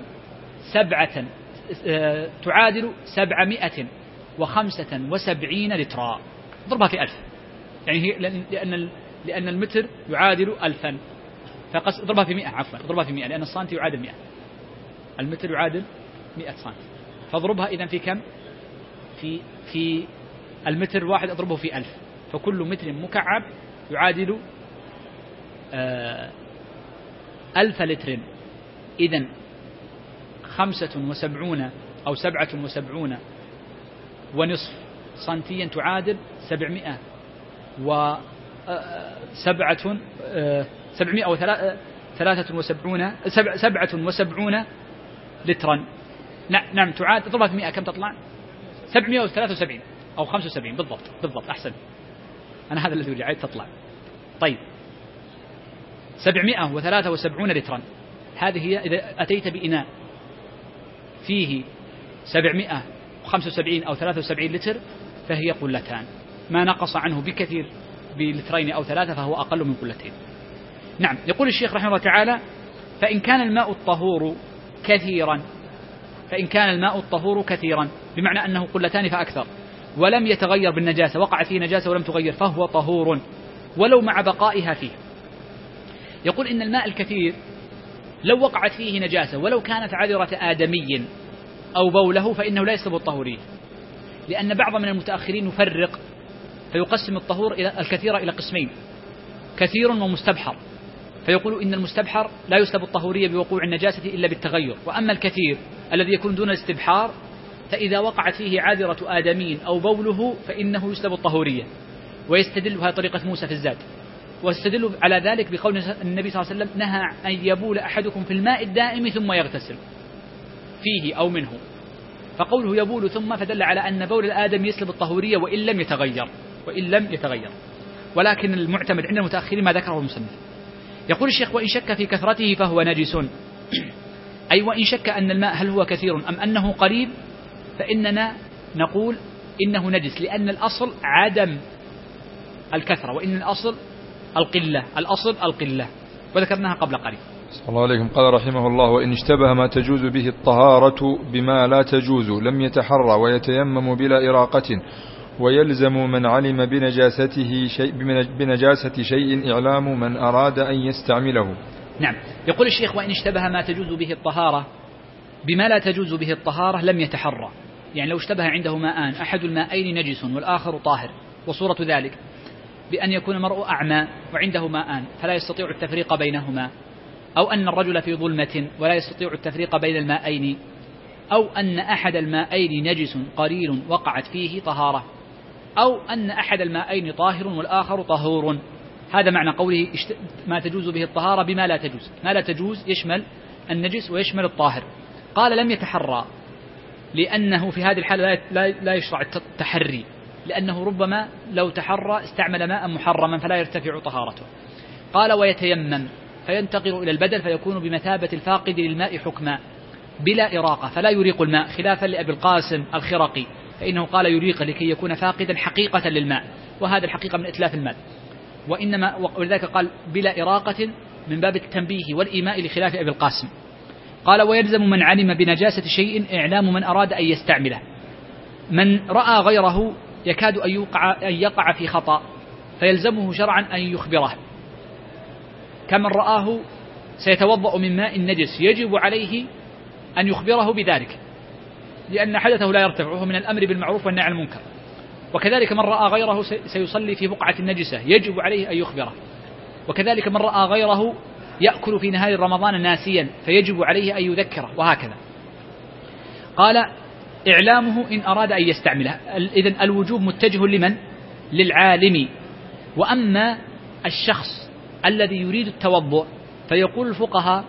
775 لترا. ضربها في 1000، يعني هي لأن المتر يعادل 1000، فضربها في 100، عفوا ضربها في 100 لأن السنتي يعادل 100، المتر يعادل 100 سنتي، فاضربها إذن في كم؟ في المتر الواحد أضربه في 1000، فكل متر مكعب يعادل 1000 لتر. إذن 75 أو 77.5 سنتيا تعادل 773 لترا. نعم تعادل، اضربها في 100 كم تطلع؟ 773 أو 75 بالضبط أحسن، أنا هذا الذي رجعت تطلع. طيب 773 لترا، هذه هي. إذا أتيت بإناء فيه 775 أو 73 لتر فهي قلتان، ما نقص عنه بكثير بلترين أو 3 فهو أقل من قلتين. نعم. يقول الشيخ رحمه الله تعالى: فإن كان الماء الطهور كثيرا بمعنى أنه قلتان فأكثر ولم يتغير بالنجاسة، وقعت فيه نجاسة ولم تغير، فهو طهور ولو مع بقائها فيه. يقول إن الماء الكثير لو وقعت فيه نجاسة ولو كانت عذرة آدمي أو بوله فإنه لا يسلب الطهورية، لأن بعض من المتأخرين يفرق فيقسم الطهور الكثير إلى قسمين: كثير ومستبحر، فيقول إن المستبحر لا يسلب الطهورية بوقوع النجاسة إلا بالتغير، وأما الكثير الذي يكون دون الاستبحار فإذا وقعت فيه عذرة آدمي أو بوله فإنه يسلب الطهورية. ويستدل بها طريقة موسى في الزاد، واستدل على ذلك بقول النبي صلى الله عليه وسلم: نهى أن يبول أحدكم في الماء الدائم ثم يغتسل فيه أو منه، فقوله يبول ثم فدل على أن بول الآدم يسلب الطهورية وإن لم يتغير. ولكن المعتمد عند المتأخرين ما ذكره المصنف. يقول الشيخ: وإن شك في كثرته فهو نجس، أي وإن شك أن الماء هل هو كثير أم أنه قليل فإننا نقول إنه نجس، لأن الأصل عدم الكثرة، وإن الأصل القلة، وذكرناها قبل قليل. صلى الله عليكم. قال رحمه الله: وإن اشتبه ما تجوز به الطهارة بما لا تجوز لم يتحرى ويتيمم بلا إراقة، ويلزم من علم بنجاسة شيء إعلام من أراد أن يستعمله. نعم. يقول الشيخ: وإن اشتبه ما تجوز به الطهارة بما لا تجوز به الطهارة لم يتحرى، يعني لو اشتبه عنده ماءان أحد الماءين نجس والآخر طاهر، وصورة ذلك بأن يكون المرء أعمى وعنده ماءان فلا يستطيع التفريق بينهما، أو أن الرجل في ظلمة ولا يستطيع التفريق بين الماءين، أو أن أحد الماءين نجس قليل وقعت فيه طهارة، أو أن أحد الماءين طاهر والآخر طهور. هذا معنى قوله ما تجوز به الطهارة بما لا تجوز. ما لا تجوز يشمل النجس ويشمل الطاهر. قال: لم يتحرى، لأنه في هذه الحالة لا يشرع التحري، لأنه ربما لو تحرى استعمل ماء محرما فلا يرتفع طهارته. قال: ويتيمم، فينتقل إلى البدل فيكون بمثابة الفاقد للماء حكما بلا إراقة، فلا يريق الماء، خلافا لأبي القاسم الخرقي فإنه قال يريق لكي يكون فاقدا حقيقة للماء، وهذا الحقيقة من إتلاف الماء، ولذلك قال بلا إراقة من باب التنبيه والإيماء لخلاف أبي القاسم. قال: ويلزم من علم بنجاسة شيء إعلام من أراد أن يستعمله. من رأى غيره يكاد أن يقع في خطأ فيلزمه شرعا أن يخبره، كمن رآه سيتوضأ من ماء نجس يجب عليه أن يخبره بذلك، لأن حدثه لا يرتفع، وهو من الأمر بالمعروف والنهي عن المنكر. وكذلك من رأى غيره سيصلي في بقعة النجسة يجب عليه أن يخبره. وكذلك من رأى غيره يأكل في نهار رمضان ناسيا فيجب عليه أن يذكره، وهكذا. قال: إعلامه إن أراد أن يستعمله. إذن الوجوب متجه لمن؟ للعالم. وأما الشخص الذي يريد التوضؤ فيقول الفقهاء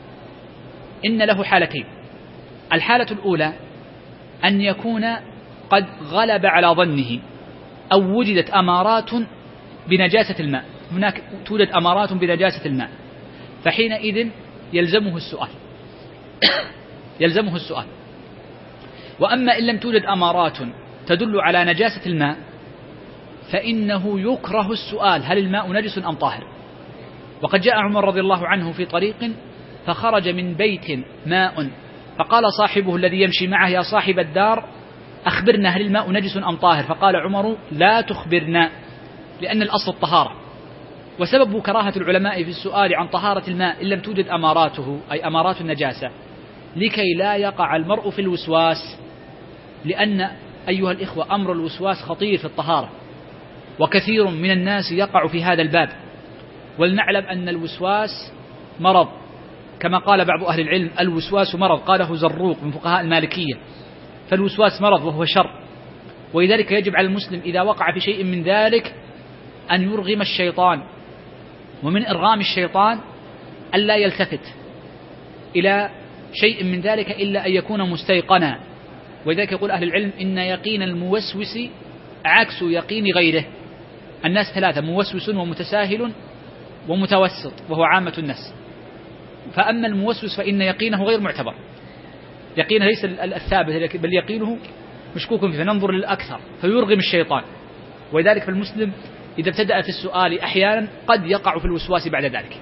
إن له حالتين: الحالة الأولى أن يكون قد غلب على ظنه أو وجدت أمارات بنجاسة الماء، هناك توجد أمارات بنجاسة الماء، فحينئذ يلزمه السؤال. يلزمه السؤال. وأما إن لم توجد أمارات تدل على نجاسة الماء فإنه يكره السؤال هل الماء نجس أم طاهر. وقد جاء عمر رضي الله عنه في طريق فخرج من بيت ماء فقال صاحبه الذي يمشي معه يا صاحب الدار أخبرنا هل الماء نجس أم طاهر، فقال عمر لا تخبرنا لأن الأصل الطهارة. وسبب كراهة العلماء في السؤال عن طهارة الماء إن لم توجد أماراته أي أمارات النجاسة لكي لا يقع المرء في الوسواس، لأن أيها الإخوة أمر الوسواس خطير في الطهارة وكثير من الناس يقع في هذا الباب. ولنعلم أن الوسواس مرض كما قال بعض أهل العلم الوسواس مرض، قاله زروق من فقهاء المالكية، فالوسواس مرض وهو شر. ولذلك يجب على المسلم إذا وقع في شيء من ذلك أن يرغم الشيطان، ومن إرغام الشيطان ألا يلتفت إلى شيء من ذلك إلا أن يكون مستيقنا. ولذلك يقول أهل العلم إن يقين الموسوس عكس يقين غيره. الناس ثلاثة: موسوس ومتساهل ومتوسط، وهو عامة الناس. فأما الموسوس فإن يقينه غير معتبر، يقينه ليس الثابت بل يقينه مشكوك فيه، فننظر للأكثر فيرغم الشيطان. ولذلك فالمسلم إذا ابتدأ في السؤال أحيانا قد يقع في الوسواس بعد ذلك.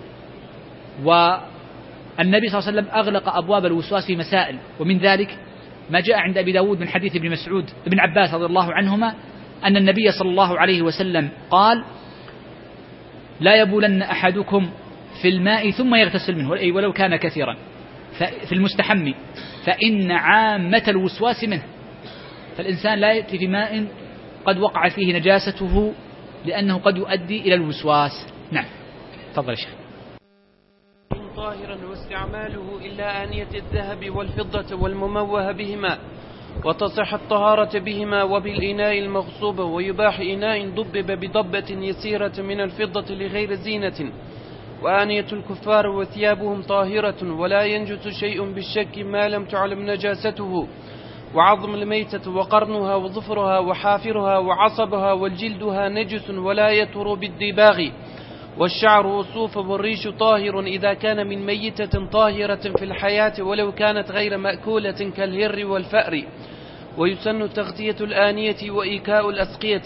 والنبي صلى الله عليه وسلم أغلق أبواب الوسواس في مسائل، ومن ذلك ما جاء عند أبي داود من حديث ابن عباس رضي الله عنهما أن النبي صلى الله عليه وسلم قال لا يبولن أحدكم في الماء ثم يغتسل منه ولو كان كثيرا في المستحم فإن عامة الوسواس منه. فالإنسان لا يأتي في ماء قد وقع فيه نجاسته لأنه قد يؤدي إلى الوسواس. نعم تفضل يا شيخ. طاهرا واستعماله إلا آنية الذهب والفضة والمموه بهما، وتصح الطهارة بهما وبالإناء المغصوب، ويباح إناء ضبب بضبة يسيرة من الفضة لغير زينة. وآنية الكفار وثيابهم طاهرة ولا ينجس شيء بالشك ما لم تعلم نجاسته، وعظم الميتة وقرنها وظفرها وحافرها وعصبها والجلدها نجس ولا يطهر بالدباغ. والشعر والصوف والريش طاهر إذا كان من ميتة طاهرة في الحياة ولو كانت غير مأكولة كالهر والفأر. ويسن تغطية الآنية وإيكاء الأسقية.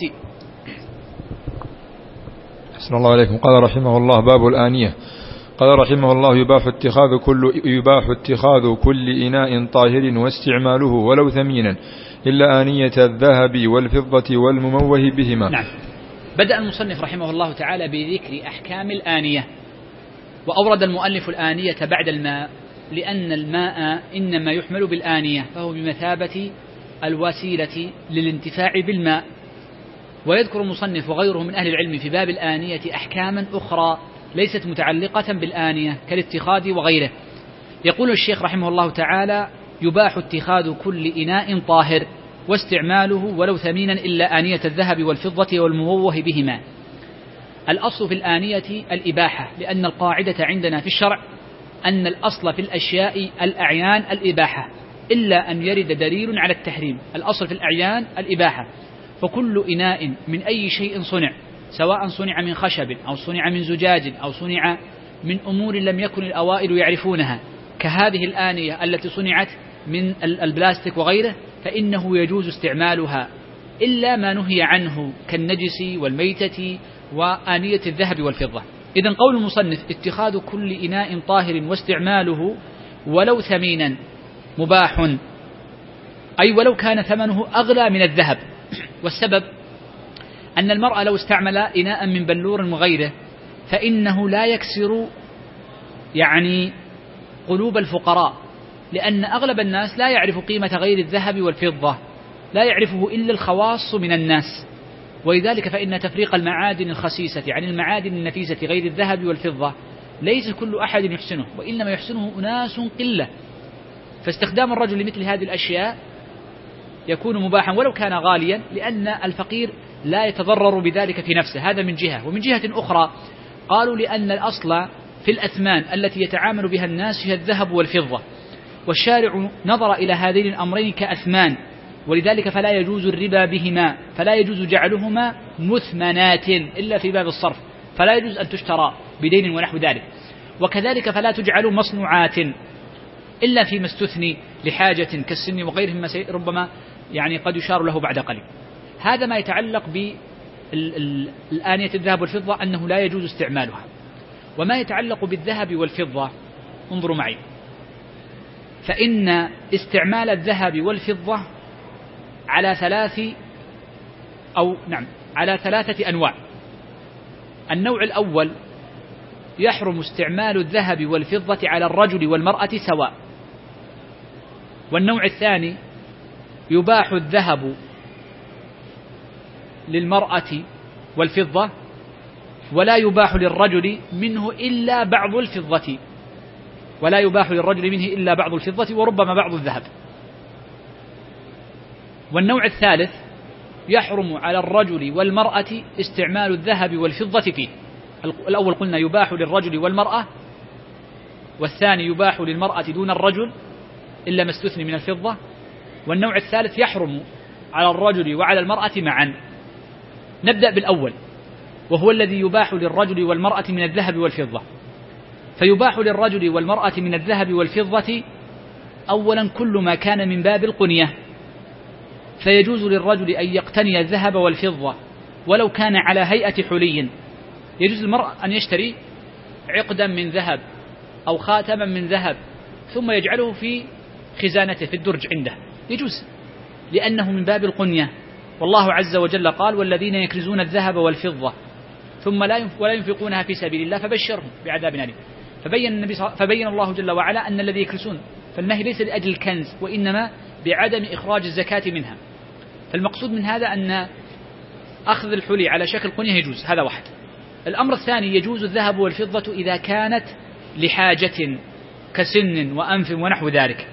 أحسن الله عليكم. قال رحمه الله: باب الآنية. قال رحمه الله: يباح اتخاذ كل إناء طاهر واستعماله ولو ثمينا إلا آنية الذهب والفضة والمموه بهما. نعم. بدأ المصنف رحمه الله تعالى بذكر أحكام الآنية، وأورد المؤلف الآنية بعد الماء لأن الماء إنما يحمل بالآنية فهو بمثابة الوسيلة للانتفاع بالماء. ويذكر المصنف وغيره من أهل العلم في باب الآنية أحكاما أخرى ليست متعلقة بالآنية كالاتخاذ وغيره. يقول الشيخ رحمه الله تعالى: يباح اتخاذ كل إناء طاهر واستعماله ولو ثمينا إلا آنية الذهب والفضة والمموه بهما. الأصل في الآنية الإباحة، لأن القاعدة عندنا في الشرع أن الأصل في الأشياء الأعيان الإباحة إلا أن يرد دليل على التحريم. الأصل في الأعيان الإباحة، فكل إناء من أي شيء صنع، سواء صنع من خشب أو صنع من زجاج أو صنع من أمور لم يكن الأوائل يعرفونها كهذه الآنية التي صنعت من البلاستيك وغيره، فإنه يجوز استعمالها إلا ما نهي عنه كالنجس والميتة وآنية الذهب والفضة. إذن قول المصنف: اتخاذ كل إناء طاهر واستعماله ولو ثمينا مباح، أي ولو كان ثمنه أغلى من الذهب. والسبب أن المرء لو استعمل إناء من بلور وغيره فإنه لا يكسر قلوب الفقراء، لأن أغلب الناس لا يعرف قيمة غير الذهب والفضة، لا يعرفه إلا الخواص من الناس. ولذلك فإن تفريق المعادن الخسيسة عن المعادن النفيسة غير الذهب والفضة ليس كل أحد يحسنه، وإنما يحسنه أناس قلة. فاستخدام الرجل لمثل هذه الأشياء يكون مباحا ولو كان غاليا، لأن الفقير لا يتضرر بذلك في نفسه. هذا من جهة. ومن جهة أخرى قالوا لأن الأصل في الأثمان التي يتعامل بها الناس هي الذهب والفضة، والشارع نظر إلى هذين الأمرين كأثمان، ولذلك فلا يجوز الربا بهما، فلا يجوز جعلهما مثمنات إلا في باب الصرف، فلا يجوز أن تشترى بدين ونحو ذلك. وكذلك فلا تجعل مصنوعات، إلا فيما استثني لحاجة كالسن وغيرهم ربما يعني قد يشار له بعد قليل. هذا ما يتعلق بالآنية الذهب والفضة أنه لا يجوز استعمالها. وما يتعلق بالذهب والفضة انظروا معي، فإن استعمال الذهب والفضة على ثلاثة أنواع. النوع الأول يحرم استعمال الذهب والفضة على الرجل والمرأة سواء. والنوع الثاني يباح الذهب للمرأة والفضة ولا يباح للرجل منه إلا بعض الفضة، وربما بعض الذهب. والنوع الثالث يحرم على الرجل والمرأة استعمال الذهب والفضة فيه. الأول قلنا يباح للرجل والمرأة، والثاني يباح للمرأة دون الرجل إلا ما استثني من الفضة، والنوع الثالث يحرم على الرجل وعلى المرأة معا. نبدأ بالأول وهو الذي يباح للرجل والمرأة من الذهب والفضة. فيباح للرجل والمرأة من الذهب والفضة أولا كل ما كان من باب القنية، فيجوز للرجل أن يقتني الذهب والفضة ولو كان على هيئة حلي. يجوز للمرأة أن يشتري عقدا من ذهب أو خاتما من ذهب ثم يجعله في خزانته في الدرج عنده، يجوز لأنه من باب القنية. والله عز وجل قال: والذين يكنزون الذهب والفضة ثم ولا ينفقونها في سبيل الله فبشرهم بعذاب أليم. فبين الله جل وعلا أن الذي يكنزون، فالنهي ليس لأجل الكنز وإنما بعدم إخراج الزكاة منها. فالمقصود من هذا أن أخذ الحلي على شكل قنية يجوز، هذا واحد. الأمر الثاني يجوز الذهب والفضة إذا كانت لحاجة كسن وأنف ونحو ذلك.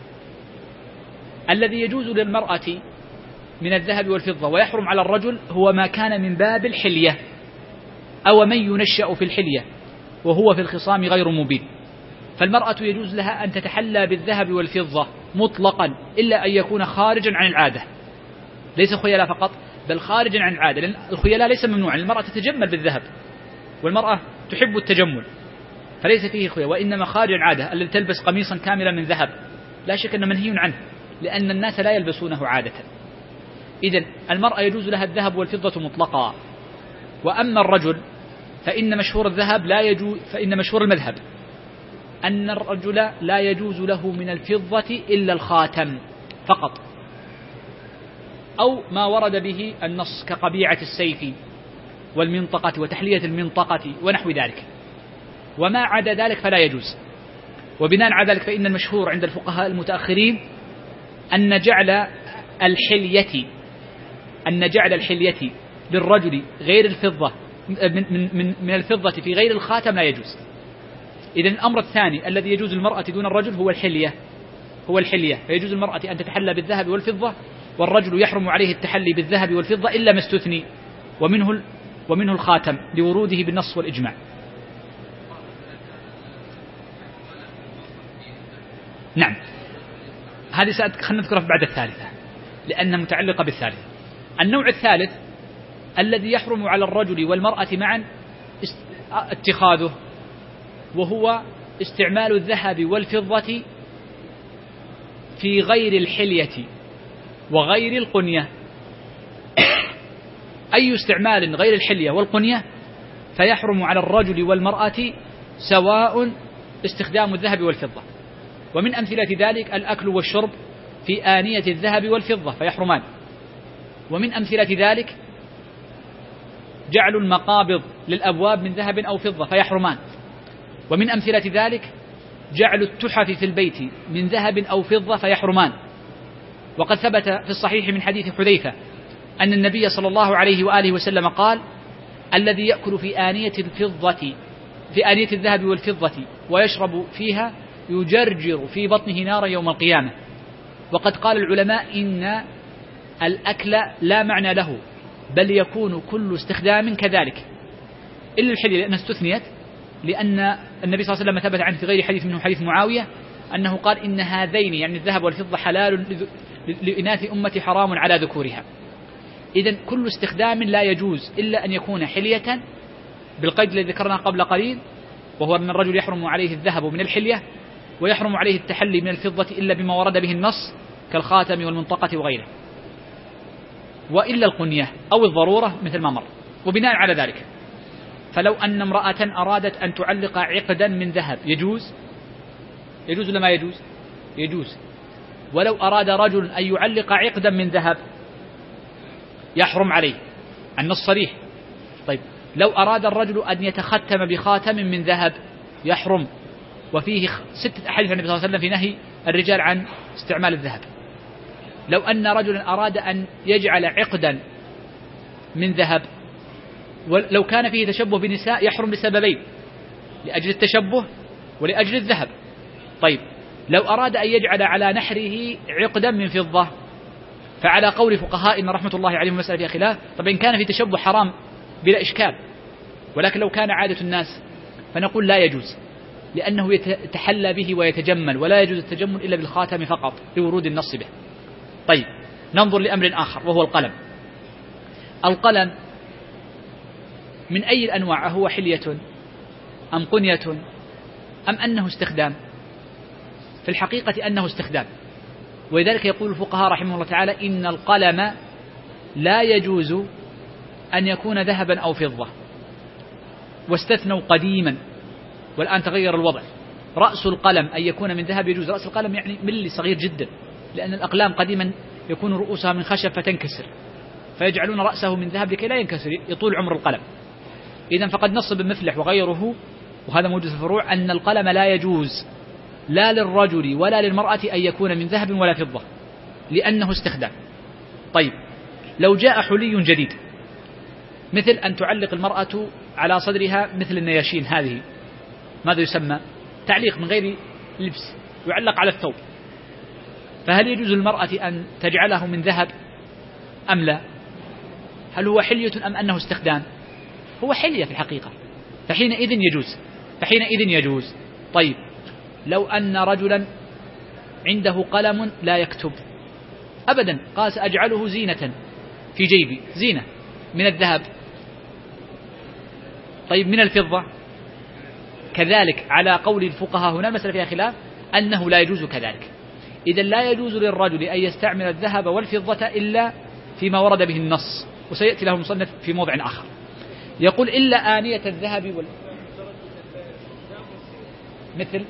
الذي يجوز للمرأة من الذهب والفضة ويحرم على الرجل هو ما كان من باب الحلية أو من ينشأ في الحلية وهو في الخصام غير مبين. فالمرأة يجوز لها أن تتحلى بالذهب والفضة مطلقا إلا أن يكون خارجا عن العادة، ليس خيلاء فقط بل خارجا عن العادة، لأن الخيلاء ليس ممنوعا، المرأة تتجمل بالذهب والمرأة تحب التجمل فليس فيه خيلاء، وإنما خارج العادة. الذي تلبس قميصا كاملا من ذهب لا شك أنه منهي عنه لأن الناس لا يلبسونه عادة. إذن المرأة يجوز لها الذهب والفضة مطلقا. وأما الرجل فإن مشهور المذهب أن الرجل لا يجوز له من الفضة إلا الخاتم فقط أو ما ورد به النص كقبيعة السيف والمنطقة وتحلية المنطقة ونحو ذلك، وما عدا ذلك فلا يجوز. وبناء على ذلك فإن المشهور عند الفقهاء المتأخرين أن جعل الحلية للرجل غير الفضة من الفضة في غير الخاتم لا يجوز. إذن الأمر الثاني الذي يجوز المرأة دون الرجل هو الحلية، فيجوز المرأة أن تتحلى بالذهب والفضة، والرجل يحرم عليه التحلي بالذهب والفضة إلا ما استثني، ومنه الخاتم لوروده بالنص والإجماع. نعم، هذه خلنا نذكرها بعد الثالثة لأنها متعلقة بالثالثة. النوع الثالث الذي يحرم على الرجل والمرأة معا اتخاذه، وهو استعمال الذهب والفضة في غير الحلية وغير القنية. أي استعمال غير الحلية والقنية فيحرم على الرجل والمرأة سواء استخدام الذهب والفضة. ومن أمثلة ذلك الأكل والشرب في آنية الذهب والفضة فيحرمان. ومن أمثلة ذلك جعل المقابض للأبواب من ذهب أو فضة فيحرمان. ومن أمثلة ذلك جعل التحف في البيت من ذهب أو فضة فيحرمان. وقد ثبت في الصحيح من حديث حذيفة أن النبي صلى الله عليه وآله وسلم قال: الذي يأكل في آنية الذهب والفضة ويشرب فيها يجرجر في بطنه نارا يوم القيامة. وقد قال العلماء إن الأكل لا معنى له بل يكون كل استخدام كذلك إلا الحلية لأنها استثنيت، لأن النبي صلى الله عليه وسلم ثبت عنه في غير حديث منه حديث معاوية أنه قال: إن هذين يعني الذهب والفضة حلال لإناث أمتي حرام على ذكورها. إذن كل استخدام لا يجوز إلا أن يكون حلية بالقيد الذي ذكرناه قبل قليل، وهو أن الرجل يحرم عليه الذهب من الحلية، ويحرم عليه التحلي من الفضة إلا بما ورد به النص كالخاتم والمنطقة وغيره، وإلا القنية أو الضرورة مثل ما مر. وبناء على ذلك فلو أن امرأة أرادت أن تعلق عقدا من ذهب يجوز ولا ما يجوز؟ يجوز. ولو أراد رجل أن يعلق عقدا من ذهب يحرم عليه، النص صريح. طيب لو أراد الرجل أن يتختم بخاتم من ذهب يحرم، وفيه 6 أحاديث عن النبي صلى الله عليه وسلم في نهي الرجال عن استعمال الذهب. لو أن رجلا أراد أن يجعل عقدا من ذهب ولو كان فيه تشبه بنساء يحرم لسببين: لأجل التشبه ولأجل الذهب. طيب لو أراد أن يجعل على نحره عقدا من فضة فعلى قول فقهائنا رحمة الله عليهم مسألة فيها خلاف. طبعا إن كان في تشبه حرام بلا إشكال، ولكن لو كان عادة الناس فنقول لا يجوز، لأنه يتحلى به ويتجمل، ولا يجوز التجمل إلا بالخاتم فقط لورود النص به. طيب ننظر لأمر آخر وهو القلم. القلم من أي الأنواع؟ هو حلية أم قنية أم أنه استخدام؟ في الحقيقة أنه استخدام، ولذلك يقول الفقهاء رحمه الله تعالى إن القلم لا يجوز أن يكون ذهبا أو فضة، واستثنوا قديما والآن تغير الوضع. رأس القلم أن يكون من ذهب يجوز، رأس القلم يعني ملي صغير جدا، لأن الأقلام قديما يكون رؤوسها من خشب فتنكسر، فيجعلون رأسه من ذهب لكي لا ينكسر يطول عمر القلم. إذن فقد نص ابن مفلح وغيره، وهذا موجود في الفروع، أن القلم لا يجوز لا للرجل ولا للمرأة أن يكون من ذهب ولا فضة لأنه استخدام. طيب لو جاء حلي جديد مثل أن تعلق المرأة على صدرها مثل النياشين، هذه ماذا يسمى؟ تعليق من غير لبس، يعلق على الثوب، فهل يجوز للمرأة أن تجعله من ذهب أم لا؟ هل هو حلية أم أنه استخدام؟ هو حلية في الحقيقة، فحينئذ يجوز. طيب لو أن رجلا عنده قلم لا يكتب أبدا، قال سأجعله زينة في جيبي، زينة من الذهب. طيب من الفضة كذلك على قول الفقهاء، هنا المسألة فيها خلاف أنه لا يجوز كذلك. إذا لا يجوز للرجل أن يستعمل الذهب والفضة إلا فيما ورد به النص، وسيأتي له المصنف في موضع آخر. يقول إلا آنية الذهب مثل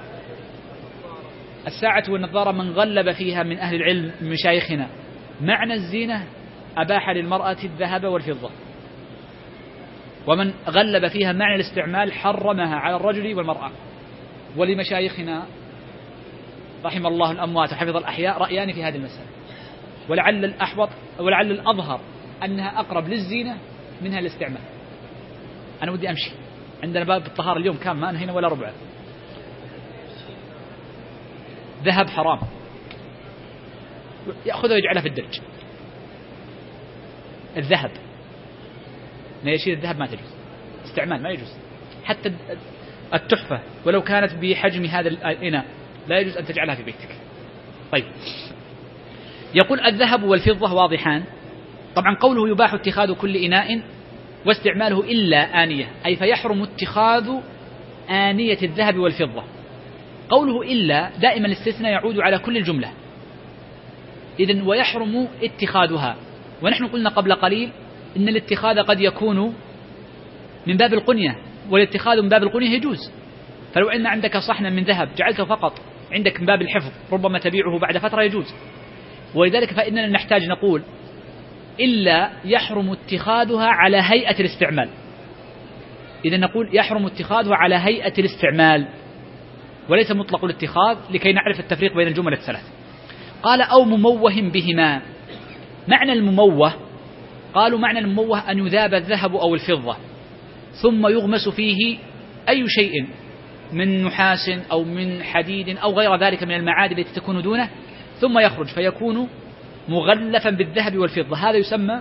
الساعة والنظارة من غلب فيها من أهل العلم من مشايخنا. معنى الزينة أباح للمرأة الذهب والفضة، ومن غلب فيها معنى الاستعمال حرمها على الرجل والمرأة. ولمشايخنا رحم الله الأموات وحفظ الأحياء رأيان في هذه المسألة، ولعل الأحوط ولعل الأظهر أنها أقرب للزينة منها الاستعمال. أنا ودي أمشي، عندنا باب الطهارة اليوم كان ما أنهينا ولا ربع. ذهب حرام، يأخذه ويجعله في الدرج. الذهب نياشين الذهب ما تجوز، استعمال ما يجوز. حتى التحفة ولو كانت بحجم هذا الإناء لا يجوز أن تجعلها في بيتك. طيب يقول الذهب والفضة واضحان. طبعا قوله يباح اتخاذ كل إناء واستعماله إلا آنية، أي فيحرم اتخاذ آنية الذهب والفضة. قوله إلا دائما الاستثناء يعود على كل الجملة، إذن ويحرم اتخاذها. ونحن قلنا قبل قليل إن الاتخاذ قد يكون من باب القنية، والاتخاذ من باب القنية يجوز. فلو أن عندك صحنا من ذهب جعلته فقط عندك من باب الحفظ ربما تبيعه بعد فترة يجوز. ولذلك فإننا نحتاج نقول إلا يحرم اتخاذها على هيئة الاستعمال. إذا نقول يحرم اتخاذها على هيئة الاستعمال وليس مطلق الاتخاذ، لكي نعرف التفريق بين الجمل الثلاث. قال أو مموه بهما. معنى المموه، قالوا معنى المموه أن يذاب الذهب أو الفضة ثم يغمس فيه أي شيء من نحاس أو من حديد أو غير ذلك من المعادن التي تكون دونه، ثم يخرج فيكون مغلفا بالذهب والفضة. هذا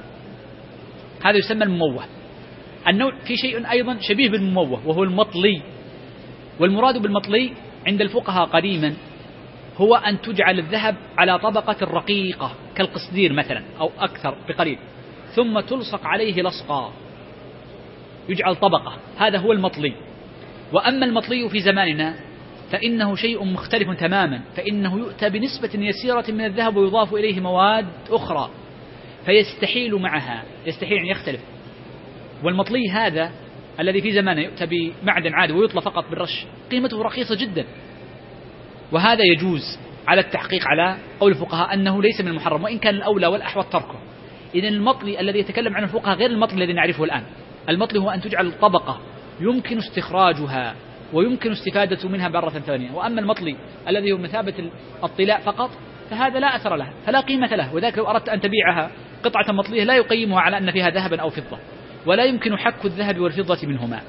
يسمى المموه. النوع في شيء أيضا شبيه بالمموه وهو المطلي. والمراد بالمطلي عند الفقهاء قديما هو أن تجعل الذهب على طبقة رقيقة كالقصدير مثلا أو أكثر بقليل، ثم تلصق عليه لصقا يجعل طبقة، هذا هو المطلي. وأما المطلي في زماننا فإنه شيء مختلف تماما، فإنه يؤتى بنسبة يسيرة من الذهب ويضاف إليه مواد أخرى فيستحيل معها، يستحيل أن يختلف. والمطلي هذا الذي في زمانه يؤتى بمعدن عادي ويطلى فقط بالرش قيمته رخيصة جدا، وهذا يجوز على التحقيق على قول الفقهاء أنه ليس من المحرم، وإن كان الأولى والأحوط تركه. إذن المطلي الذي يتكلم عنه الفقهاء غير المطلي الذي نعرفه الآن. المطلي هو أن تجعل الطبقة يمكن استخراجها ويمكن استفادة منها مرة ثانية، وأما المطلي الذي هو مثابة الطلاء فقط فهذا لا أثر له فلا قيمة له، وذلك لو أردت أن تبيعها قطعة مطلية لا يقيمها على أن فيها ذهبا أو فضة، ولا يمكن حك الذهب والفضة منهما.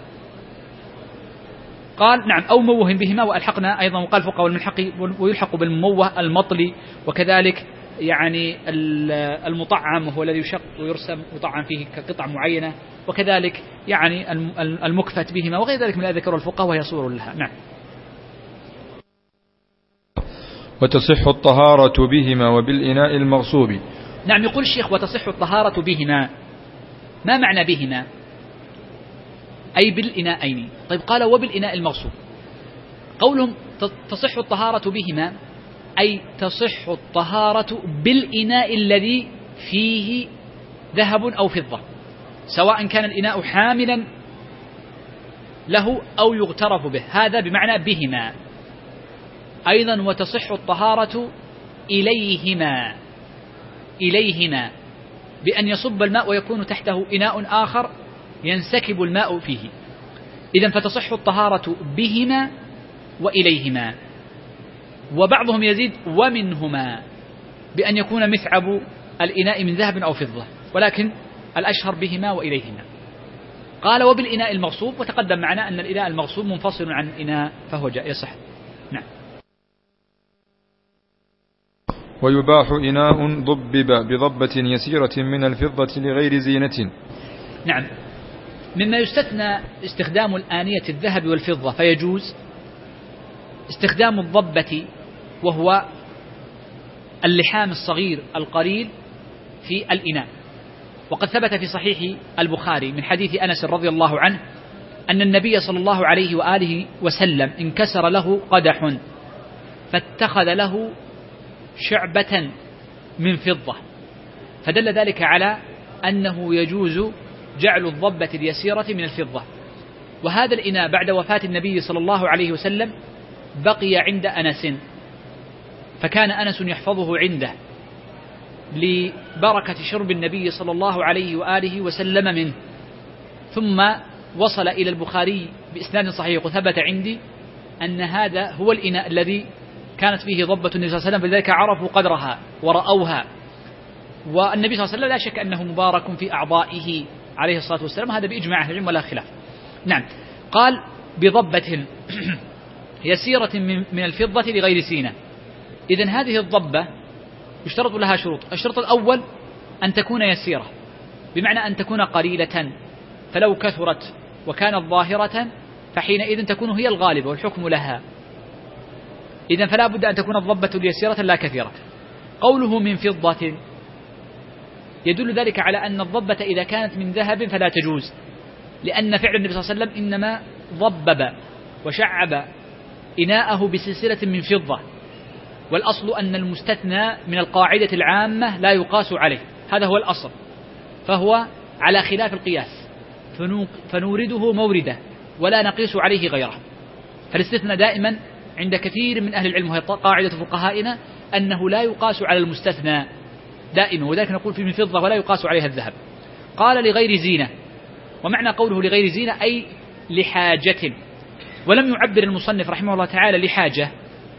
قال نعم أو موه بهما، وألحقنا أيضا وقال فقه والملحق ويلحق بالمموه المطلي، وكذلك يعني المطعم هو الذي يشق ويرسم مطعم فيه كقطع معينة، وكذلك يعني المكفت بهما وغير ذلك من الذي ذكر الفقهاء وهي صور لها. نعم. وتصح الطهارة بهما وبالإناء المغصوب. نعم يقول الشيخ وتصح الطهارة بهما. ما معنى بهما؟ أي بالإناءين. طيب قال وبالإناء المغصوب. قولهم تصح الطهارة بهما أي تصح الطهارة بالإناء الذي فيه ذهب أو فضة، سواء كان الإناء حاملا له أو يغترف به، هذا بمعنى بهما. أيضا وتصح الطهارة إليهما بأن يصب الماء ويكون تحته إناء آخر ينسكب الماء فيه. إذن فتصح الطهارة بهما وإليهما. وبعضهم يزيد ومنهما بأن يكون مثعب الإناء من ذهب أو فضة، ولكن الأشهر بهما وإليهما. قال وبالإناء المغصوب، وتقدم معنا أن الإناء المغصوب منفصل عن الإناء فهو يصح. نعم. ويباح إناء ضبب بضبة يسيرة من الفضة لغير زينة. نعم. مما يستثنى استخدام الآنية الذهب والفضة، فيجوز استخدام الضبة وهو اللحام الصغير القليل في الإناء. وقد ثبت في صحيح البخاري من حديث أنس رضي الله عنه أن النبي صلى الله عليه وآله وسلم انكسر له قدح فاتخذ له شعبة من فضة، فدل ذلك على أنه يجوز جعل الضبة اليسيرة من الفضة. وهذا الإناء بعد وفاة النبي صلى الله عليه وسلم بقي عند أنس، فكان أنس يحفظه عنده لبركة شرب النبي صلى الله عليه وآله وسلم منه، ثم وصل إلى البخاري بإسناد صحيح وثبت عندي أن هذا هو الإناء الذي كانت فيه ضبة النبي صلى الله عليه وسلم، فلذلك عرفوا قدرها ورأوها. والنبي صلى الله عليه وسلم لا شك أنه مبارك في أعضائه عليه الصلاة والسلام، هذا بإجماع أهل العلم ولا خلاف. نعم. قال بضبة يسيرة من الفضة لغير سينة. إذن هذه الضبة يشترط لها شروط. الشرط الأول أن تكون يسيرة، بمعنى أن تكون قليلة، فلو كثرت وكانت ظاهرة فحينئذ تكون هي الغالبة والحكم لها. إذن فلا بد أن تكون الضبة اليسيرة لا كثيرة. قوله من فضة يدل ذلك على أن الضبة إذا كانت من ذهب فلا تجوز، لأن فعل النبي صلى الله عليه وسلم إنما ضبب وشعب إناءه بسلسلة من فضة، والأصل أن المستثنى من القاعدة العامة لا يقاس عليه، هذا هو الأصل، فهو على خلاف القياس فنورده مورده ولا نقيس عليه غيره. فالاستثناء دائما عند كثير من أهل العلم، وهي قاعدة فقهائنا، أنه لا يقاس على المستثنى دائما، وذلك نقول في من فضة ولا يقاس عليها الذهب. قال لغير زينة، ومعنى قوله لغير زينة أي لحاجة، ولم يعبر المصنف رحمه الله تعالى لحاجة،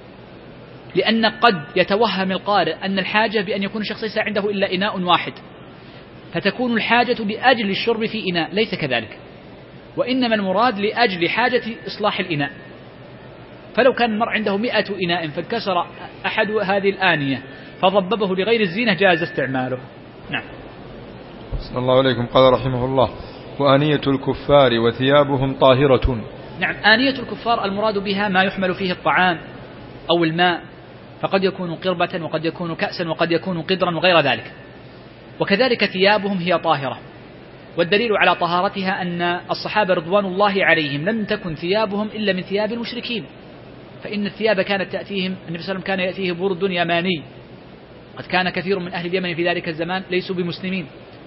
لأن قد يتوهم القارئ أن الحاجة بأن يكون الشخص ليس عنده إلا إناء واحد، فتكون الحاجة لأجل الشرب في إناء، ليس كذلك، وإنما المراد لأجل حاجة إصلاح الإناء. فلو كان المرء عنده 100 إناء فانكسر أحد هذه الآنية فضببه لغير الزينة جاز استعماله. نعم. صلى الله عليكم. قال رحمه الله وآنية الكفار وثيابهم طاهرة. نعم. آنية الكفار المراد بها ما يحمل فيه الطعام أو الماء، فقد يكون قربة وقد يكون كأسا وقد يكون قدرا وغير ذلك. وكذلك ثيابهم هي طاهرة، والدليل على طهارتها أن الصحابة رضوان الله عليهم لم تكن ثيابهم إلا من ثياب المشركين، فإن الثياب كانت تأتيهم، النبي صلى الله عليه وسلم كان يأتيه برد يماني، قد كان كثير من أهل اليمن في ذلك الزمان ليسوا بمسلمين،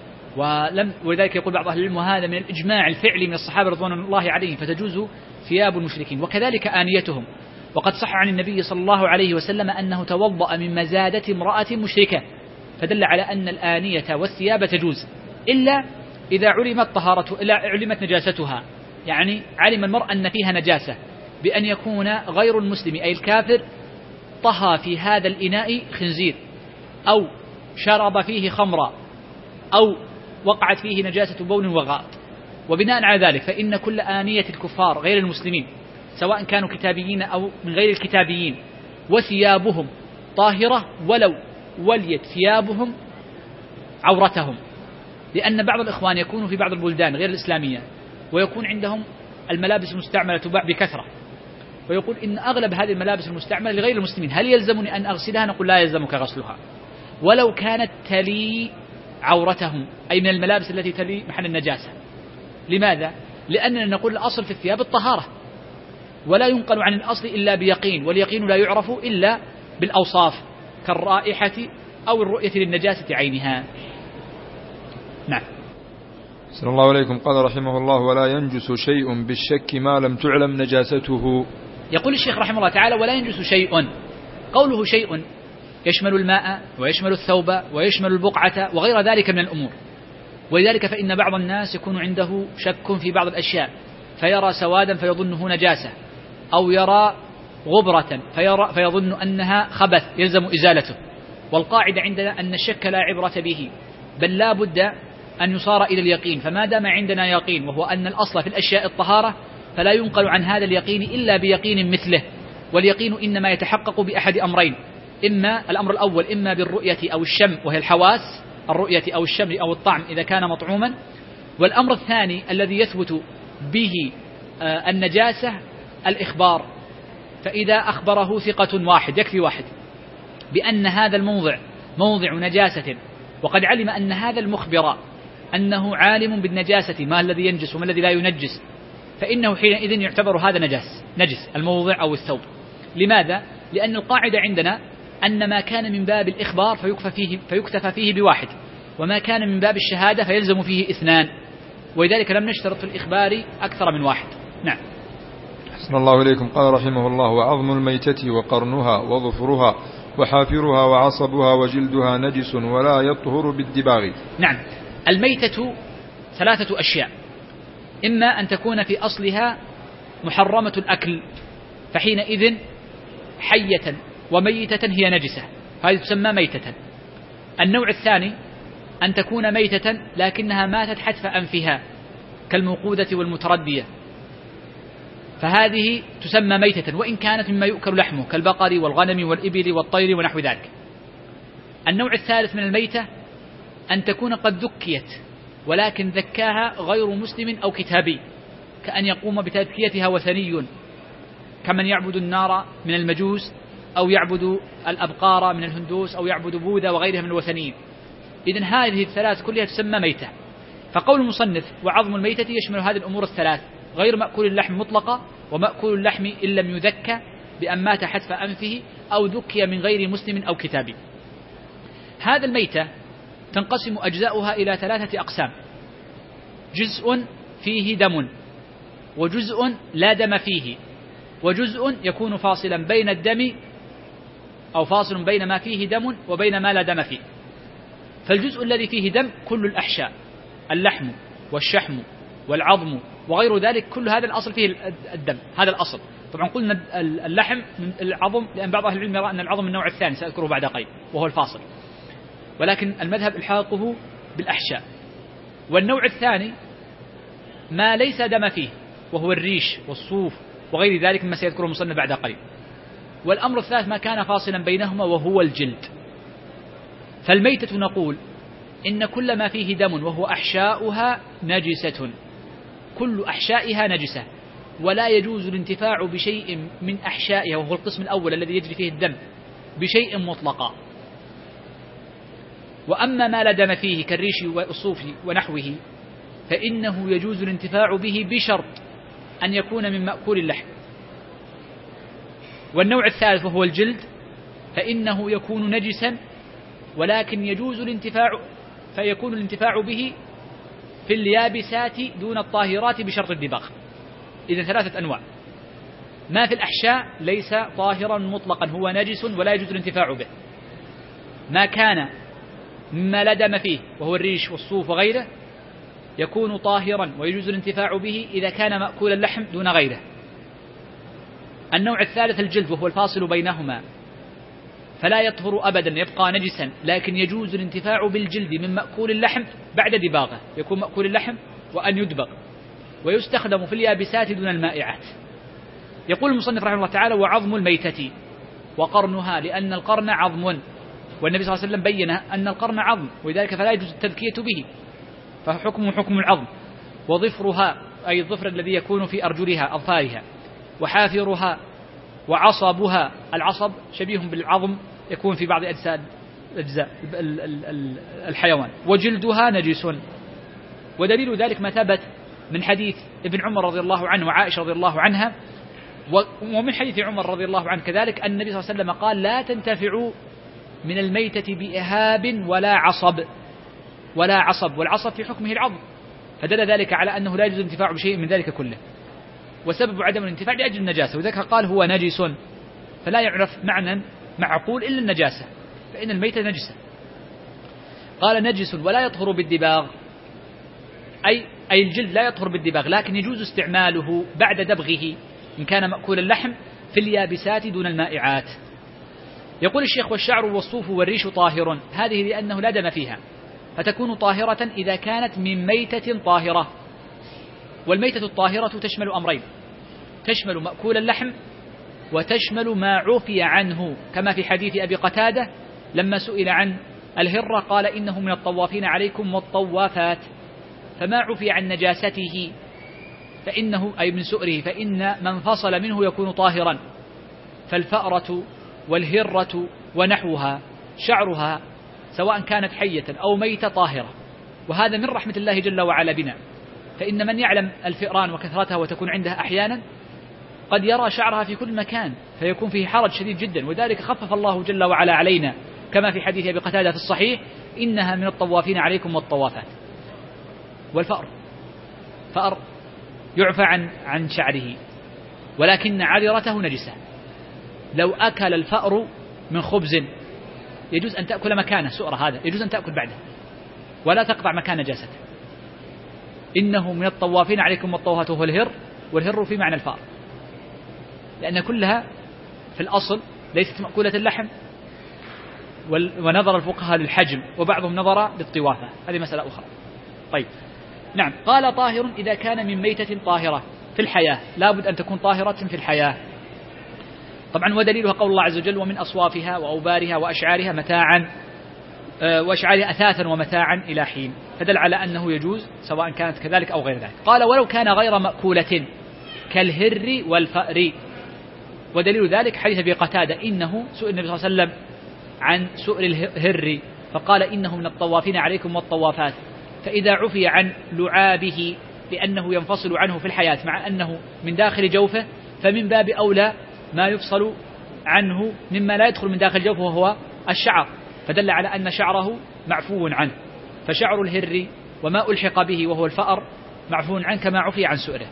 ولذلك يقول بعض أهل العلم وهذا من الإجماع الفعلي من الصحابة رضوان الله عليهم، فتجوز ثياب المشركين. وكذلك آنيتهم، وقد صح عن النبي صلى الله عليه وسلم أنه توضأ من مزادة امرأة مشركة، فدل على أن الآنية والثياب تجوز إلا إذا علمت نجاستها، يعني علم المرء أن فيها نجاسة بأن يكون غير المسلم أي الكافر طهى في هذا الإناء خنزير، أو شرب فيه خمرا، أو وقعت فيه نجاسة بول وغائط. وبناء على ذلك فإن كل آنية الكفار غير المسلمين سواء كانوا كتابيين أو من غير الكتابيين وثيابهم طاهرة ولو وليت ثيابهم عورتهم، لأن بعض الإخوان يكون في بعض البلدان غير الإسلامية ويكون عندهم الملابس المستعملة تباع بكثرة، ويقول إن أغلب هذه الملابس المستعملة لغير المسلمين، هل يلزمني أن أغسلها؟ نقول لا يلزمك غسلها ولو كانت تلي عورتهم، أي من الملابس التي تلي محل النجاسة. لماذا؟ لأننا نقول الأصل في الثياب الطهارة، ولا ينقل عن الأصل إلا بيقين، واليقين لا يعرف إلا بالأوصاف كالرائحة أو الرؤية للنجاسة عينها. نعم. صلى الله عليكم. قال رحمه الله: ولا ينجس شيء بالشك ما لم تعلم نجاسته. يقول الشيخ رحمه الله تعالى: ولا ينجس شيء. قوله شيء يشمل الماء ويشمل الثوب ويشمل البقعة وغير ذلك من الأمور. ولذلك فإن بعض الناس يكون عنده شك في بعض الأشياء فيرى سوادا فيظنه نجاسة، أو يرى غبرة فيظن أنها خبث يلزم إزالته. والقاعدة عندنا أن الشك لا عبرة به، بل لا بد أن يصار إلى اليقين. فما دام عندنا يقين وهو أن الأصل في الأشياء الطهارة، فلا ينقل عن هذا اليقين إلا بيقين مثله. واليقين إنما يتحقق بأحد أمرين: إما الأمر الأول إما بالرؤية أو الشم وهي الحواس، الرؤية أو الشم أو الطعم إذا كان مطعوما. والأمر الثاني الذي يثبت به النجاسة الإخبار، فإذا أخبره ثقة واحد، يكفي واحد، بأن هذا الموضع موضع نجاسة، وقد علم أن هذا المخبر أنه عالم بالنجاسة، ما الذي ينجس وما الذي لا ينجس، فإنه حينئذ يعتبر هذا نجس الموضع أو الثوب. لماذا؟ لأن القاعدة عندنا أن ما كان من باب الإخبار فيكتفى فيه بواحد، وما كان من باب الشهادة فيلزم فيه اثنان، ولذلك لم نشترط في الإخبار أكثر من واحد. نعم. أحسن الله إليكم. قال رحمه الله: وعظم الميتة وقرنها وظفرها وحافرها وعصبها وجلدها نجس ولا يطهر بالدباغ. نعم. الميتة 3 أشياء: إما أن تكون في أصلها محرمة الأكل، فحينئذ حية وميتة هي نجسة، هذه تسمى ميتة. النوع الثاني أن تكون ميتة لكنها ماتت حتف أنفها كالموقودة والمتردية، فهذه تسمى ميتة وإن كانت مما يؤكل لحمه كالبقر والغنم والإبل والطير ونحو ذلك. النوع الثالث من الميتة أن تكون قد ذكيت ولكن ذكاها غير مسلم أو كتابي، كأن يقوم بتذكيتها وثني كمن يعبد النار من المجوس، أو يعبد الأبقار من الهندوس، أو يعبد بوذا وغيرها من الوثنيين. إذن هذه الثلاث كلها تسمى ميتة. فقول المصنف وعظم الميتة يشمل هذه الأمور الثلاث: غير مأكول اللحم مطلقة، ومأكول اللحم إن لم يذكى بأن مات حتف أنفه، أو ذكي من غير مسلم أو كتابي. هذا الميتة تنقسم أجزاؤها إلى 3 أقسام: جزء فيه دم، وجزء لا دم فيه، وجزء يكون فاصلا بين الدم أو فاصل بين ما فيه دم وبين ما لا دم فيه. فالجزء الذي فيه دم كل الأحشاء، اللحم والشحم والعظم وغير ذلك، كل هذا الأصل فيه الدم، هذا الأصل. طبعا قلنا اللحم من العظم، لأن بعض أهل العلم يرى أن العظم النوع الثاني سأذكره بعد قليل وهو الفاصل، ولكن المذهب إلحاقه بالأحشاء. والنوع الثاني ما ليس دم فيه وهو الريش والصوف وغير ذلك مما سيذكره المصنف بعد قليل. والأمر الثالث ما كان فاصلا بينهما وهو الجلد. فالميتة نقول إن كل ما فيه دم وهو أحشاؤها نجسة، كل أحشائها نجسة، ولا يجوز الانتفاع بشيء من أحشائها وهو القسم الأول الذي يجري فيه الدم بشيء مطلقا. وأما ما لا دم فيه كالريش والصوف ونحوه فإنه يجوز الانتفاع به بشرط أن يكون من مأكول اللحم. والنوع الثالث وهو الجلد فإنه يكون نجسا ولكن يجوز فيكون الانتفاع به في اليابسات دون الطاهرات بشرط الدباغ. إذن 3 أنواع. ما في الأحشاء ليس طاهرا مطلقا، هو نجس ولا يجوز الانتفاع به. ما كان مما لا دم فيه وهو الريش والصوف وغيره يكون طاهرا ويجوز الانتفاع به إذا كان مأكول اللحم دون غيره. النوع الثالث الجلد وهو الفاصل بينهما، فلا يطهر أبدا، يبقى نجسا، لكن يجوز الانتفاع بالجلد من مأكول اللحم بعد دباغه، يكون مأكول اللحم وأن يدبغ، ويستخدم في اليابسات دون المائعات. يقول المصنف رحمه الله تعالى: وعظم الميتة وقرنها، لأن القرن عظم، والنبي صلى الله عليه وسلم بين أن القرن عظم، ولذلك فلا يجوز التذكية به، فحكمه حكم العظم. وظفرها أي الظفر الذي يكون في أرجلها أظفارها، وحافرها، وعصبها، العصب شبيه بالعظم يكون في بعض أجزاء الحيوان، وجلدها نجس. ودليل ذلك ما ثبت من حديث ابن عمر رضي الله عنه وعائشة رضي الله عنها، ومن حديث عمر رضي الله عنه كذلك أن النبي صلى الله عليه وسلم قال: لا تنتفعوا من الميتة بإهاب ولا عصب، والعصب في حكمه العظم، فدل ذلك على أنه لا يجوز الانتفاع بشيء من ذلك كله، وسبب عدم الانتفاع لأجل النجاسة، وذلك قال هو نجس، فلا يعرف معنى معقول إلا النجاسة، فإن الميتة نجسة. قال: نجس ولا يطهر بالدباغ، أي الجلد لا يطهر بالدباغ، لكن يجوز استعماله بعد دبغه إن كان مأكول اللحم في اليابسات دون المائعات. يقول الشيخ: والشعر والصوف والريش طاهر، هذه لأنه لا دم فيها، فتكون طاهرة إذا كانت من ميتة طاهرة. والميتة الطاهرة تشمل أمرين: تشمل مأكول اللحم، وتشمل ما عفي عنه، كما في حديث أبي قتادة لما سئل عن الهرة قال: إنه من الطوافين عليكم والطوافات، فما عفي عن نجاسته فإنه أي من سؤره فإن من فصل منه يكون طاهرا. فالفأرة والهرة ونحوها شعرها سواء كانت حية أو ميتة طاهرة، وهذا من رحمة الله جل وعلا بنا، فإن من يعلم الفئران وكثرتها وتكون عندها أحيانا قد يرى شعرها في كل مكان فيكون فيه حرج شديد جدا، وذلك خفف الله جل وعلا علينا كما في حديث أبي قتادة في الصحيح: إنها من الطوافين عليكم والطوافات. والفأر يعفى عن شعره، ولكن عذرته نجسة. لو أكل الفأر من خبز يجوز أن تأكل مكانه سؤرة، هذا يجوز أن تأكل بعده ولا تقطع مكان نجاسته. إنه من الطوافين عليكم والطوافات، وهو الهر، والهر في معنى الفأر، لأن كلها في الأصل ليست مأكولة اللحم، ونظر الفقهاء للحجم، وبعضهم نظر للطوافة، هذه مسألة أخرى. طيب، نعم. قال: طاهر إذا كان من ميتة طاهرة في الحياة، لابد أن تكون طاهرة في الحياة. طبعا ودليلها قول الله عز وجل: ومن أصوافها وأوبارها وأشعارها متاعا وأشعارها أثاثا ومتاعا إلى حين، فدل على أنه يجوز سواء كانت كذلك أو غير ذلك. قال: ولو كان غير مأكولة كالهر والفأر. ودليل ذلك حديث أبي قتادة: إنه سئل النبي صلى الله عليه وسلم عن سؤر الهر فقال: إنه من الطوافين عليكم والطوافات، فإذا عفي عن لعابه لأنه ينفصل عنه في الحياة مع أنه من داخل جوفه، فمن باب أولى ما يفصل عنه مما لا يدخل من داخل جوفه وهو الشعر، فدل على أن شعره معفو عنه، فشعر الهر وما ألحق به وهو الفأر معفو عنه كما عفي عن سؤره.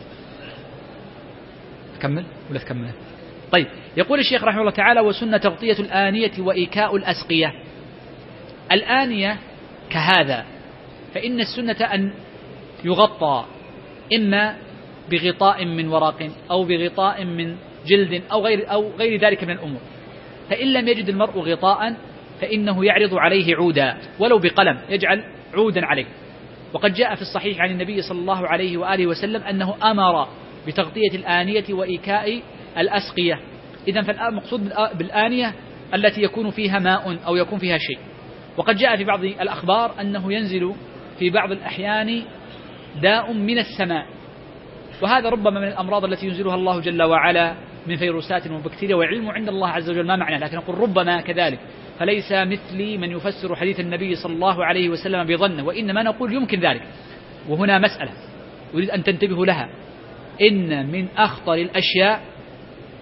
تكمل ولا تكمل؟ طيب، يقول الشيخ رحمه الله تعالى: وسنة تغطية الآنية وإيكاء الأسقية. الآنية كهذا، فإن السنة أن يغطى إما بغطاء من ورق أو بغطاء من جلد أو غير ذلك من الأمور. فإن لم يجد المرء غطاء فإنه يعرض عليه عودا ولو بقلم، يجعل عودا عليه. وقد جاء في الصحيح عن النبي صلى الله عليه وآله وسلم أنه أمر بتغطية الآنية وإيكاء الأسقية. إذن فالمقصود بالآنية التي يكون فيها ماء أو يكون فيها شيء. وقد جاء في بعض الأخبار أنه ينزل في بعض الأحيان داء من السماء، وهذا ربما من الأمراض التي ينزلها الله جل وعلا من فيروسات وبكتيريا، والعلم عند الله عز وجل ما معنى، لكن نقول ربما كذلك، فليس مثلي من يفسر حديث النبي صلى الله عليه وسلم بظنه، وإنما نقول يمكن ذلك. وهنا مسألة أريد أن تنتبهوا لها: إن من أخطر الأشياء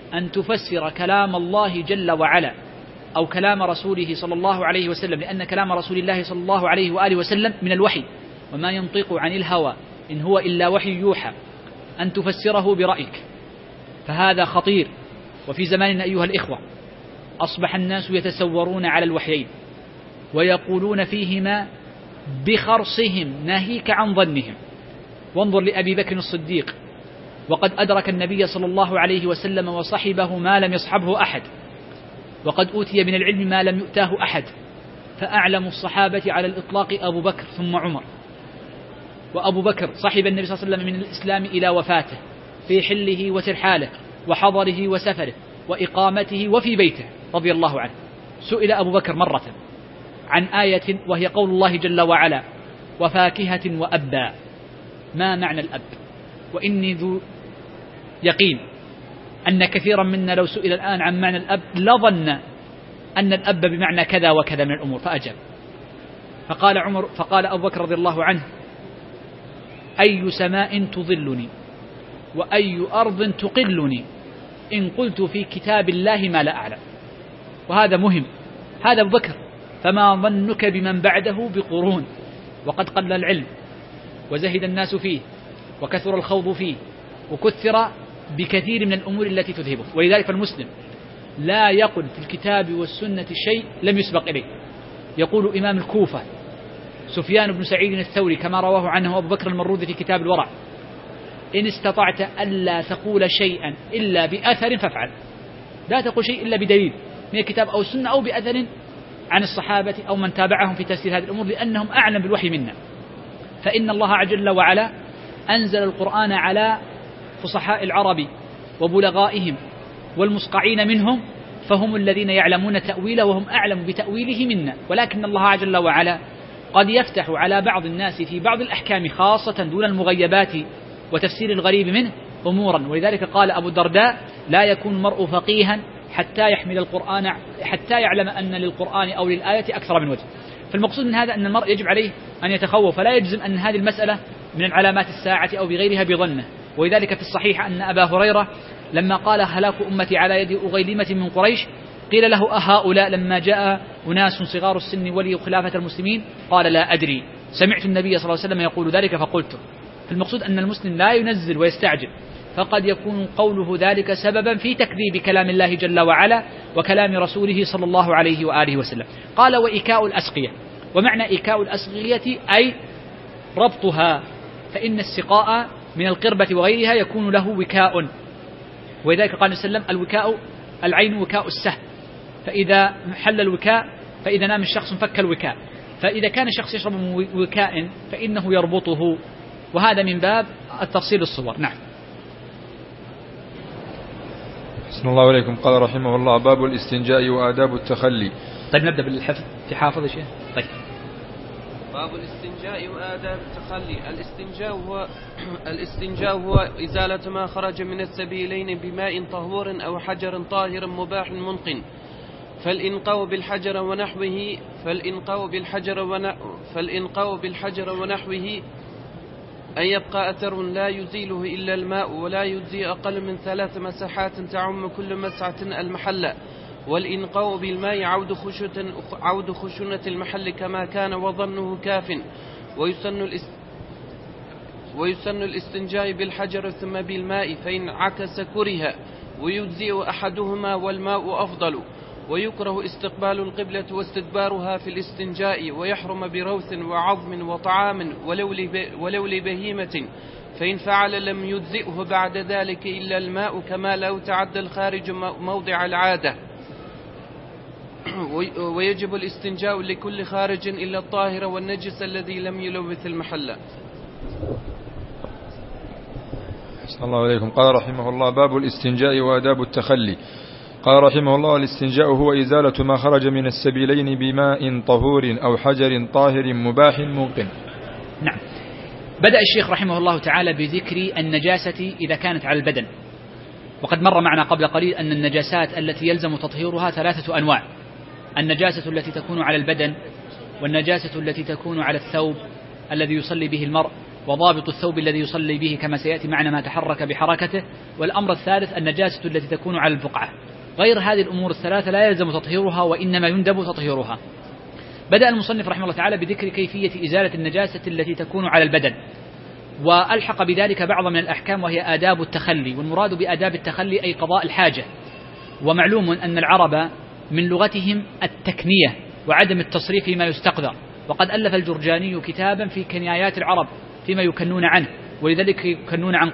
أن تفسر كلام الله جل وعلا أو كلام رسوله صلى الله عليه وسلم، لأن كلام رسول الله صلى الله عليه وآله وسلم من الوحي، وما ينطق عن الهوى إن هو إلا وحي يوحى، أن تفسره برأيك، فهذا خطير. وفي زماننا أيها الإخوة أصبح الناس يتسورون على الوحيين ويقولون فيهما بخرصهم ناهيك عن ظنهم. وانظر لأبي بكر الصديق، وقد أدرك النبي صلى الله عليه وسلم وصحبه ما لم يصحبه أحد، وقد أوتي من العلم ما لم يؤتاه أحد، فأعلم الصحابة على الإطلاق أبو بكر ثم عمر. وأبو بكر صحب النبي صلى الله عليه وسلم من الإسلام إلى وفاته، في حله وترحاله وحضره وسفره وإقامته وفي بيته رضي الله عنه. سئل أبو بكر مرة عن آية وهي قول الله جل وعلا: وفاكهة وأبا، ما معنى الأب؟ وإني ذو يقين أن كثيرا منا لو سئل الآن عن معنى الأب لظن أن الأب بمعنى كذا وكذا من الأمور فأجاب. فقال أبو بكر رضي الله عنه: أي سماء تظلني وأي أرض تقلني إن قلت في كتاب الله ما لا أعلم. وهذا مهم، هذا أبو بكر. فما ظنك بمن بعده بقرون، وقد قل العلم وزهد الناس فيه وكثر الخوض فيه وكثر بكثير من الأمور التي تذهبه. ولذلك فالمسلم لا يقل في الكتاب والسنة شيء لم يسبق إليه. يقول إمام الكوفة سفيان بن سعيد الثوري كما رواه عنه أبو بكر المروذي في كتاب الورع: إن استطعت ألا تقول شيئا إلا بأثر فافعل. لا تقول شيء إلا بدليل من الكتاب أو السنة أو بأثر عن الصحابة أو من تابعهم في تفسير هذه الأمور، لأنهم أعلم بالوحي منا. فإن الله جل وعلا أنزل القرآن على فصحاء العرب وبلغائهم والمصقعين منهم، فهم الذين يعلمون تأويله وهم أعلم بتأويله منا. ولكن الله جل وعلا قد يفتح على بعض الناس في بعض الأحكام خاصة دون المغيبات وتفسير الغريب منه أمورا. ولذلك قال أبو الدرداء: لا يكون المرء فقيها حتى يحمل القرآن، حتى يعلم أن للقرآن أو للآية أكثر من وجه. فالمقصود من هذا أن المرء يجب عليه أن يتخوف، فلا يجزم أن هذه المسألة من علامات الساعة أو بغيرها بظنه. ولذلك في الصحيح أن أبا هريرة لما قال: هلاك أمتي على يد أغيلمة من قريش، قيل له: أهؤلاء لما جاء أناس صغار السن ولي خلافة المسلمين؟ قال: لا أدري، سمعت النبي صلى الله عليه وسلم يقول ذلك فقلت. فالمقصود أن المسلم لا ينزل ويستعجل، فقد يكون قوله ذلك سببا في تكذيب كلام الله جل وعلا وكلام رسوله صلى الله عليه وآله وسلم. قال: وإيكاء الأسقية. ومعنى إيكاء الأسقية أي ربطها، فإن السقاء من القربة وغيرها يكون له وكاء. ولذلك قال صلى الله عليه وسلم: الوكاء العين وكاء السهم، فإذا حل الوكاء، فإذا نام الشخص فك الوكاء، فإذا كان الشخص يشرب من وكاء فإنه يربطه. وهذا من باب التفصيل الصور. نعم. أحسن الله عليكم. قال رحمه الله: باب الاستنجاء وآداب التخلي. طيب نبدأ بالحفظ في حافظ شيء. طيب. باب الاستنجاء وآداب التخلي. الاستنجاء هو إزالة ما خرج من السبيلين بماء طهور أو حجر طاهر مباح منقن. فالإنقاء بالحجر ونحوه أن يبقى أثر لا يزيله إلا الماء، ولا يجزي أقل من 3 مسحات تعم كل مسعة المحل. والإنقاء بالماء عود خشونة المحل كما كان وظنه كاف. ويسن الاستنجاء بالحجر ثم بالماء، فإن عكس كره، ويجزئ أحدهما والماء أفضل. ويكره استقبال القبلة واستدبارها في الاستنجاء، ويحرم بروث وعظم وطعام ولو لبهيمة، فإن فعل لم يجزئه بعد ذلك إلا الماء، كما لو تعدى الخارج موضع العادة. ويجب الاستنجاء لكل خارج إلا الطاهر والنجس الذي لم يلوث المحل. أحسن الله عليكم. قال رحمه الله: باب الاستنجاء وآداب التخلي. قال رحمه الله: الاستنجاء هو إزالة ما خرج من السبيلين بماء طهور أو حجر طاهر مباح منقن. نعم. بدأ الشيخ رحمه الله تعالى بذكر النجاسة إذا كانت على البدن، وقد مر معنا قبل قليل أن النجاسات التي يلزم تطهيرها 3 أنواع: النجاسة التي تكون على البدن، والنجاسة التي تكون على الثوب الذي يصلي به المرء، وضابط الثوب الذي يصلي به كما سيأتي معنا ما تحرك بحركته. والأمر الثالث النجاسة التي تكون على البقعة. غير هذه الأمور الثلاثة لا يلزم تطهيرها وإنما يندب تطهيرها. بدأ المصنف رحمه الله تعالى بذكر كيفية إزالة النجاسة التي تكون على البدن، وألحق بذلك بعض من الأحكام وهي آداب التخلي. والمراد بآداب التخلي أي قضاء الحاجة. ومعلوم أن العرب من لغتهم التكنية وعدم التصريف فيما يستقذر، وقد ألف الجرجاني كتابا في كنايات العرب فيما يكنون عنه، ولذلك يكنون عن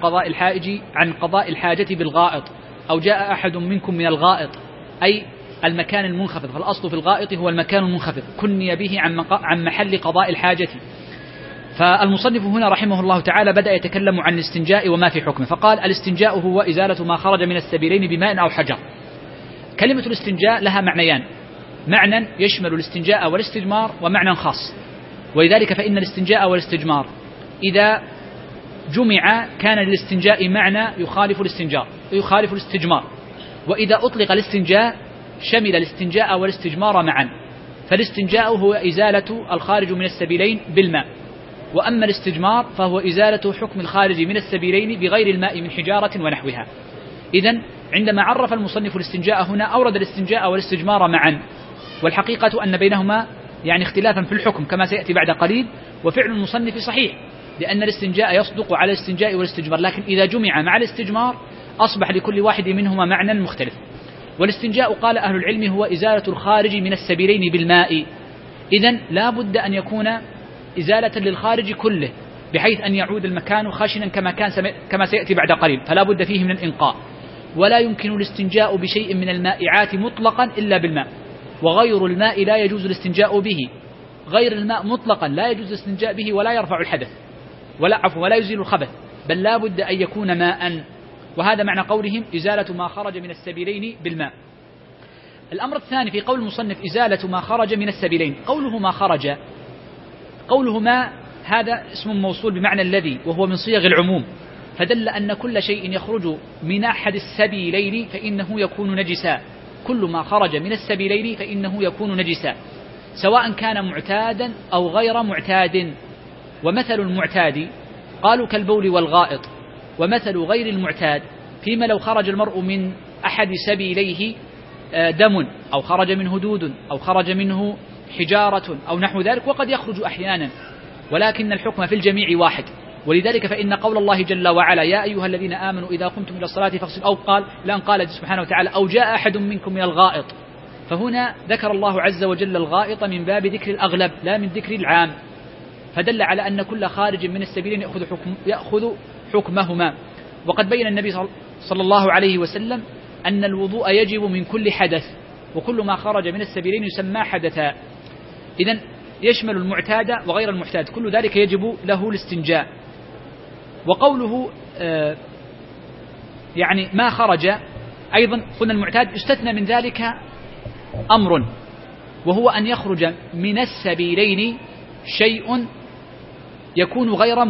قضاء الحاجة بالغائط، أو جاء أحد منكم من الغائط أي المكان المنخفض، فالأصل في الغائط هو المكان المنخفض، كني به عن محل قضاء الحاجة. فالمصنف هنا رحمه الله تعالى بدأ يتكلم عن الاستنجاء وما في حكمه، فقال الاستنجاء هو إزالة ما خرج من السبيلين بماء أو حجر. كلمة الاستنجاء لها معنيان: معنى يشمل الاستنجاء والاستجمار، ومعنى خاص. ولذلك فإن الاستنجاء والاستجمار إذا جمع كان للاستنجاء معنى يخالف الاستجمار، وإذا أطلق الاستنجاء شمل الاستنجاء والاستجمار معا. فالاستنجاء هو إزالة الخارج من السبيلين بالماء، وأما الاستجمار فهو إزالة حكم الخارج من السبيلين بغير الماء من حجارة ونحوها. إذن عندما عرف المصنف الاستنجاء هنا أورد الاستنجاء والاستجمار معا، والحقيقة أن بينهما يعني اختلافا في الحكم كما سيأتي بعد قليل. وفعل المصنف صحيح، لأن الاستنجاء يصدق على الاستنجاء والاستجمار، لكن إذا جمع مع الاستجمار أصبح لكل واحد منهما معنى مختلف. والاستنجاء قال أهل العلم هو إزالة الخارج من السبيلين بالماء. إذن لا بد أن يكون إزالة للخارج كله، بحيث أن يعود المكان خشنا كما سيأتي بعد قليل، فلا بد فيه من الإنقاء. ولا يمكن الاستنجاء بشيء من المائعات مطلقا إلا بالماء، وغير الماء لا يجوز الاستنجاء به. غير الماء مطلقا لا يجوز الاستنجاء به ولا يرفع الحدث ولا يزيل الخبث، بل لا بد أن يكون ماء. وهذا معنى قولهم إزالة ما خرج من السبيلين بالماء. الأمر الثاني في قول المصنف إزالة ما خرج من السبيلين، قوله ما خرج، قوله ما هذا اسم موصول بمعنى الذي، وهو من صيغ العموم، فدل أن كل شيء يخرج من أحد السبيلين فإنه يكون نجسا. كل ما خرج من السبيلين فإنه يكون نجسا، سواء كان معتادا أو غير معتاد. ومثل المعتاد قالوا كالبول والغائط، ومثل غير المعتاد فيما لو خرج المرء من أحد سبيليه دم، أو خرج منه دود، أو خرج منه حجارة أو نحو ذلك، وقد يخرج أحيانا، ولكن الحكم في الجميع واحد. ولذلك فإن قول الله جل وعلا يا أيها الذين آمنوا إذا قمتم إلى الصلاة فاغسلوا، أو قال سبحانه وتعالى أو جاء أحد منكم من الغائط، فهنا ذكر الله عز وجل الغائط من باب ذكر الأغلب لا من ذكر العام، فدل على أن كل خارج من السبيلين يأخذ حكمهما. وقد بين النبي صلى الله عليه وسلم أن الوضوء يجب من كل حدث، وكل ما خرج من السبيلين يسمى حدثا. إذن يشمل المعتاد وغير المعتاد، كل ذلك يجب له الاستنجاء. وقوله يعني ما خرج أيضا قلنا المعتاد يستثنى من ذلك أمر، وهو أن يخرج من السبيلين شيء يكون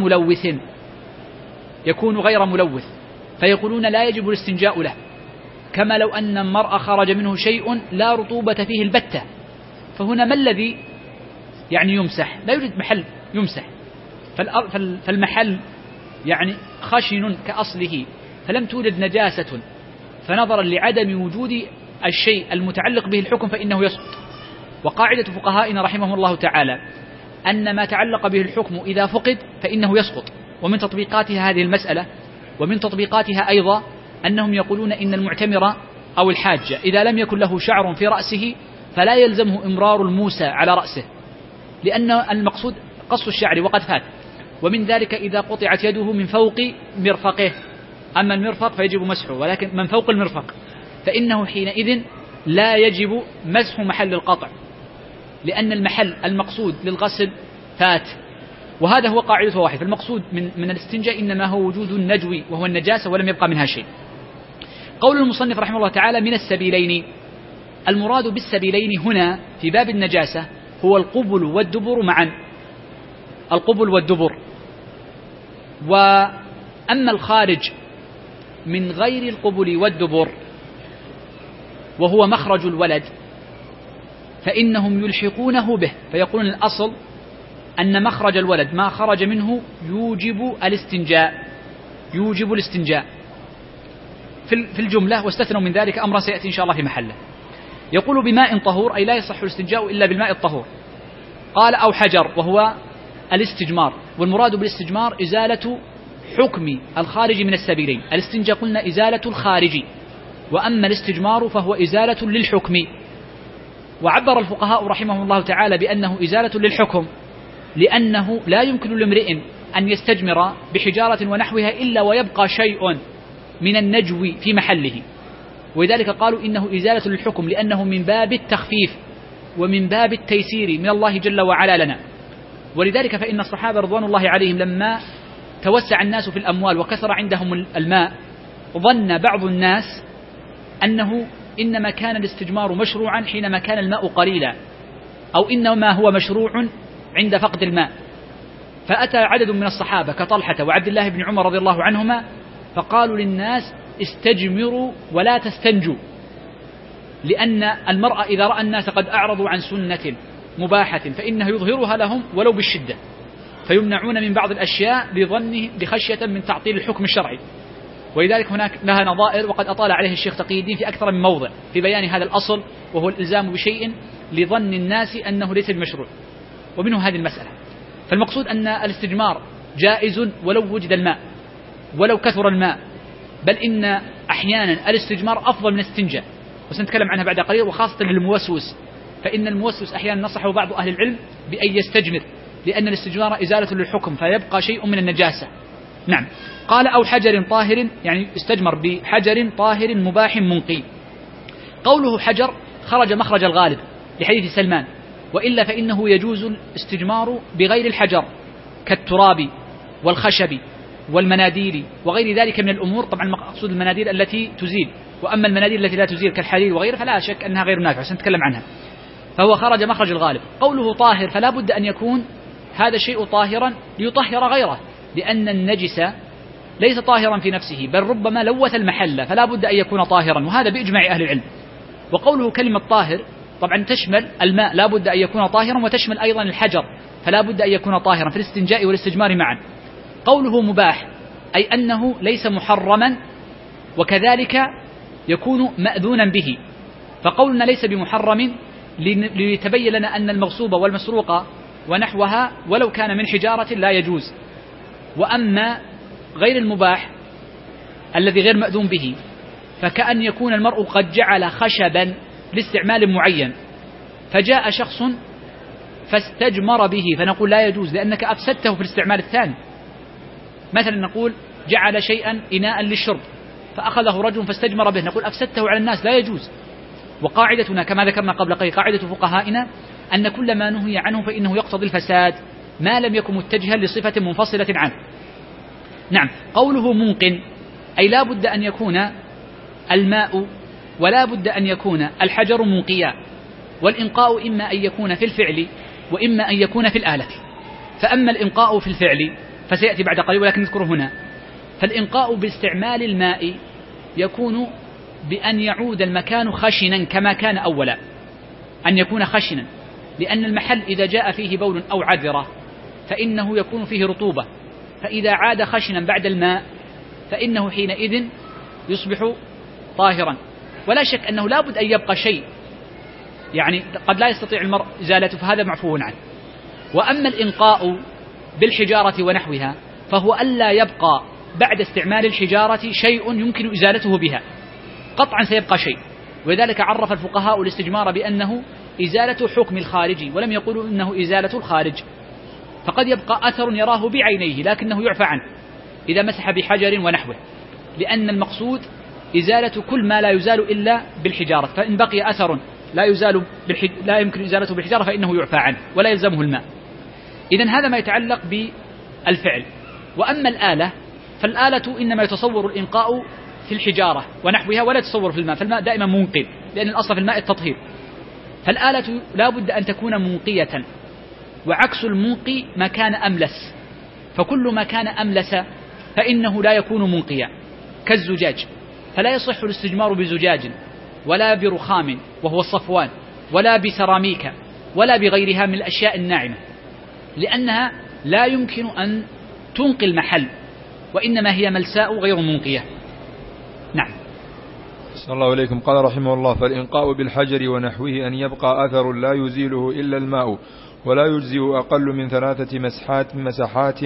غير ملوث، فيقولون لا يجب الاستنجاء له، كما لو أن المرء خرج منه شيء لا رطوبة فيه البتة، فهنا ما الذي يعني يمسح؟ لا يوجد محل يمسح، فالمحل يعني خشن كأصله، فلم توجد نجاسة، فنظرا لعدم وجود الشيء المتعلق به الحكم فإنه يسقط. وقاعدة فقهائنا رحمهم الله تعالى أن ما تعلق به الحكم إذا فقد فإنه يسقط. ومن تطبيقاتها هذه المسألة، ومن تطبيقاتها أيضا أنهم يقولون إن المعتمر أو الحاج إذا لم يكن له شعر في رأسه فلا يلزمه إمرار الموسى على رأسه، لأن المقصود قص الشعر وقد فات. ومن ذلك إذا قطعت يده من فوق مرفقه، أما المرفق فيجب مسحه، ولكن من فوق المرفق فإنه حينئذ لا يجب مسح محل القطع، لأن المحل المقصود للغسل فات. وهذا هو قاعدته واحد، فالمقصود من الاستنجاء إنما هو وجود النجو وهو النجاسة ولم يبقى منها شيء. قول المصنف رحمه الله تعالى من السبيلين، المراد بالسبيلين هنا في باب النجاسة هو القبل والدبر معا، القبل والدبر. وأما الخارج من غير القبل والدبر وهو مخرج الولد فإنهم يلحقونه به، فيقولون الأصل أن مخرج الولد ما خرج منه يوجب الاستنجاء في الجملة، واستثنوا من ذلك أمرا سيأتي إن شاء الله في محله. يقول بماء طهور، أي لا يصح الاستنجاء إلا بالماء الطهور. قال أو حجر، وهو الاستجمار، والمراد بالاستجمار إزالة حكم الخارج من السبيلين. الاستنجاء قلنا إزالة الخارج، وأما الاستجمار فهو إزالة للحكم. وعبر الفقهاء رحمهم الله تعالى بأنه إزالة للحكم، لأنه لا يمكن لامرئ أن يستجمر بحجارة ونحوها إلا ويبقى شيء من النجو في محله، ولذلك قالوا إنه إزالة للحكم، لأنه من باب التخفيف ومن باب التيسير من الله جل وعلا لنا. ولذلك فإن الصحابة رضوان الله عليهم لما توسع الناس في الأموال وكثر عندهم الماء، ظن بعض الناس أنه إنما كان الاستجمار مشروعا حينما كان الماء قليلا، أو إنما هو مشروع عند فقد الماء. فأتى عدد من الصحابة كطلحة وعبد الله بن عمر رضي الله عنهما فقالوا للناس استجمروا ولا تستنجوا، لأن المرأة إذا رأى الناس قد أعرضوا عن سنة مباحة فإنه يظهرها لهم ولو بالشدة، فيمنعون من بعض الأشياء بخشية من تعطيل الحكم الشرعي. ولذلك هناك لها نظائر، وقد أطال عليه الشيخ تقي الدين في أكثر من موضع في بيان هذا الأصل، وهو الإلزام بشيء لظن الناس أنه ليس بمشروع، ومنه هذه المسألة. فالمقصود أن الاستجمار جائز ولو وجد الماء ولو كثر الماء، بل إن أحيانا الاستجمار أفضل من الاستنجاء، وسنتكلم عنها بعد قليل، وخاصة للموسوس، فإن الموسوس أحيانا نصحه بعض أهل العلم بأن يستجمر، لأن الاستجمار إزالة للحكم فيبقى شيء من النجاسة. نعم. قال أو حجر طاهر، يعني استجمر بحجر طاهر مباح منقي. قوله حجر خرج مخرج الغالب لحديث سلمان، وإلا فإنه يجوز الاستجمار بغير الحجر كالتراب والخشب والمناديل وغير ذلك من الأمور. طبعا مقصود المناديل التي تزيل، وأما المناديل التي لا تزيل كالحرير وغيره فلا شك أنها غير نافعة، سنتكلم عنها. فهو خرج مخرج الغالب. قوله طاهر فلا بد أن يكون هذا الشيء طاهرا ليطهر غيره، لأن النجس ليس طاهرا في نفسه، بل ربما لوث المحل، فلا بد أن يكون طاهرا، وهذا بإجماع أهل العلم. وقوله كلمة طاهر طبعا تشمل الماء، لا بد أن يكون طاهرا، وتشمل أيضا الحجر، فلا بد أن يكون طاهرا في الاستنجاء والاستجمار معا. قوله مباح أي أنه ليس محرما، وكذلك يكون مأذونا به. فقولنا ليس بمحرم ليتبين لنا أن المغصوب والمسروق ونحوها ولو كان من حجارة لا يجوز. وأما غير المباح الذي غير مأذون به، فكأن يكون المرء قد جعل خشبا لاستعمال معين، فجاء شخص فاستجمر به، فنقول لا يجوز لأنك أفسدته في الاستعمال الثاني. مثلا نقول جعل شيئا إناء للشرب فأخذه رجل فاستجمر به، نقول أفسدته على الناس، لا يجوز. وقاعدتنا كما ذكرنا قبل قليل، قاعدة فقهائنا أن كل ما نهي عنه فإنه يقتضي الفساد ما لم يكن متجها لصفة منفصلة عنه. نعم. قوله منقٍ أي لا بد أن يكون الماء ولا بد أن يكون الحجر منقيا، والإنقاء إما أن يكون في الفعل وإما أن يكون في الآلة. فأما الإنقاء في الفعل فسيأتي بعد قليل ولكن نذكره هنا. فالإنقاء باستعمال الماء يكون بأن يعود المكان خشنا كما كان أولا، أن يكون خشنا، لأن المحل إذا جاء فيه بول أو عذرة فإنه يكون فيه رطوبة، فإذا عاد خشنا بعد الماء فإنه حينئذ يصبح طاهرا. ولا شك أنه لا بد أن يبقى شيء، يعني قد لا يستطيع المرء إزالته، فهذا معفو عنه. وأما الإنقاء بالحجارة ونحوها فهو ألا يبقى بعد استعمال الحجارة شيء يمكن إزالته بها، قطعا سيبقى شيء. ولذلك عرف الفقهاء الاستجمار بأنه إزالة حكم الخارج، ولم يقولوا إنه إزالة الخارج. فقد يبقى أثر يراه بعينيه لكنه يعفى عنه إذا مسح بحجر ونحوه، لأن المقصود إزالة كل ما لا يزال إلا بالحجارة. فإن بقي أثر لا يمكن إزالته بالحجارة فإنه يعفى عنه ولا يلزمه الماء. إذن هذا ما يتعلق بالفعل. وأما الآلة فالآلة إنما يتصور الإنقاء في الحجارة ونحوها ولا يتصور في الماء، فالماء دائما منقي، لأن الأصل في الماء التطهير. فالآلة لا بد أن تكون منقية، وعكس المنقي ما كان أملس، فكل ما كان أملس فإنه لا يكون منقيا، كالزجاج، فلا يصح الاستجمار بزجاج ولا برخام وهو الصفوان ولا بسراميك ولا بغيرها من الأشياء الناعمة، لأنها لا يمكن أن تنقي المحل، وإنما هي ملساء غير منقية. نعم. صلى الله عليكم. قال رحمه الله: فالإنقاء بالحجر ونحوه أن يبقى أثر لا يزيله إلا الماء، ولا يجزئ أقل من 3 مسحات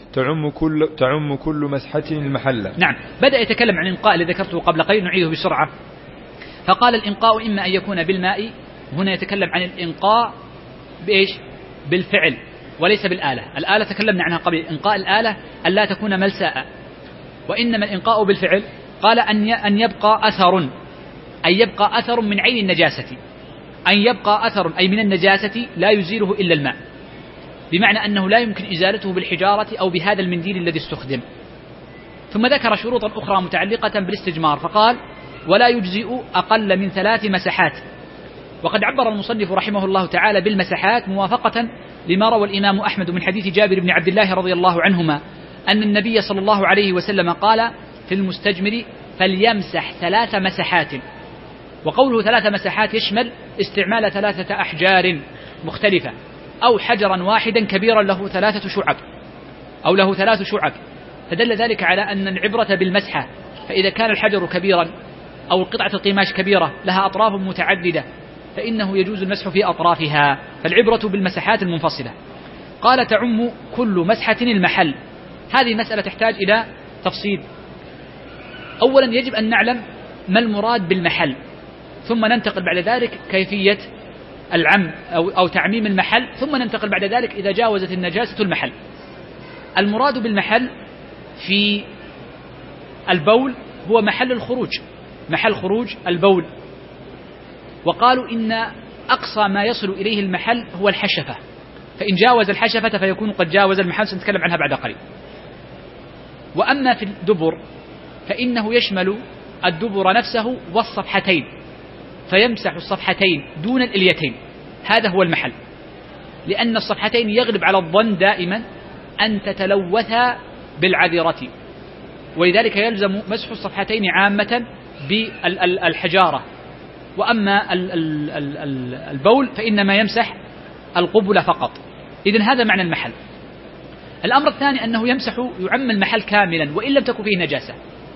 تعم كل مسحة المحل. نعم. بدأ يتكلم عن الإنقاء الذي ذكرته قبل قليل، نعيده بسرعة. فقال الإنقاء إما أن يكون بالماء، هنا يتكلم عن الإنقاء بإيش؟ بالفعل وليس بالآلة. الآلة تكلمنا عنها قبل. إنقاء الآلة أن لا تكون ملساء، وإنما الإنقاء بالفعل قال أن يبقى أثر، أن يبقى أثر من عين النجاسة، أن يبقى أثر أي من النجاسة لا يزيله إلا الماء، بمعنى أنه لا يمكن إزالته بالحجارة أو بهذا المنديل الذي استخدم. ثم ذكر شروطا أخرى متعلقة بالاستجمار، فقال: ولا يجزئ أقل من 3 مسحات. وقد عبر المصنف رحمه الله تعالى بالمسحات موافقة لما روى الإمام أحمد من حديث جابر بن عبد الله رضي الله عنهما أن النبي صلى الله عليه وسلم قال في المستجمر: فليمسح 3 مسحات. وقوله 3 مسحات يشمل استعمال 3 أحجار مختلفة، أو حجرا واحدا كبيرا له 3 شعب، أو له 3 شعب، فدل ذلك على أن العبرة بالمسحة، فإذا كان الحجر كبيرا أو قطعة القماش كبيرة لها أطراف متعددة فإنه يجوز المسح في أطرافها، فالعبرة بالمسحات المنفصلة. قال: تعم كل مسحة المحل. هذه مسألة تحتاج إلى تفصيل. أولا يجب أن نعلم ما المراد بالمحل، ثم ننتقل بعد ذلك كيفية العم أو تعميم المحل، ثم ننتقل بعد ذلك إذا جاوزت النجاسة المحل. المراد بالمحل في البول هو محل الخروج، محل خروج البول. وقالوا إن أقصى ما يصل إليه المحل هو الحشفة، فإن جاوز الحشفة فيكون قد جاوز المحل، سنتكلم عنها بعد قليل. وأما في الدبر فإنه يشمل الدبر نفسه والصفحتين، فيمسح الصفحتين دون الإليتين، هذا هو المحل، لأن الصفحتين يغلب على الظن دائما أن تتلوثا بالعذرة، ولذلك يلزم مسح الصفحتين عامة بالحجارة. وأما البول فإنما يمسح القبل فقط. إذن هذا معنى المحل. الأمر الثاني أنه يعم المحل كاملا وإن لم تكن فيه نجاسة،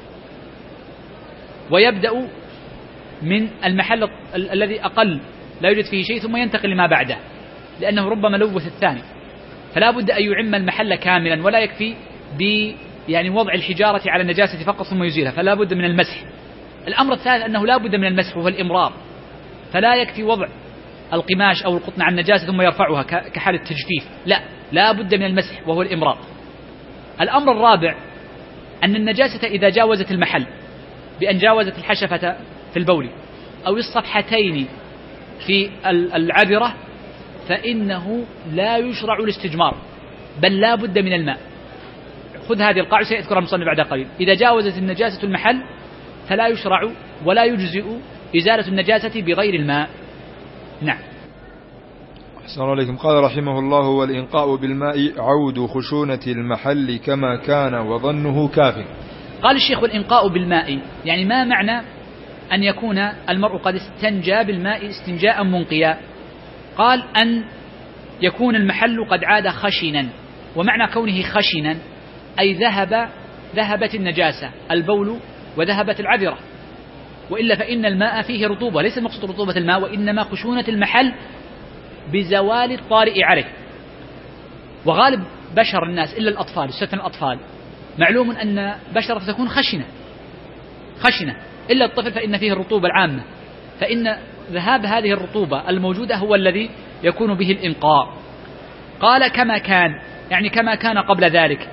ويبدأ من المحل الذي أقل لا يوجد فيه شيء ثم ينتقل لما بعده، لأنه ربما لوث الثاني، فلا بد أن يعم المحل كاملا، ولا يكفي يعني وضع الحجارة على النجاسة فقط ثم يزيلها، فلا بد من المسح. الأمر الثالث أنه لا بد من المسح وهو الإمرار، فلا يكفي وضع القماش أو القطن على النجاسة ثم يرفعها كحال التجفيف، لا بد من المسح وهو الإمرار. الأمر الرابع أن النجاسة إذا جاوزت المحل بأن جاوزت الحشفة في البول أو الصفحتين في العذرة فإنه لا يشرع الاستجمار، بل لا بد من الماء. خذ هذه القاعدة سيذكرها المصنف بعد قليل. إذا جاوزت النجاسة المحل فلا يشرع ولا يجزئ إزالة النجاسة بغير الماء. نعم. أحسن الله عليكم. قال رحمه الله: والإنقاء بالماء عود خشونة المحل كما كان وظنه كاف. قال الشيخ: والإنقاء بالماء، يعني ما معنى أن يكون المرء قد استنجى بالماء استنجاء منقيا؟ قال: أن يكون المحل قد عاد خشنا، ومعنى كونه خشنا أي ذهبت النجاسة البول وذهبت العذرة، وإلا فإن الماء فيه رطوبة، ليس المقصود رطوبة الماء وإنما خشونة المحل بزوال الطارئ عليه. وغالب بشر الناس إلا الأطفال، الستن الأطفال، معلوم أن بشرة تكون خشنة إلا الطفل فإن فيه الرطوبة العامة، فإن ذهاب هذه الرطوبة الموجودة هو الذي يكون به الإنقاء. قال: كما كان، يعني كما كان قبل ذلك.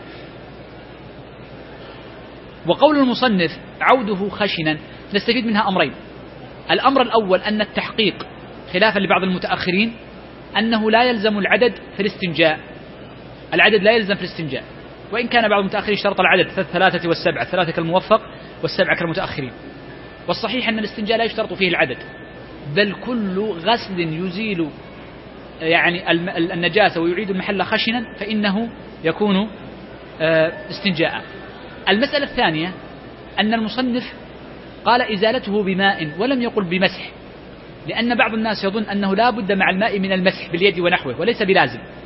وقول المصنف عوده خشنا نستفيد منها أمرين. الأمر الأول أن التحقيق خلافا لبعض المتأخرين أنه لا يلزم العدد في الاستنجاء، العدد لا يلزم في الاستنجاء، وإن كان بعض المتأخرين اشترط العدد 3 و7، 3 كالموفق و7 كالمتأخرين. والصحيح أن الاستنجاء لا يشترط فيه العدد، بل كل غسل يزيل يعني النجاسة ويعيد المحل خشنا فإنه يكون استنجاء. المسألة الثانية أن المصنف قال إزالته بماء ولم يقل بمسح، لأن بعض الناس يظن أنه لا بد مع الماء من المسح باليد ونحوه، وليس بلازم.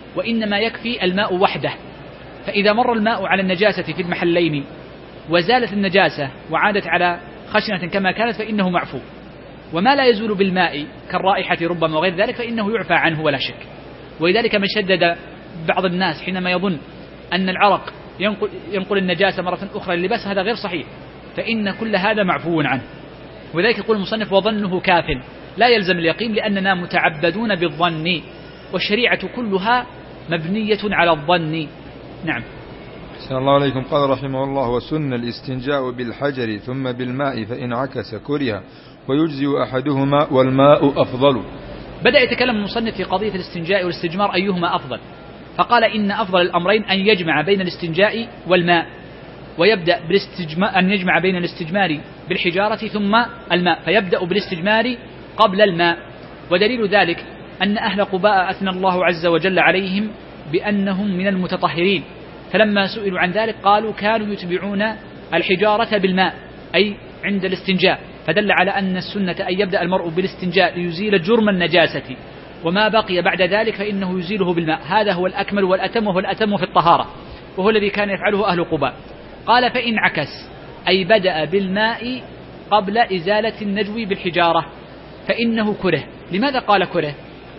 وإنما يكفي الماء وحده. فإذا مر الماء على النجاسة في المحلين وزالت النجاسة وعادت على خشنة كما كانت فإنه معفو. وما لا يزول بالماء كالرائحة ربما وغير ذلك فإنه يعفى عنه ولا شك. ولذلك من شدد بعض الناس حينما يظن أن العرق ينقل النجاسة مرة أخرى للباس، هذا غير صحيح، فإن كل هذا معفو عنه. وذلك يقول المصنف وظنه كاف لا يلزم اليقين، لأننا متعبدون بالظن، والشريعة كلها مبنية على الظن. نعم. أحسن الله عليكم. قال رحمه الله: وسن الاستنجاء بالحجر ثم بالماء فإن عكس كره ويجزئ أحدهما والماء أفضل. بدأ يتكلم المصنف في قضية الاستنجاء والاستجمار أيهما أفضل، فقال إن أفضل الأمرين أن يجمع بين الاستنجاء والماء، ويبدأ أن يجمع بين الاستجمار بالحجارة ثم الماء، فيبدأ بالاستجمار قبل الماء. ودليل ذلك أن أهل قباء أثنى الله عز وجل عليهم بأنهم من المتطهرين، فلما سئلوا عن ذلك قالوا كانوا يتبعون الحجارة بالماء أي عند الاستنجاء، فدل على أن السنة أن يبدأ المرء بالاستنجاء ليزيل جرم النجاسة، وما بقي بعد ذلك فإنه يزيله بالماء. هذا هو الأكمل والأتم، وهو الأتم في الطهارة، وهو الذي كان يفعله أهل قباء. قال فإن عكس أي بدأ بالماء قبل إزالة النجو بالحجارة فإنه كره. لماذا قال كره؟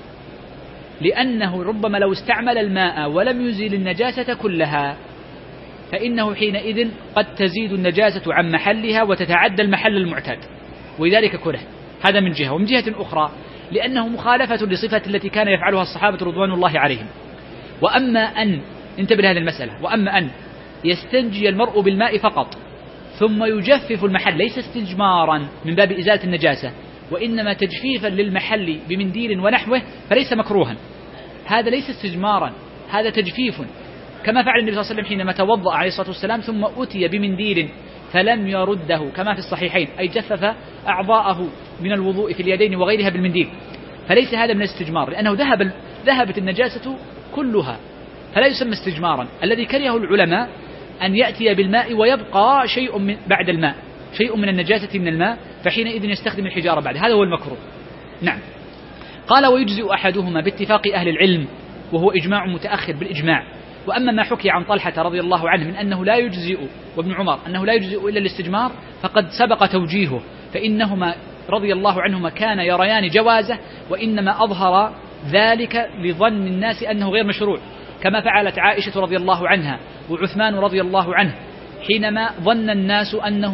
لأنه ربما لو استعمل الماء ولم يزيل النجاسة كلها فإنه حينئذ قد تزيد النجاسة عن محلها وتتعدى المحل المعتاد، ولذلك كره. هذا من جهة. ومن جهة أخرى لأنه مخالفة لصفة التي كان يفعلها الصحابة رضوان الله عليهم. وأما أن انتبه لهذه المسألة، وأما أن يستنجي المرء بالماء فقط ثم يجفف المحل ليس استجمارا من باب إزالة النجاسة، وإنما تجفيفا للمحل بمنديل ونحوه، فليس مكروها. هذا ليس استجمارا، هذا تجفيف، كما فعل النبي صلى الله عليه وسلم حينما توضأ عليه الصلاة والسلام ثم أتي بمنديل فلم يرده كما في الصحيحين، أي جفف أعضاءه من الوضوء في اليدين وغيرها بالمنديل. فليس هذا من الاستجمار، لأنه ذهبت النجاسة كلها، فلا يسمى استجمارا. الذي كرهه العلماء أن يأتي بالماء ويبقى شيء بعد الماء، شيء من النجاسة من الماء، فحينئذ يستخدم الحجارة بعد، هذا هو المكروه. نعم. قال ويجزئ أحدهما باتفاق أهل العلم، وهو إجماع متأخر بالإجماع. وأما ما حكي عن طلحة رضي الله عنه من أنه لا يجزئ، وابن عمر أنه لا يجزئ إلا الاستجمار، فقد سبق توجيهه، فإنهما رضي الله عنهما كان يريان جوازه، وإنما أظهر ذلك لظن الناس أنه غير مشروع، كما فعلت عائشة رضي الله عنها وعثمان رضي الله عنه حينما ظن الناس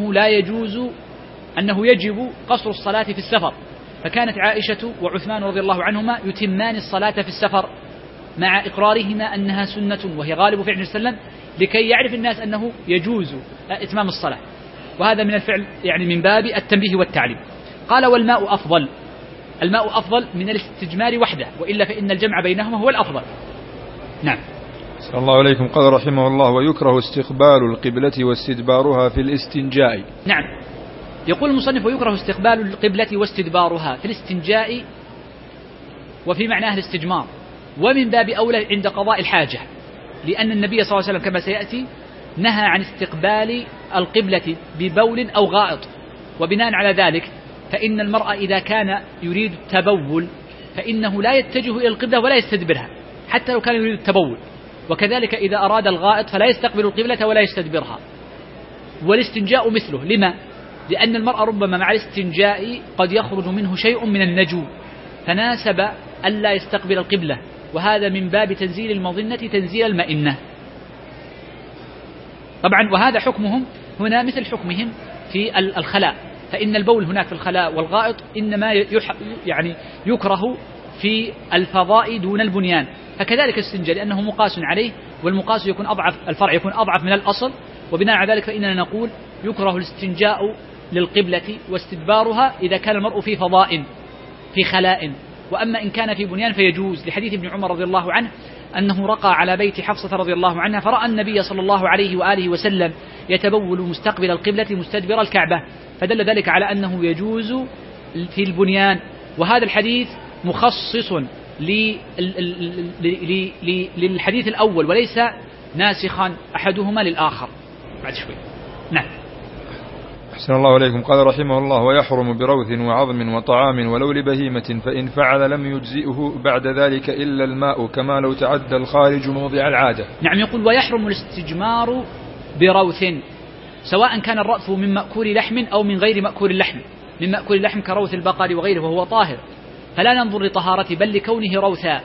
أنه يجب قصر الصلاة في السفر، فكانت عائشة وعثمان رضي الله عنهما يتمان الصلاة في السفر مع إقرارهما أنها سنة وهي غالب فعل السلام، لكي يعرف الناس أنه يجوز إتمام الصلاة. وهذا من الفعل يعني من باب التنبيه والتعليم. قال والماء أفضل، الماء أفضل من الاستجمار وحده، وإلا فإن الجمع بينهما هو الأفضل. نعم. صلى الله عليكم. قال رحمه الله ويكره استقبال القبلة واستدبارها في الاستنجاء. نعم. يقول المصنف ويكره استقبال القبلة واستدبارها في الاستنجاء وفي معناه الاستجمار، ومن باب أولى عند قضاء الحاجة، لأن النبي صلى الله عليه وسلم كما سيأتي نهى عن استقبال القبلة ببول أو غائط. وبناء على ذلك فإن المرء إذا كان يريد التبول فإنه لا يتجه إلى القبلة ولا يستدبرها حتى لو كان يريد التبول، وكذلك إذا أراد الغائط فلا يستقبل القبلة ولا يستدبرها. والاستنجاء مثله. لما؟ لأن المرء ربما مع الاستنجاء قد يخرج منه شيء من النجو، فناسب ألا يستقبل القبلة، وهذا من باب تنزيل المظنة تنزيل المئنة. طبعا وهذا حكمهم هنا مثل حكمهم في الخلاء، فإن البول هناك في الخلاء والغائط إنما يعني يكره في الفضاء دون البنيان، فكذلك الاستنجاء لأنه مقاس عليه، والمقاس يكون أضعف، الفرع يكون أضعف من الأصل، وبناء على ذلك فإننا نقول يكره الاستنجاء للقبلة واستدبارها إذا كان المرء في فضاء في خلاء. وأما إن كان في بنيان فيجوز، لحديث ابن عمر رضي الله عنه أنه رقى على بيت حفصة رضي الله عنها فرأى النبي صلى الله عليه وآله وسلم يتبول مستقبل القبلة مستدبر الكعبة، فدل ذلك على أنه يجوز في البنيان. وهذا الحديث مخصص للحديث الأول وليس ناسخا أحدهما للآخر. بعد شوي. نعم. أحسن الله عليكم. قال رحمه الله: ويحرم بروث وعظم وطعام ولو لبهيمة، فإن فعل لم يجزئه بعد ذلك إلا الماء، كما لو تعدى الخارج موضع العادة. نعم، يقول: ويحرم الاستجمار بروث، سواء كان الرأث من مأكول لحم أو من غير مأكول اللحم. من مأكول اللحم كروث البقر وغيره وهو طاهر، فلا ننظر لطهارته بل لكونه روثا.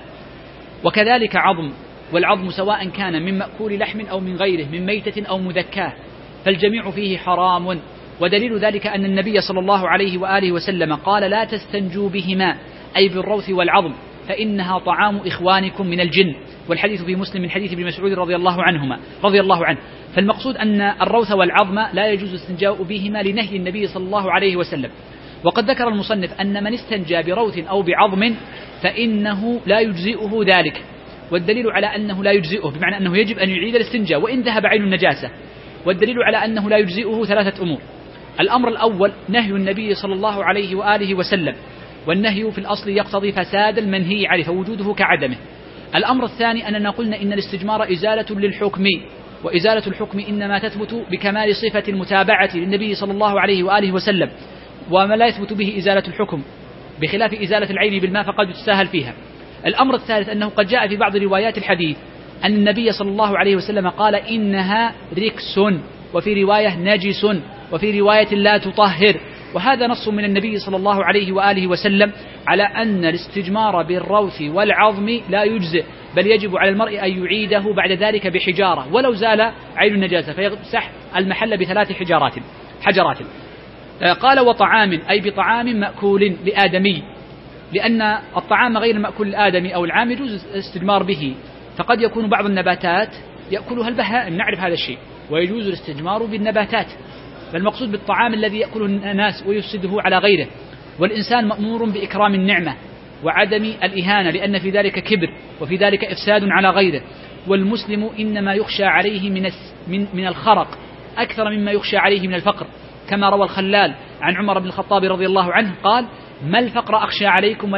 وكذلك عظم، والعظم سواء كان من مأكول لحم أو من غيره، من ميتة أو مذكاة، فالجميع فيه حرام. ودليل ذلك أن النبي صلى الله عليه وآله وسلم قال: لا تستنجوا بهما، أي بالروث والعظم، فإنها طعام إخوانكم من الجن. والحديث في مسلم من حديث ابن مسعود رضي الله عنه. فالمقصود أن الروث والعظم لا يجوز الاستنجاء بهما لنهي النبي صلى الله عليه وسلم. وقد ذكر المصنف أن من استنجى بروث أو بعظم فإنه لا يجزئه ذلك، والدليل على أنه لا يجزئه بمعنى أنه يجب أن يعيد الاستنجاء وإن ذهب عين النجاسة. والدليل على أنه لا يجزئه 3 أمور. الأمر الأول نهي النبي صلى الله عليه وآله وسلم، والنهي في الأصل يقتضي فساد المنهي عليه فوجوده كعدمه. الأمر الثاني أننا قلنا إن الاستجمار إزالة للحكم، وإزالة الحكم إنما تثبت بكمال صفة المتابعة للنبي صلى الله عليه وآله وسلم، وما لا يثبت به إزالة الحكم، بخلاف إزالة العين بالماء فقد يتساهل فيها. الأمر الثالث أنه قد جاء في بعض روايات الحديث أن النبي صلى الله عليه وسلم قال: إنها ركس، وفي رواية نجس، وفي رواية لا تطهر. وهذا نص من النبي صلى الله عليه وآله وسلم على أن الاستجمار بالروث والعظم لا يجزئ، بل يجب على المرء أن يعيده بعد ذلك بحجارة ولو زال عين النجاسة، فيمسح المحل ب3 حجرات. قال: وطعام، أي بطعام مأكول لآدمي، لأن الطعام غير المأكول الآدمي أو العام يجوز الاستجمار به، فقد يكون بعض النباتات يأكلها البهائم، نعرف هذا الشيء، ويجوز الاستجمار بالنباتات. فالمقصود بالطعام الذي يأكله الناس ويفسده على غيره. والإنسان مأمور بإكرام النعمة وعدم الإهانة، لأن في ذلك كبر وفي ذلك إفساد على غيره. والمسلم إنما يخشى عليه من الخرق أكثر مما يخشى عليه من الفقر، كما روى الخلال عن عمر بن الخطاب رضي الله عنه قال: ما الفقر أخشى عليكم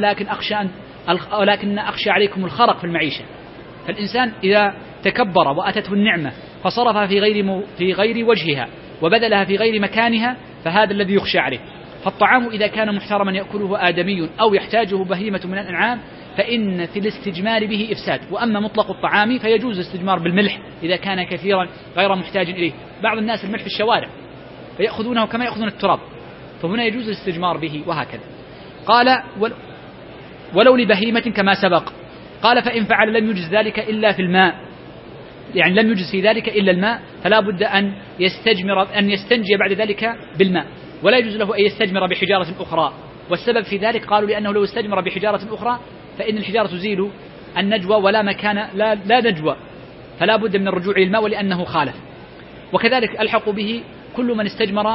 ولكن أخشى عليكم الخرق في المعيشة. فالإنسان إذا تكبر وأتته النعمة فصرفها في غير وجهها وبذلها في غير مكانها، فهذا الذي يخشى عليه. فالطعام إذا كان محترما يأكله آدمي أو يحتاجه بهيمة من الأنعام فإن في الاستجمار به إفساد. وأما مطلق الطعام فيجوز الاستجمار بالملح إذا كان كثيرا غير محتاج إليه. بعض الناس الملح في الشوارع فيأخذونه كما يأخذون التراب، فهنا يجوز الاستجمار به وهكذا. قال: ولو لبهيمة كما سبق. قال: فإن فعل لم يجز ذلك إلا في الماء، يعني لم يجز في ذلك إلا الماء، فلا بد أن يستنجي بعد ذلك بالماء، ولا يجوز له أن يستجمر بحجارة أخرى. والسبب في ذلك قالوا لأنه لو استجمر بحجارة أخرى فإن الحجارة تزيل النجوى ولا مكان لا نجوى، فلا بد من الرجوع إلى الماء ولأنه خالف. وكذلك ألحق به كل من استجمر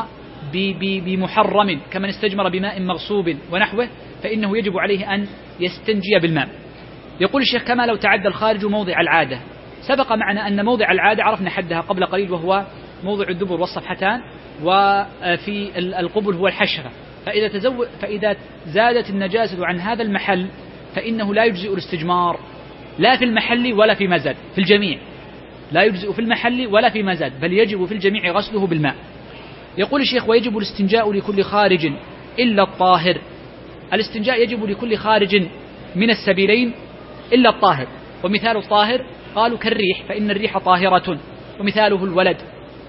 بمحرم كمن استجمر بماء مغصوب ونحوه، فإنه يجب عليه أن يستنجي بالماء. يقول الشيخ: كما لو تعدى الخارج موضع العادة. سبق معنا أن موضع العادة عرفنا حدها قبل قليل، وهو موضع الدبر والصفحتان، وفي القبل هو الحشرة. فإذا زادت النجاسة عن هذا المحل فإنه لا يجزئ الاستجمار، لا في المحل ولا في مزاد، في الجميع لا يجزئ في المحل ولا في مزاد، بل يجب في الجميع غسله بالماء. يقول الشيخ: ويجب الاستنجاء لكل خارج إلا الطاهر. الاستنجاء يجب لكل خارج من السبيلين إلا الطاهر. ومثال الطاهر قالوا كالريح، فإن الريح طاهرة، ومثاله الولد.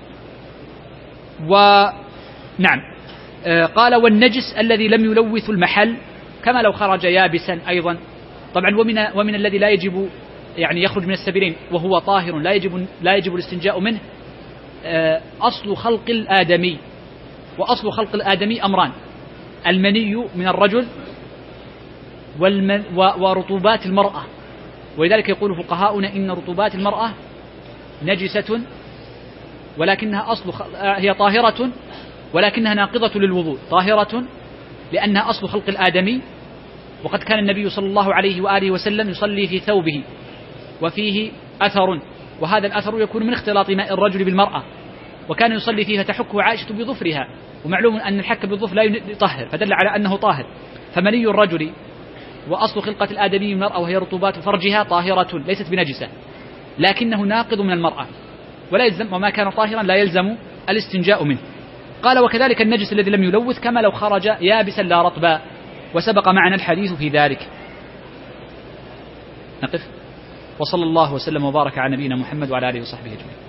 ونعم، قال: والنجس الذي لم يلوث المحل، كما لو خرج يابسا أيضا. طبعا ومن الذي لا يجب يعني يخرج من السبيلين وهو طاهر لا يجب الاستنجاء منه أصل خلق الآدمي. وأصل خلق الآدمي أمران: المني من الرجل ورطوبات المرأة. ولذلك يقول فقهاؤنا إن رطوبات المرأة نجسة، ولكنها هي طاهرة، ولكنها ناقضة للوضوء. طاهرة لأنها أصل خلق الآدمي، وقد كان النبي صلى الله عليه وآله وسلم يصلي في ثوبه وفيه أثر، وهذا الأثر يكون من اختلاط ماء الرجل بالمرأة، وكان يصلي فيه فتحكه عائشة بظفرها، ومعلوم أن الحك بالظفر لا يطهر، فدل على أنه طاهر. فمني الرجل وأصل خلقة الآدمي من المرأة وهي رطوبات فرجها طاهرة ليست بنجسة، لكنه ناقض من المرأة، وما كان طاهرا لا يلزم الاستنجاء منه. قال وكذلك النجس الذي لم يلوث كما لو خرج يابسا لا رطبا، وسبق معنا الحديث في ذلك. نقف. وصلى الله وسلم وبارك على نبينا محمد وعلى آله وصحبه أجمعين.